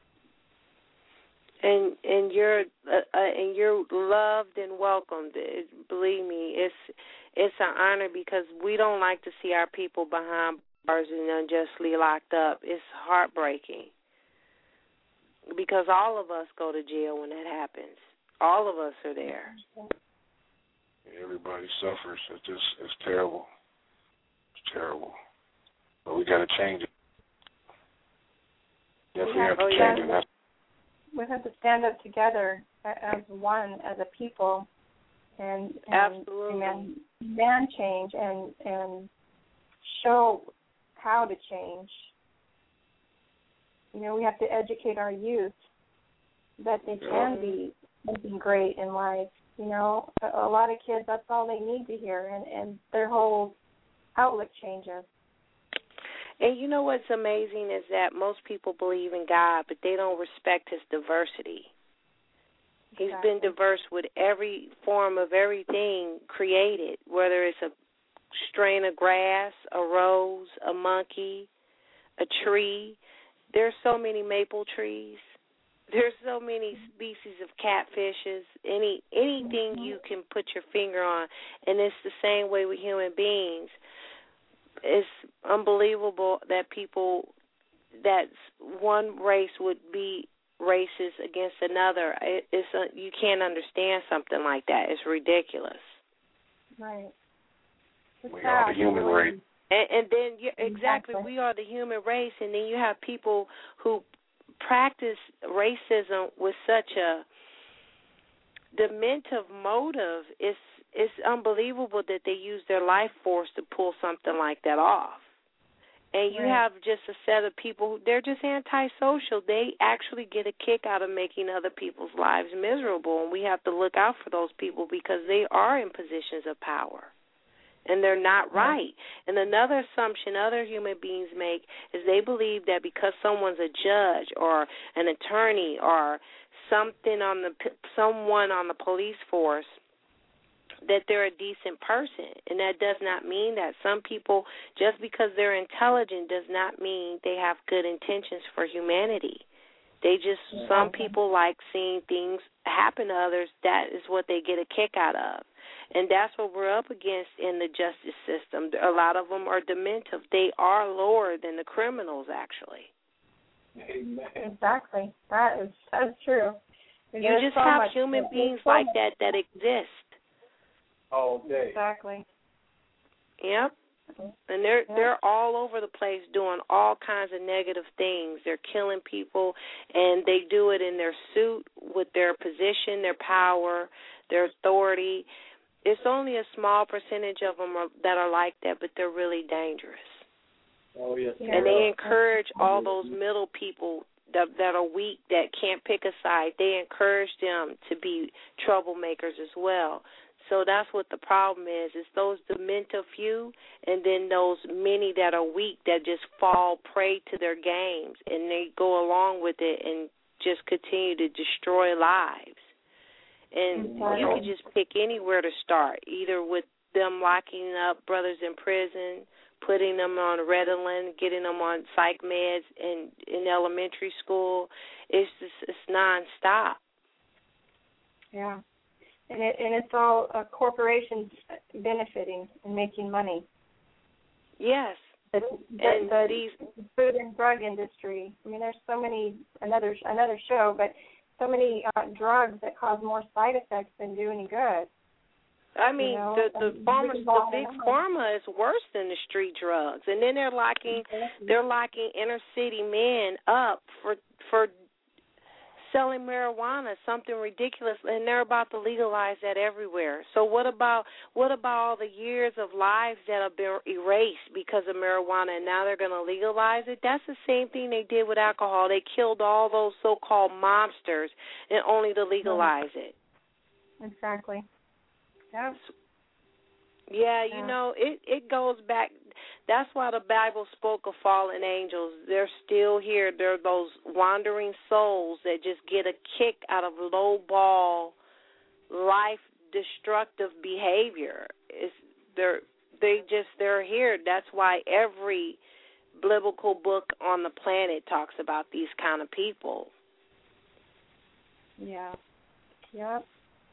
And and you're uh, uh, and you're loved and welcomed. It, believe me, it's it's an honor because we don't like to see our people behind bars and unjustly locked up. It's heartbreaking because all of us go to jail when that happens. All of us are there. Everybody suffers. It's just it's terrible. It's terrible. But we got to change it. Yes, we have to change it. That's we have to stand up together as one, as a people, and, and absolutely demand, demand change and and show how to change. You know, we have to educate our youth that they can be something great in life. You know, a, a lot of kids, that's all they need to hear, and, and their whole outlook changes. And you know what's amazing is that most people believe in God, but they don't respect his diversity. He's exactly. been diverse with every form of everything created, whether it's a strain of grass, a rose, a monkey, a tree. There's so many maple trees. There's so many species of catfishes, any anything you can put your finger on, and it's the same way with human beings. It's unbelievable that people, that one race would be racist against another. It, it's a, you can't understand something like that. It's ridiculous. Right. It's we are the human race. And, and then, you, exactly, we are the human race, and then you have people who practice racism with such a dementive motive. It's It's unbelievable that they use their life force to pull something like that off. And you right. have just a set of people who, they're just antisocial. They actually get a kick out of making other people's lives miserable, and we have to look out for those people because they are in positions of power, and they're not right. And another assumption other human beings make is they believe that because someone's a judge or an attorney or something on the someone on the police force, that they're a decent person, and that does not mean that. Some people, just because they're intelligent, does not mean they have good intentions for humanity. They just, yeah. some people like seeing things happen to others. That is what they get a kick out of, and that's what we're up against in the justice system. A lot of them are dementive. They are lower than the criminals, actually. Amen. Exactly. That is that's true. You There's just so have human beings so like that that exist. All day. Exactly. Yep. And they're yep. they're all over the place doing all kinds of negative things. They're killing people, and they do it in their suit with their position, their power, their authority. It's only a small percentage of them are, that are like that, but they're really dangerous. Oh yes. And they encourage all those middle people that that are weak, that can't pick a side. They encourage them to be troublemakers as well. So that's what the problem is. It's those dementive few and then those many that are weak that just fall prey to their games, and they go along with it and just continue to destroy lives. And exactly. you can just pick anywhere to start, either with them locking up brothers in prison, putting them on Ritalin, getting them on psych meds in, in elementary school. It's just, it's nonstop. Yeah. And, it, and it's all uh, corporations benefiting and making money. Yes. The, the, and the these food and drug industry. I mean, there's so many, another another show, but so many uh, drugs that cause more side effects than do any good. I mean, you know, the the pharma, the big pharma is worse than the street drugs, and then they're locking they're locking inner city men up for for selling marijuana, something ridiculous, and they're about to legalize that everywhere. So what about what about all the years of lives that have been erased because of marijuana, and now they're going to legalize it? That's the same thing they did with alcohol. They killed all those so-called mobsters, and only to legalize it. Exactly. Yeah. Yeah, you yeah. know, it, it goes back. That's why the Bible spoke of fallen angels. They're still here. They're those wandering souls that just get a kick out of low-ball, life-destructive behavior. It's, they're they just they're here. That's why every biblical book on the planet talks about these kind of people. Yeah. Yep.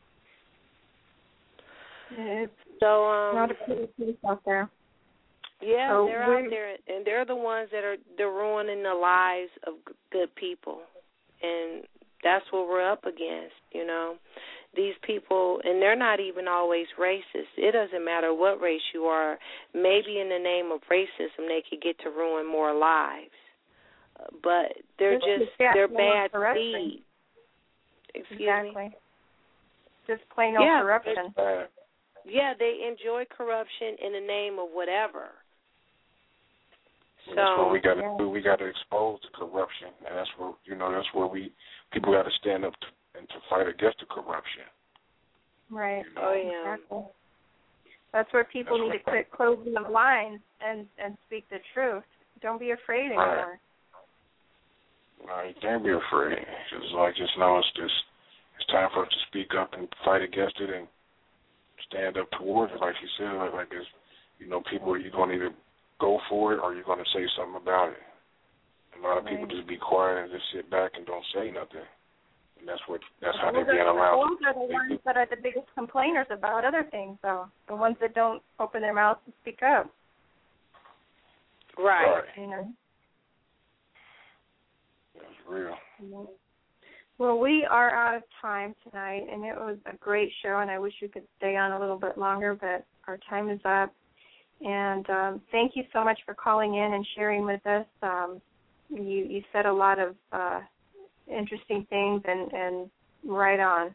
It's so um, not a pretty place out there. Yeah, so they're out there, and they're the ones that are they're ruining the lives of good people, and that's what we're up against. You know, these people, and they're not even always racist. It doesn't matter what race you are. Maybe in the name of racism, they could get to ruin more lives, but they're just they're bad seed. Excuse exactly. me. Just plain old yeah, corruption. Yeah, they enjoy corruption in the name of whatever. So so that's what we got to yeah. do. We got to expose the corruption, and that's where you know that's where we people got to stand up to, and to fight against the corruption. Right. You know? Oh yeah. Exactly. That's where people that's need to quit closing the blinds and and speak the truth. Don't be afraid anymore. Right. No, you can't be afraid. Just like just know it's just it's time for us to speak up and fight against it and stand up towards it, like you said. Like, like it's, you know, people, you're going to either go for it or you're going to say something about it. A lot of people just be quiet and just sit back and don't say nothing. And that's what that's how they're being allowed. Those are the ones that are the biggest complainers about other things, though. The ones that don't open their mouths and speak up. Right. You know. That's real. Mm-hmm. Well, we are out of time tonight, and it was a great show, and I wish we could stay on a little bit longer, but our time is up. And um, thank you so much for calling in and sharing with us. Um, you, you said a lot of uh, interesting things, and, and right on.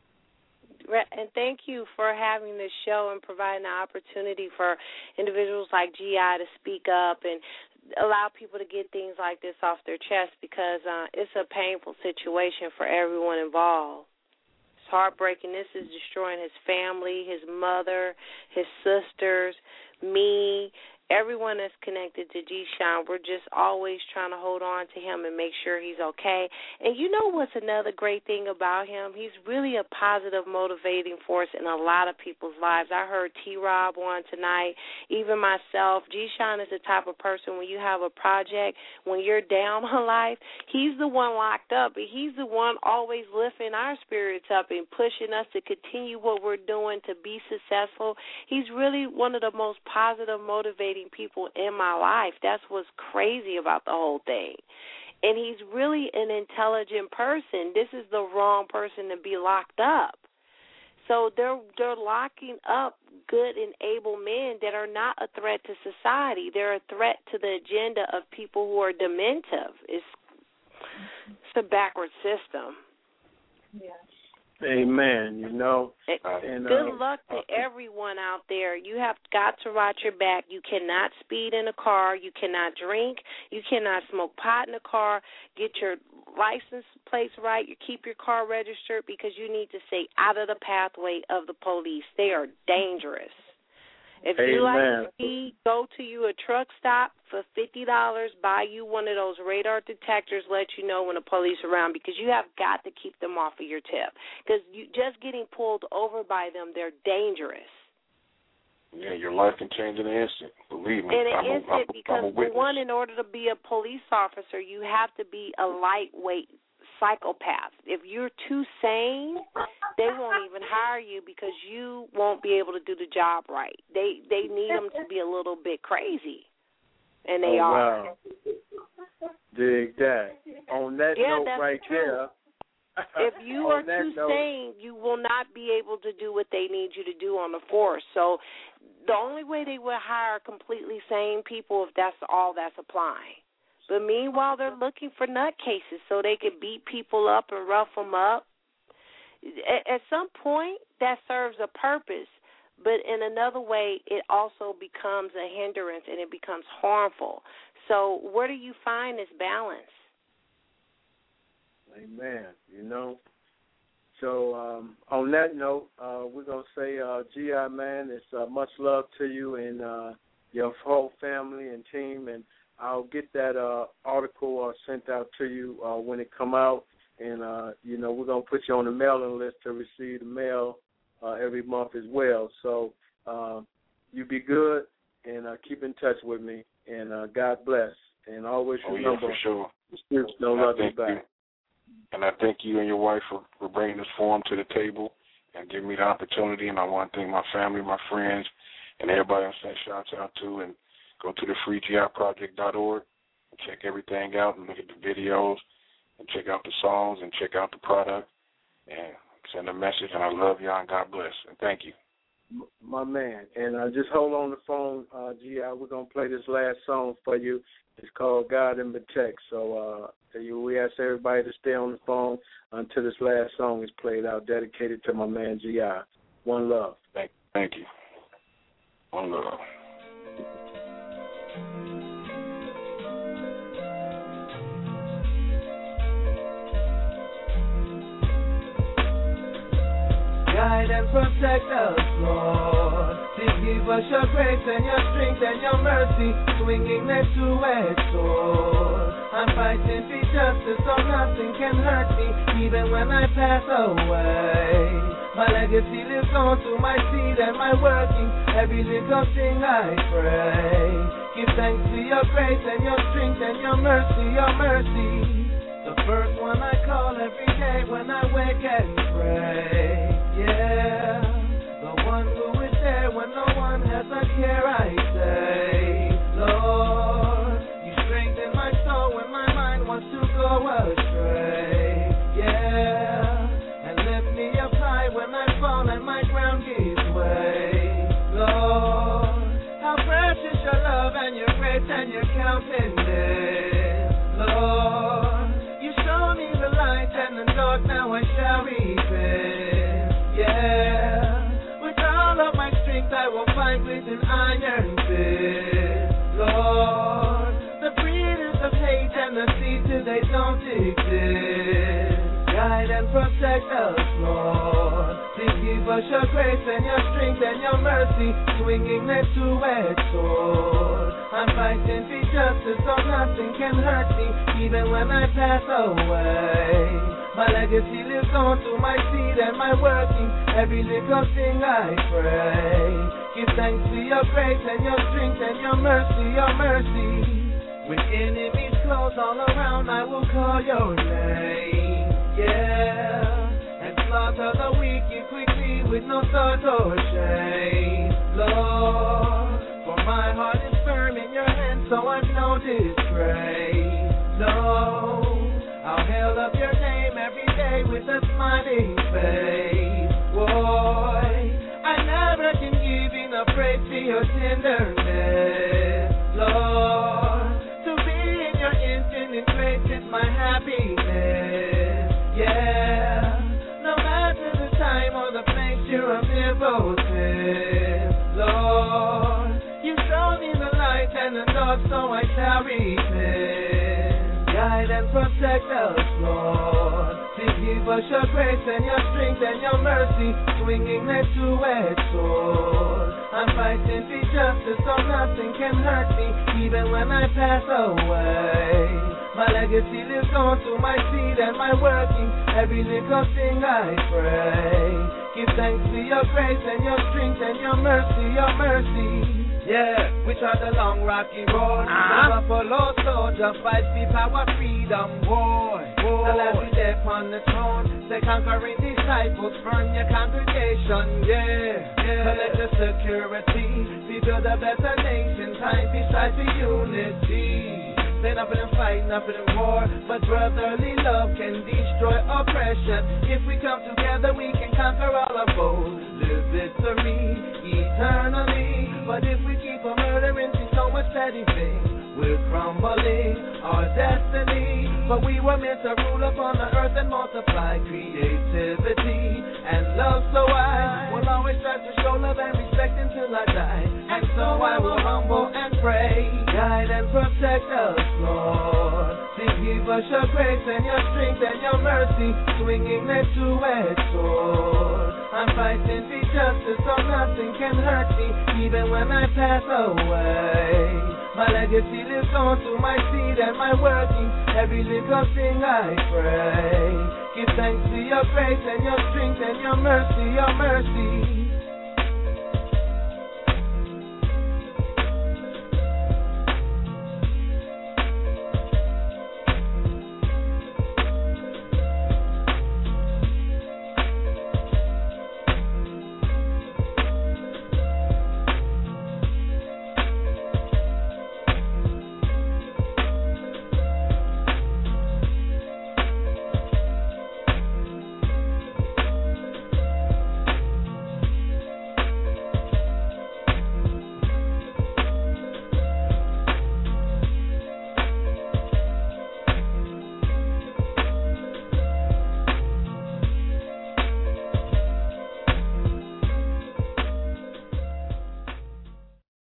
And thank you for having this show and providing the opportunity for individuals like G I to speak up and allow people to get things like this off their chest, because uh, it's a painful situation for everyone involved. It's heartbreaking. This is destroying his family, his mother, his sisters, me, everyone that's connected to G-Shine. We're just always trying to hold on to him and make sure he's okay. And you know what's another great thing about him? He's really a positive, motivating force in a lot of people's lives. I heard T-Rob on tonight, even myself. G-Shine is the type of person, when you have a project, when you're down on life, he's the one locked up, but he's the one always lifting our spirits up and pushing us to continue what we're doing, to be successful. He's really one of the most positive, motivating people in my life. That's what's crazy about the whole thing. And he's really an intelligent person. This is the wrong person to be locked up. So they're they're locking up good and able men that are not a threat to society. They're a threat to the agenda of people who are dementive. It's, it's a backward system. Yeah. Amen. You know, and, good uh, luck to everyone out there. You have got to watch your back. You cannot speed in a car. You cannot drink. You cannot smoke pot in a car. Get your license plates right. You keep your car registered, because you need to stay out of the pathway of the police. They are dangerous. If Amen. you like to speed, go to you a truck stop for fifty dollars, buy you one of those radar detectors, let you know when the police are around, because you have got to keep them off of your tip. Because you just getting pulled over by them, they're dangerous. Yeah, your life can change in an instant. Believe me. In an I'm a, instant, I'm, because I'm a witness. one, in order to be a police officer, you have to be a lightweight psychopath. If you're too sane, they won't even hire you, because you won't be able to do the job right. They they need them to be a little bit crazy, and they oh, are. Wow. Dig that. On that yeah, note that's right true. there, If you are too note. sane, you will not be able to do what they need you to do on the force. So the only way they would hire completely sane people if that's all that's applying. But meanwhile, they're looking for nutcases so they can beat people up and rough them up. At, at some point, that serves a purpose. But in another way, it also becomes a hindrance and it becomes harmful. So where do you find this balance? Amen. You know, so um, on that note, uh, we're going to say, uh, G I, man, it's uh, much love to you and uh, your whole family and team. And I'll get that uh, article uh, sent out to you uh, when it come out. And, uh, you know, we're going to put you on the mailing list to receive the mail uh, every month as well. So uh, you be good and uh, keep in touch with me. And uh, God bless. And always oh, remember, yeah, for sure. the spirits don't love you back. You. And I thank you and your wife for, for bringing this forum to the table and giving me the opportunity. And I want to thank my family, my friends, and everybody I'm sending shouts out to. And go to the free G I project dot org and check everything out and look at the videos and check out the songs and check out the product and send a message. And I love y'all and God bless. And thank you. My man. And uh, just hold on the phone, uh, G I. We're going to play this last song for you. It's called God in Protect. So uh, we ask everybody to stay on the phone until this last song is played out, dedicated to my man G I. One love. Thank, thank you. One love. Guide and protect us, Lord. Please give us your grace and your strength and your mercy, swinging that two-edged sword. I'm fighting for justice so nothing can hurt me, even when I pass away. My legacy lives on through my seed and my working, every little thing I pray. Give thanks to your grace and your strength and your mercy, your mercy. The first one I call every day when I wake and pray. Yeah, the one who is there when no one has a care, I say, Lord, you strengthen my soul when my mind wants to go astray. Yeah, and lift me up high when I fall and my ground gives way. Lord, how precious your love and your grace and your countenance. Lord, you show me the light and the dark, now I shall repent. Yeah, with all of my strength I will fight with an iron fist. Lord, the breeders of hate and the seeds they don't exist. Guide and protect us, Lord. Please give us your grace and your strength and your mercy, swinging that two-edged sword. I'm fighting for justice so nothing can hurt me, even when I pass away. My legacy lives on through my seed and my working, every little thing I pray. Give thanks to your grace and your strength and your mercy, your mercy. With enemies close all around, I will call your name. Yeah, and slaughter the wicked quickly with no thought or shame. Lord, for my heart is firm in your hands, so I've no disgrace. No, I'll hail up your name every day with a smiling face. Boy, I never can give enough praise to your tenderness. Lord, to be in your infinite grace is my happiness. Yeah, no matter the time or the place, you're omnipotent. Lord, you show me the light and the dark, so I shall repent. Guide and protect us, Lord. Please give us your grace and your strength and your mercy, swinging that two-edged sword. I'm fighting for justice so nothing can hurt me, even when I pass away. My legacy lives on through my seed and my working, every little thing I pray. Give thanks to your grace and your strength and your mercy, your mercy. Yeah, which are the long rocky road. Uh-huh. The buffalo soldier fight for power, freedom, boy. boy. The last is there upon the throne. The conquering disciples burn your congregation, yeah. yeah. So let your security be build a better nation. Time beside the unity. Say nothing in fight, nothing in war, but brotherly love can destroy oppression. If we come together, we can conquer all our foes, live victory eternally. But if we keep on murdering, see so much petty things, we're crumbling our destiny. But we were meant to rule upon the earth and multiply creativity and love. So I will always try to show love and respect until I die. And so I will humble and pray, guide and protect us, Lord. Please give us your grace and your strength and your mercy, swinging that two-edged sword. I'm fighting for justice so nothing can hurt me, even when I pass away. My legacy lives on through my seed and my working. Every little thing I pray. Give thanks to your grace and your strength and your mercy, your mercy.